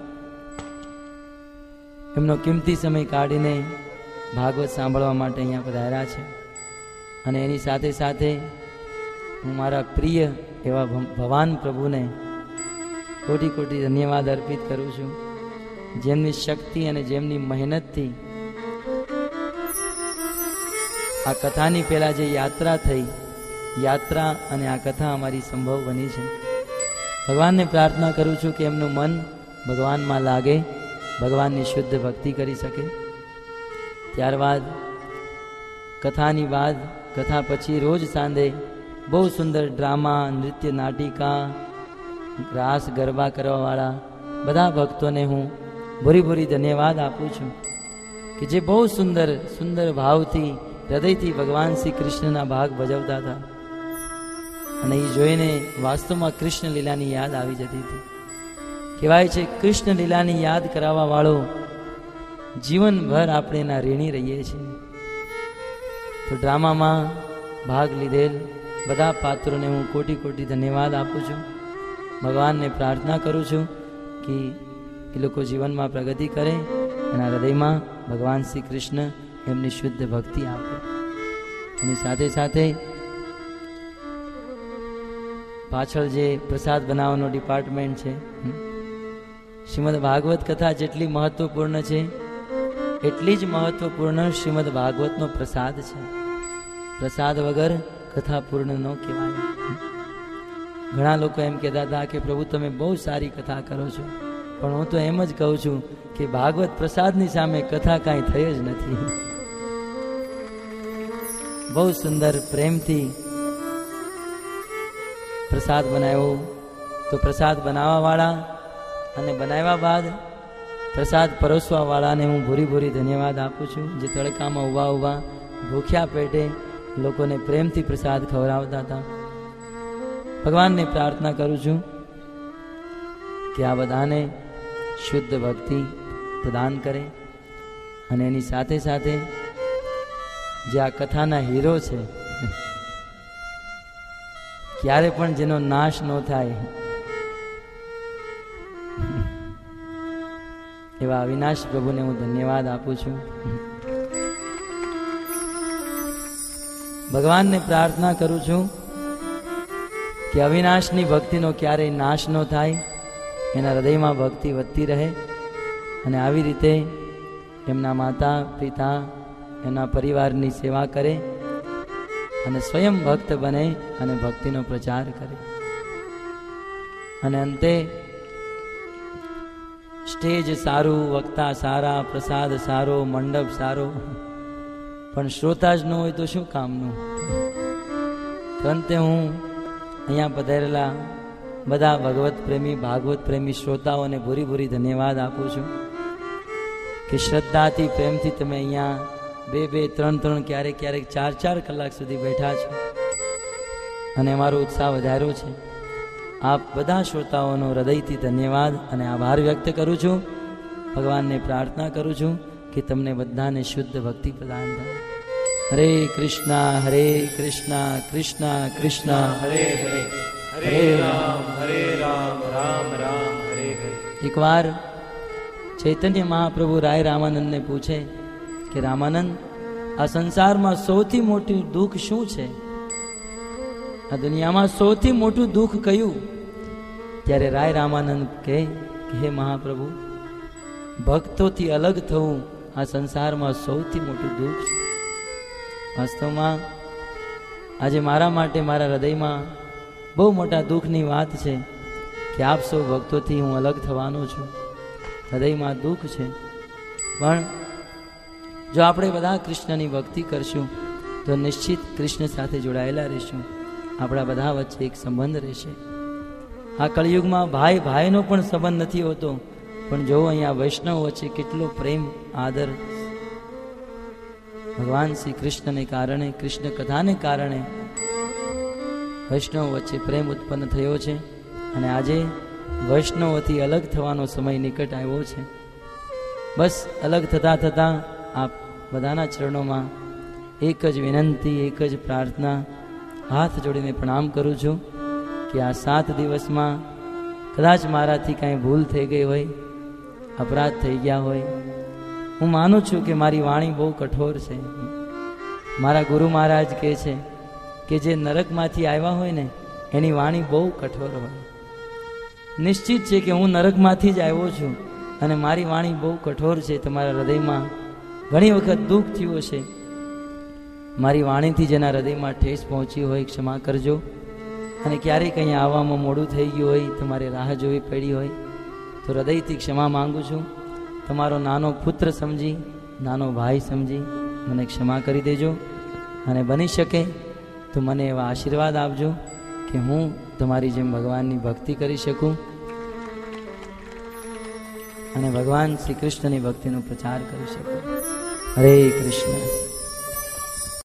એમનો કિંમતી સમય કાઢીને ભાગવત સાંભળવા માટે અહીંયા પધાર્યા છે. અને એની સાથે સાથે હું મારા પ્રિય એવા ભગવાન પ્રભુને કોટી કોટી ધન્યવાદ અર્પિત કરું છું, જેમની શક્તિ અને જેમની મહેનતથી આ કથાની પહેલા જે યાત્રા થઈ, યાત્રા અને આ કથા અમારી સંભવ બની છે. ભગવાનને પ્રાર્થના કરું છું કે એમનું મન ભગવાનમાં લાગે, ભગવાનની શુદ્ધ ભક્તિ કરી શકે. ત્યારબાદ કથાની બાદ, કથા પછી રોજ સાંજે બહુ સુંદર ડ્રામા, નૃત્ય, નાટિકા, રાસ ગરબા કરવાવાળા બધા ભક્તોને હું ભૂરી ભૂરી ધન્યવાદ આપું છું કે જે બહુ સુંદર સુંદર ભાવથી, હૃદયથી ભગવાન શ્રી કૃષ્ણના ભાગ ભજવતા હતા. અને એ જોઈને વાસ્તવમાં કૃષ્ણ લીલાની યાદ આવી જતી હતી. કહેવાય છે કૃષ્ણ લીલાની યાદ કરાવવા વાળો જીવનભર આપણે એના ઋણી રહીએ છીએ. તો ડ્રામામાં ભાગ લીધેલ બધા પાત્રોને હું કોટી કોટી ધન્યવાદ આપું છું. ભગવાનને પ્રાર્થના કરું છું કે એ લોકો જીવનમાં પ્રગતિ કરે, એના હૃદયમાં ભગવાન શ્રી કૃષ્ણ એમની શુદ્ધ ભક્તિ આપે. એની સાથે સાથે પાછળ જે પ્રસાદ બનાવવાનો ડિપાર્ટમેન્ટ છે, શ્રીમદ ભાગવત કથા જેટલી મહત્વપૂર્ણ છે એટલી જ મહત્વપૂર્ણ શ્રીમદ ભાગવતનો પ્રસાદ છે. પ્રસાદ વગર કથા પૂર્ણ ન કહેવાય. ઘણા લોકો એમ કહેતા હતા કે પ્રભુ તમે બહુ સારી કથા કરો છો, પણ હું તો એમ જ કહું છું કે ભાગવત પ્રસાદની સામે કથા કાંઈ થઈ જ નથી. બહુ સુંદર પ્રેમથી પ્રસાદ બનાવ્યો, તો પ્રસાદ બનાવવાવાળા અને બનાવ્યા બાદ પ્રસાદ પરોસવાવાળાને હું ભૂરી ભૂરી ધન્યવાદ આપું છું, જે તડકામાં ઊભા ઊભા ભૂખ્યા પેટે લોકોને પ્રેમથી પ્રસાદ ખવડાવતા હતા. ભગવાનને પ્રાર્થના કરું છું કે આ બધાને શુદ્ધ ભક્તિ પ્રદાન કરે અને એની સાથે સાથે જે આ કથાના હીરો છે, ક્યારે પણ જેનો નાશ ન થાય એવા અવિનાશ પ્રભુને હું ધન્યવાદ આપું છું. ભગવાનને પ્રાર્થના કરું છું કે અવિનાશની ભક્તિનો ક્યારેય નાશ ન થાય, એના હૃદયમાં ભક્તિ વધતી રહે અને આવી રીતે એમના માતા પિતા એના પરિવારની સેવા કરે અને સ્વયં ભક્ત બને અને ભક્તિનો પ્રચાર કરે. અને અંતે સ્ટેજ સારું, વક્તા સારા, પ્રસાદ સારો, મંડપ સારો, પણ શ્રોતા જ ન હોય તો શું કામનું. તો અંતે હું અહીંયા પધારેલા બધા ભગવત પ્રેમી ભાગવત પ્રેમી શ્રોતાઓને ભૂરી ભૂરી ધન્યવાદ આપું છું કે શ્રદ્ધાથી પ્રેમથી તમે અહીંયા 2-2, 3-3, ક્યારેક 4-4 કલાક સુધી બેઠા છો અને અમારો ઉત્સાહ વધાર્યો છે. આપ બધા શ્રોતાઓનો હૃદયથી ધન્યવાદ અને આભાર વ્યક્ત કરું છું. ભગવાનને પ્રાર્થના કરું છું કે તમને બધાને શુદ્ધ ભક્તિ પ્રદાન થાય. હરે કૃષ્ણ કૃષ્ણ કૃષ્ણ હરે હરે,
હરે રામ રામ રામ હરે હરે.
એકવાર ચૈતન્ય મહાપ્રભુ રાય રામાનંદને પૂછે કે રામાનંદ, આ સંસારમાં સૌથી મોટું દુઃખ શું છે? આ દુનિયામાં સૌથી મોટું દુઃખ કયું? ત્યારે રાય રામાનંદ કહે કે હે મહાપ્રભુ, ભક્તોથી અલગ થવું આ સંસારમાં સૌથી મોટું દુઃખ છે. વાસ્તવમાં આજે મારા માટે મારા હૃદયમાં બહુ મોટા દુઃખની વાત છે કે આપ સૌ ભક્તોથી હું અલગ થવાનો છું. હૃદયમાં દુઃખ છે, પણ જો આપણે બધા કૃષ્ણની ભક્તિ કરશું તો નિશ્ચિત કૃષ્ણ સાથે જોડાયેલા રહીશું. આપણા બધા વચ્ચે એક સંબંધ રહેશે. આ કળિયુગમાં ભાઈ ભાઈનો પણ સંબંધ નથી હોતો, પણ જો અહીંયા વૈષ્ણવ વચ્ચે કેટલો પ્રેમ આદર ભગવાન શ્રી કૃષ્ણને કારણે, કૃષ્ણ કથાને કારણે વૈષ્ણવ વચ્ચે પ્રેમ ઉત્પન્ન થયો છે. અને આજે વૈષ્ણવથી અલગ થવાનો સમય નિકટ આવ્યો છે. બસ અલગ થતાં થતાં આપ બધાના ચરણોમાં એક જ વિનંતી, એક જ પ્રાર્થના, હાથ જોડીને પ્રણામ કરું છું કે આ 7 દિવસમાં કદાચ મારાથી કાંઈ ભૂલ થઈ ગઈ હોય, અપરાધ થઈ ગયા હોય. હું માનું છું કે મારી વાણી બહુ કઠોર છે. મારા ગુરુ મહારાજ કહે છે કે જે નરકમાંથી આવ્યા હોય ને એની વાણી બહુ કઠોર હોય. નિશ્ચિત છે કે હું નરકમાંથી જ આવ્યો છું અને મારી વાણી બહુ કઠોર છે. તમારા હૃદયમાં ઘણી વખત દુઃખ થયું છે. મારી વાણીથી જેના હૃદયમાં ઠેસ પહોંચી હોય ક્ષમા કરજો. અને ક્યારેક અહીંયા આવવામાં મોડું થઈ ગયું હોય, તમારે રાહ જોવી પડી હોય તો હૃદયથી ક્ષમા માંગુ છું. તમારો નાનો પુત્ર સમજી, નાનો ભાઈ સમજી મને ક્ષમા કરી દેજો. અને બની શકે તો મને એવા આશીર્વાદ આપજો કે હું તમારી જેમ ભગવાનની ભક્તિ કરી શકું અને ભગવાન શ્રી કૃષ્ણની ભક્તિનો પ્રચાર કરી શકું. હરે કૃષ્ણ.